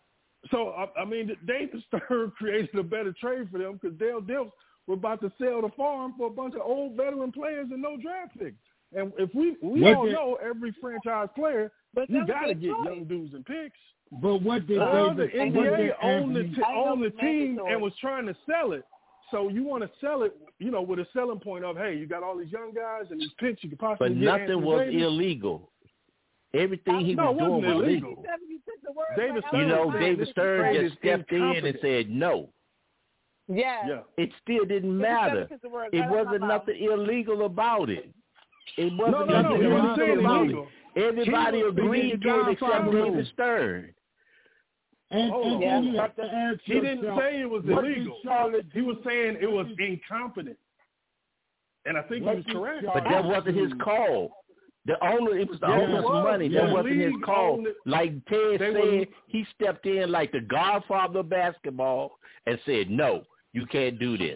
So, I, I mean, David Stern created a better trade for them because Dale Demps were about to sell the farm for a bunch of old veteran players and no draft picks. And if we we What all did- know every franchise player, But you that was got to their get choice. young dudes and picks. But what did Uh, the David? N B what A did owned the, Anthony- t- I know owned the it's team mandatory. and was trying to sell it. So you want to sell it, you know, with a selling point of, hey, you got all these young guys and these picks you could possibly But get. nothing Anthony was Davis. illegal. Everything he No, was it doing wasn't was illegal. legal. David You Stern know, said David this Stern trade just is stepped in and incompetent. said no. Yeah. yeah. It still didn't matter. It wasn't nothing illegal about it. It wasn't no, no, nothing no, illegal about illegal. it. Everybody He agreed to it except David Stern. And, and yeah. then you have to ask He yourself, didn't say it was illegal. He was saying it was incompetent. And I think what he was correct. But that wasn't his call. The owner, it was the yeah, owner's was. money. Yeah, that wasn't his call. It. Like Ted they said, were, he stepped in like the godfather of basketball and said, no, you can't do this.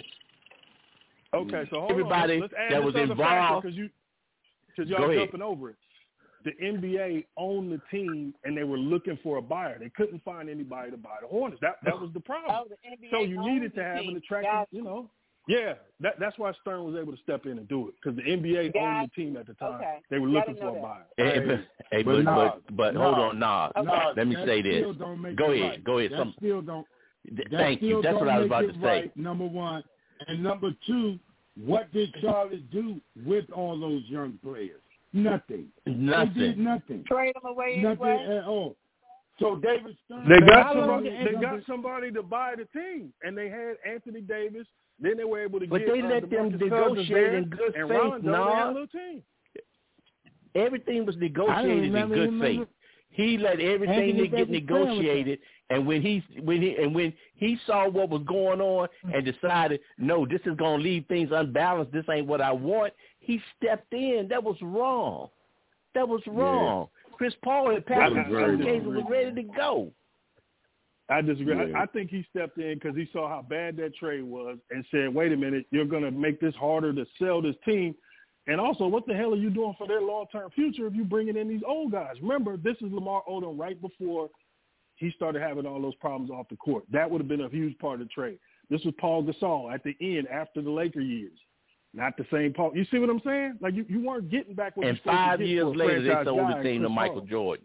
Okay, so hold Everybody on. Let's add that this was other involved, because you, because y'all jumping over it. The N B A owned the team, and they were looking for a buyer. They couldn't find anybody to buy the Hornets. That that was the problem. Oh, the N B A so you needed to the have team. an attractive, Gotcha. you know. Yeah, that, that's why Stern was able to step in and do it because the N B A Gotcha. owned the team at the time. Okay. They were looking for a that. buyer. Hey, but, hey, but, nah, but, but nah, hold on, nah. nah, Let me that say this. still don't make Go it ahead, right. go ahead. That Some, still don't. That thank still you. That's don't what I was make about it to say. Right, number one, and number two, what did Charlotte do with all those young players? Nothing. Nothing. They did nothing. Trade them away Nothing anyway. at all. So David Stern. They got How somebody. long- They got somebody to buy the team, and they had Anthony Davis. Then they were able to But get. they uh, let them DeMarcus negotiate Cousins in good and faith, Rondo. nah. They had a little team. Everything was negotiated in good faith. He let everything Anthony get Davis negotiated, and when he when he and when he saw what was going on and decided, no, this is going to leave things unbalanced. This ain't what I want. He stepped in. That was wrong. That was wrong. Yeah. Chris Paul and Patrick Suitcase was ready to go. I disagree. Yeah. I, I think he stepped in because he saw how bad that trade was and said, wait a minute, you're going to make this harder to sell this team. And also, what the hell are you doing for their long-term future if you're bringing in these old guys? Remember, this is Lamar Odom right before he started having all those problems off the court. That would have been a huge part of the trade. This was Paul Gasol at the end after the Laker years. Not the same Paul. You see what I'm saying? Like, you, you weren't getting back what and you're supposed five to get years for a later, they franchise sold guy the team to Chris Michael Paul. Jordan.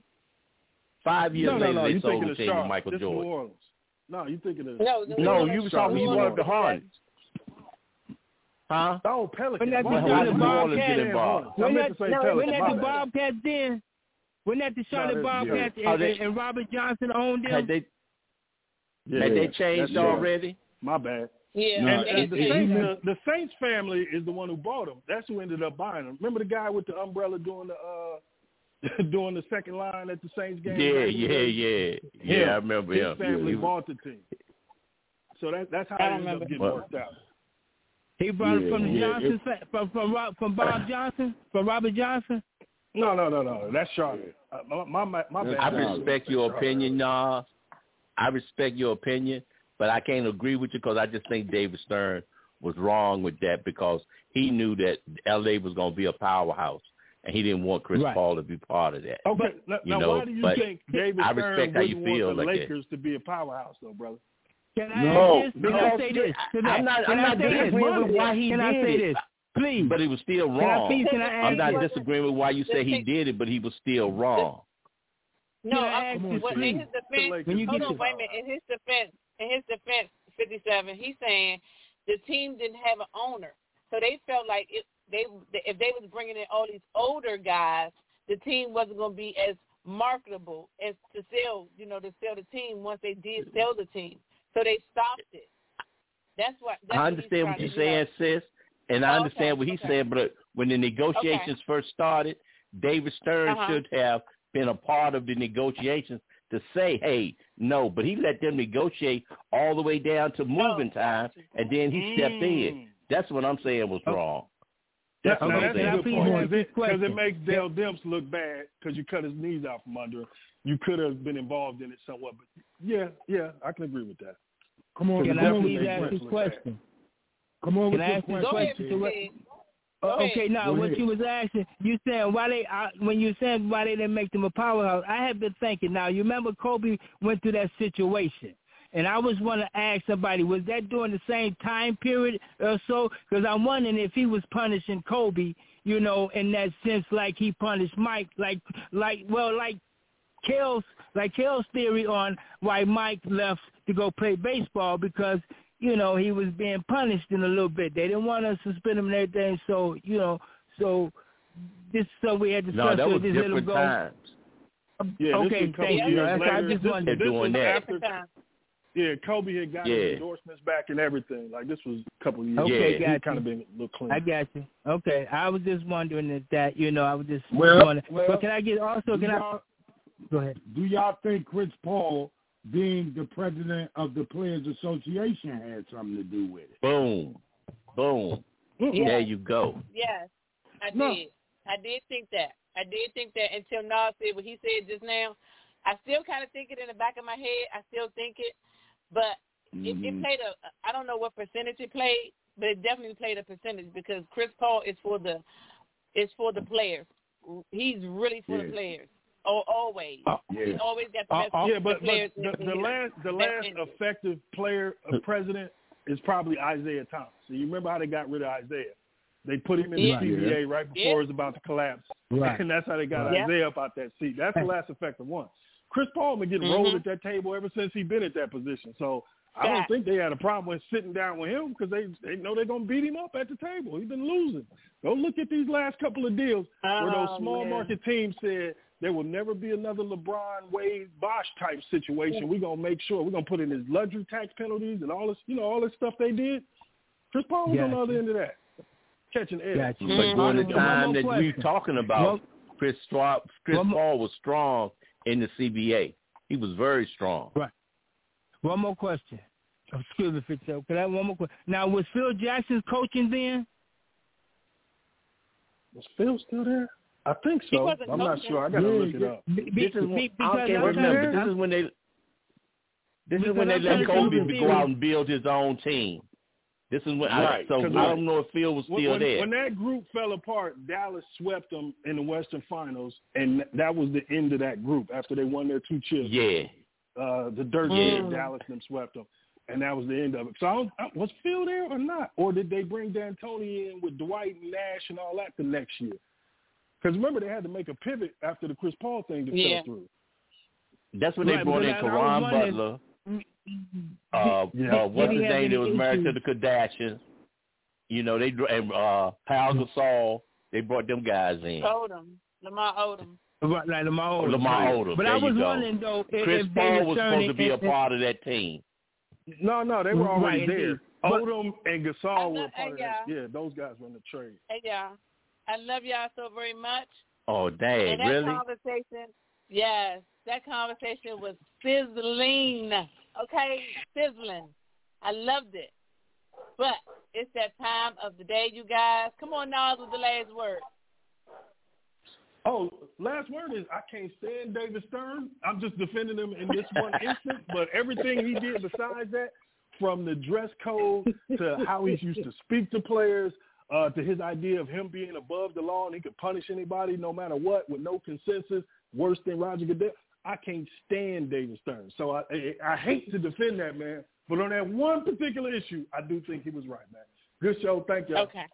Five years no, no, later, no, they you sold the of team Charlotte. to Michael this Jordan. New Orleans. No, you thinking of no, no, you were talking. You wanted the Hornets. Huh? Oh, Pelicans. When that Well, the how did New Bobcats Orleans get involved? When that, to say no, Pelicans, when that my the bad. Bobcats then, when that the Charlotte No, Bobcats yeah. and, they, and Robert Johnson owned them. Had they, Yeah, had they changed that's already? My bad. Yeah. And, No, and the, it- it- Saints, it- the, the Saints family is the one who bought them. That's who ended up buying them. Remember the guy with the umbrella doing the uh, doing the second line at the Saints game? Yeah, yeah, yeah, yeah. Him. I remember His him. family Yeah. bought the team. So that, that's how I it ended remember. up getting Well, worked out. He brought Yeah, it from the yeah, Johnson fa- from from Rob, from Bob Johnson from Robert Johnson. No, no, no, no. That's Charlotte. Uh, my my my bad. I respect your opinion, Nas. I respect your opinion, but I can't agree with you because I just think David Stern was wrong with that because he knew that L A was going to be a powerhouse, and he didn't want Chris Right. Paul to be part of that. Okay, now, You now know, why do you but think David I Stern respect how you wouldn't feel want the like that. Lakers to be a powerhouse, though, brother? Can I No, ask this? Can no, I say this? Can I'm I, not. can I'm I not say this? disagreeing with why he Can did I say it. this? Please. But it was still Can I wrong. please? Can I I'm ask not you? disagreeing with why you say he did it, but he was still wrong. No, Can I I, ask well, you, in please? his defense, When you hold get on, to- wait a minute. In his defense, in his defense, fifty-seven, he's saying the team didn't have an owner, so they felt like it, they if they was bringing in all these older guys, the team wasn't going to be as marketable as to sell, you know, to sell the team once they did sell the team. So they stopped it. That's what. That's I what understand what he's you're trying saying, to do. sis, and I Oh, understand okay, what he's okay. saying. But when the negotiations Okay. first started, David Stern Uh-huh. should have been a part of the negotiations to say, "Hey, no," but he let them negotiate all the way down to moving Oh, time, and then he stepped in. That's what I'm saying was wrong. That's Now, what I'm that's saying. a good Please point ask this because it question. makes Dale Demps look bad because you cut his knees out from under him. You could have been involved in it somewhat, but yeah, yeah, I can agree with that. Come on, Can come I on with please your ask question. this question? Come on Can with I your ask this Go ahead, question? to what- Steve. Uh, Go ahead. okay, now Go what ahead. you was asking, you saying why they uh, when you said why they didn't make them a powerhouse. I have been thinking. Now you remember Kobe went through that situation, and I was want to ask somebody, was that during the same time period or so? Because I'm wondering if he was punishing Kobe, you know, in that sense, like he punished Mike, like like well, like Kale's like Kale's theory on why Mike left to go play baseball because. You know, he was being punished in a little bit. They didn't want to suspend him and everything, so, you know, so this so we had to No, that was just let him different go. times. Yeah, this okay, was a couple thank you. years That's, I later. just This- wondered. They're doing this was that. after Yeah, Kobe had got yeah. his endorsements back and everything. Like, this was a couple of years okay, ago. got He kind of been a little clean. I got you. Okay, I was just wondering if that, you know, I was just well, wondering. well, but can I get also, can I, go ahead. Do y'all think Chris Paul being the president of the Players Association had something to do with it? Boom. Boom. Yes. There you go. Yes, I No. did. I did think that. I did think that until Nas said what he said just now. I still kind of think it in the back of my head. I still think it. But mm-hmm. it, it played a, I don't know what percentage it played, but it definitely played a percentage because Chris Paul is for the, is for the players. He's really for yeah. the players. Oh, always. Uh, yeah. He's always got the best Uh, yeah, but, the players. but the, the last, the last effective player, uh, president is probably Isaiah Thomas. So you remember how they got rid of Isaiah? They put him in yeah. the C B A yeah. right before yeah. it was about to collapse. Right. And that's how they got yeah. Isaiah up out that seat. That's the last effective one. Chris Paul been getting mm-hmm. rolled at that table ever since he been at that position. So I don't think they had a problem with sitting down with him because they they know they're going to beat him up at the table. He's been losing. Go look at these last couple of deals oh, where those small man. market teams said there will never be another LeBron, Wade, Bosh type situation. We're going to make sure. We're going to put in his luxury tax penalties and all this, you know, all this stuff they did. Chris Paul was gotcha. on the other end of that. Catching edge. Gotcha. But during the time that question. we're talking about, well, Chris, Schwab, Chris well, Paul was strong in the C B A. He was very strong. Right. One more question. Excuse me, Fitzgerald. Can I have one more question? Now, was Phil Jackson's coaching then? Was Phil still there? I think so. I'm coaching. Not sure. I got to yeah, look it up. Be, be, This is when, be, I can't remember. This is when they This is when they let Kobe go out and build his own team. This is when right. I, so I don't know if Phil was still when, there. When that group fell apart, Dallas swept them in the Western Finals, and that was the end of that group after they won their two chips. Yeah. Uh, the Dirt yeah. Dallas and them swept them, and that was the end of it. So I was, was Phil there or not? Or did they bring D'Antoni in with Dwight and Nash and all that the next year? Because remember, they had to make a pivot after the Chris Paul thing that yeah. fell through. That's when right, they brought in Caron Butler. Uh, yeah. uh, what's his name? That was married to the Kardashians. You know, they and uh, Pau Gasol. They brought them guys in. Odom, Lamar Odom. Right, like Lamar Odom. Lamar Odom. But there I was you wondering go. though, if, Chris if Paul was supposed to be a part of that team. No, no, they were already right, there. But, Odom and Gasol were love, part of yeah. that. Yeah, those guys were in the trade. Hey, y'all. I love y'all so very much. Oh, dang, and that really? Conversation, yes, that conversation was sizzling. Okay, sizzling. I loved it. But it's that time of the day, you guys. Come on, Nas, with the last word. Oh, last word is I can't stand David Stern. I'm just defending him in this one instance, but everything he did besides that, from the dress code to how he used to speak to players, uh, to his idea of him being above the law and he could punish anybody no matter what with no consensus, worse than Roger Goodell. I can't stand David Stern. So I, I I hate to defend that man, but on that one particular issue, I do think he was right, man. Good show. Thank you. Okay.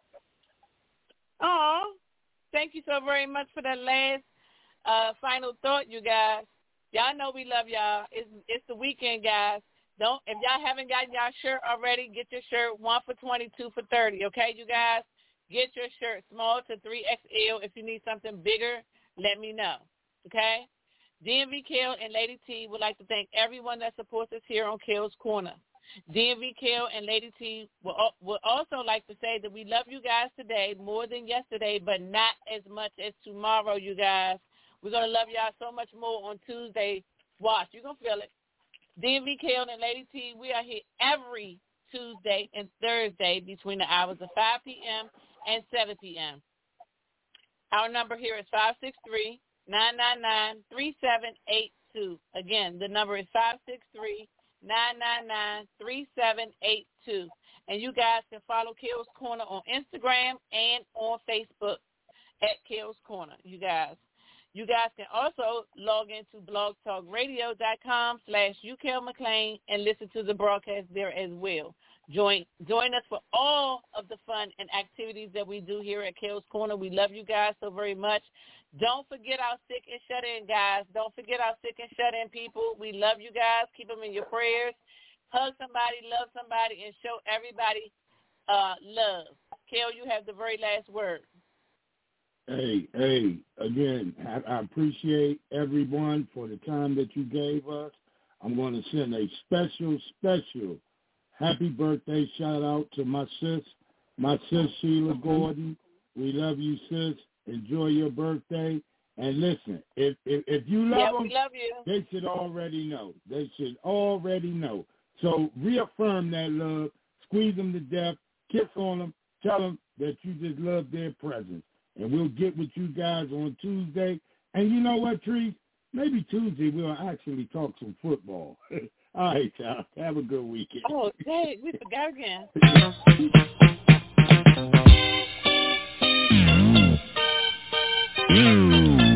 Aw, thank you so very much for that last uh, final thought, you guys. Y'all know we love y'all. It's it's the weekend, guys. Don't if y'all haven't gotten y'all shirt already, get your shirt one for twenty, two for thirty. Okay, you guys, get your shirt small to three X L. If you need something bigger, let me know. Okay. D M V Kale and Lady T would like to thank everyone that supports us here on Kale's Corner. D M V Kale and Lady T would, would also like to say that we love you guys today more than yesterday, but not as much as tomorrow, you guys. We're going to love y'all so much more on Tuesday. Watch. You're going to feel it. D M V Kale and Lady T, we are here every Tuesday and Thursday between the hours of five p.m. and seven p.m. Our number here is five six three, nine nine nine, three seven eight two. Again, the number is five six three, nine nine nine, three seven eight two. And you guys can follow Kale's Corner on Instagram and on Facebook at Kale's Corner, you guys. You guys can also log into blogtalkradio.com slash UKMcLean and listen to the broadcast there as well. Join join us for all of the fun and activities that we do here at Kale's Corner. We love you guys so very much. Don't forget our sick and shut-in, guys. Don't forget our sick and shut-in people. We love you guys. Keep them in your prayers. Hug somebody, love somebody, and show everybody uh, love. Kale, you have the very last word. Hey, hey, again, I, I appreciate everyone for the time that you gave us. I'm going to send a special, special happy birthday shout out to my sis, my sis Sheila Gordon. We love you, sis. Enjoy your birthday. And listen, if if, if you love yeah, them, we love you. they should already know. They should already know. So reaffirm that love. Squeeze them to death. Kiss on them. Tell them that you just love their presence. And we'll get with you guys on Tuesday. And you know what, Tree? Maybe Tuesday we'll actually talk some football. All right, y'all. Have a good weekend. Oh, dang, we forgot again. Mm.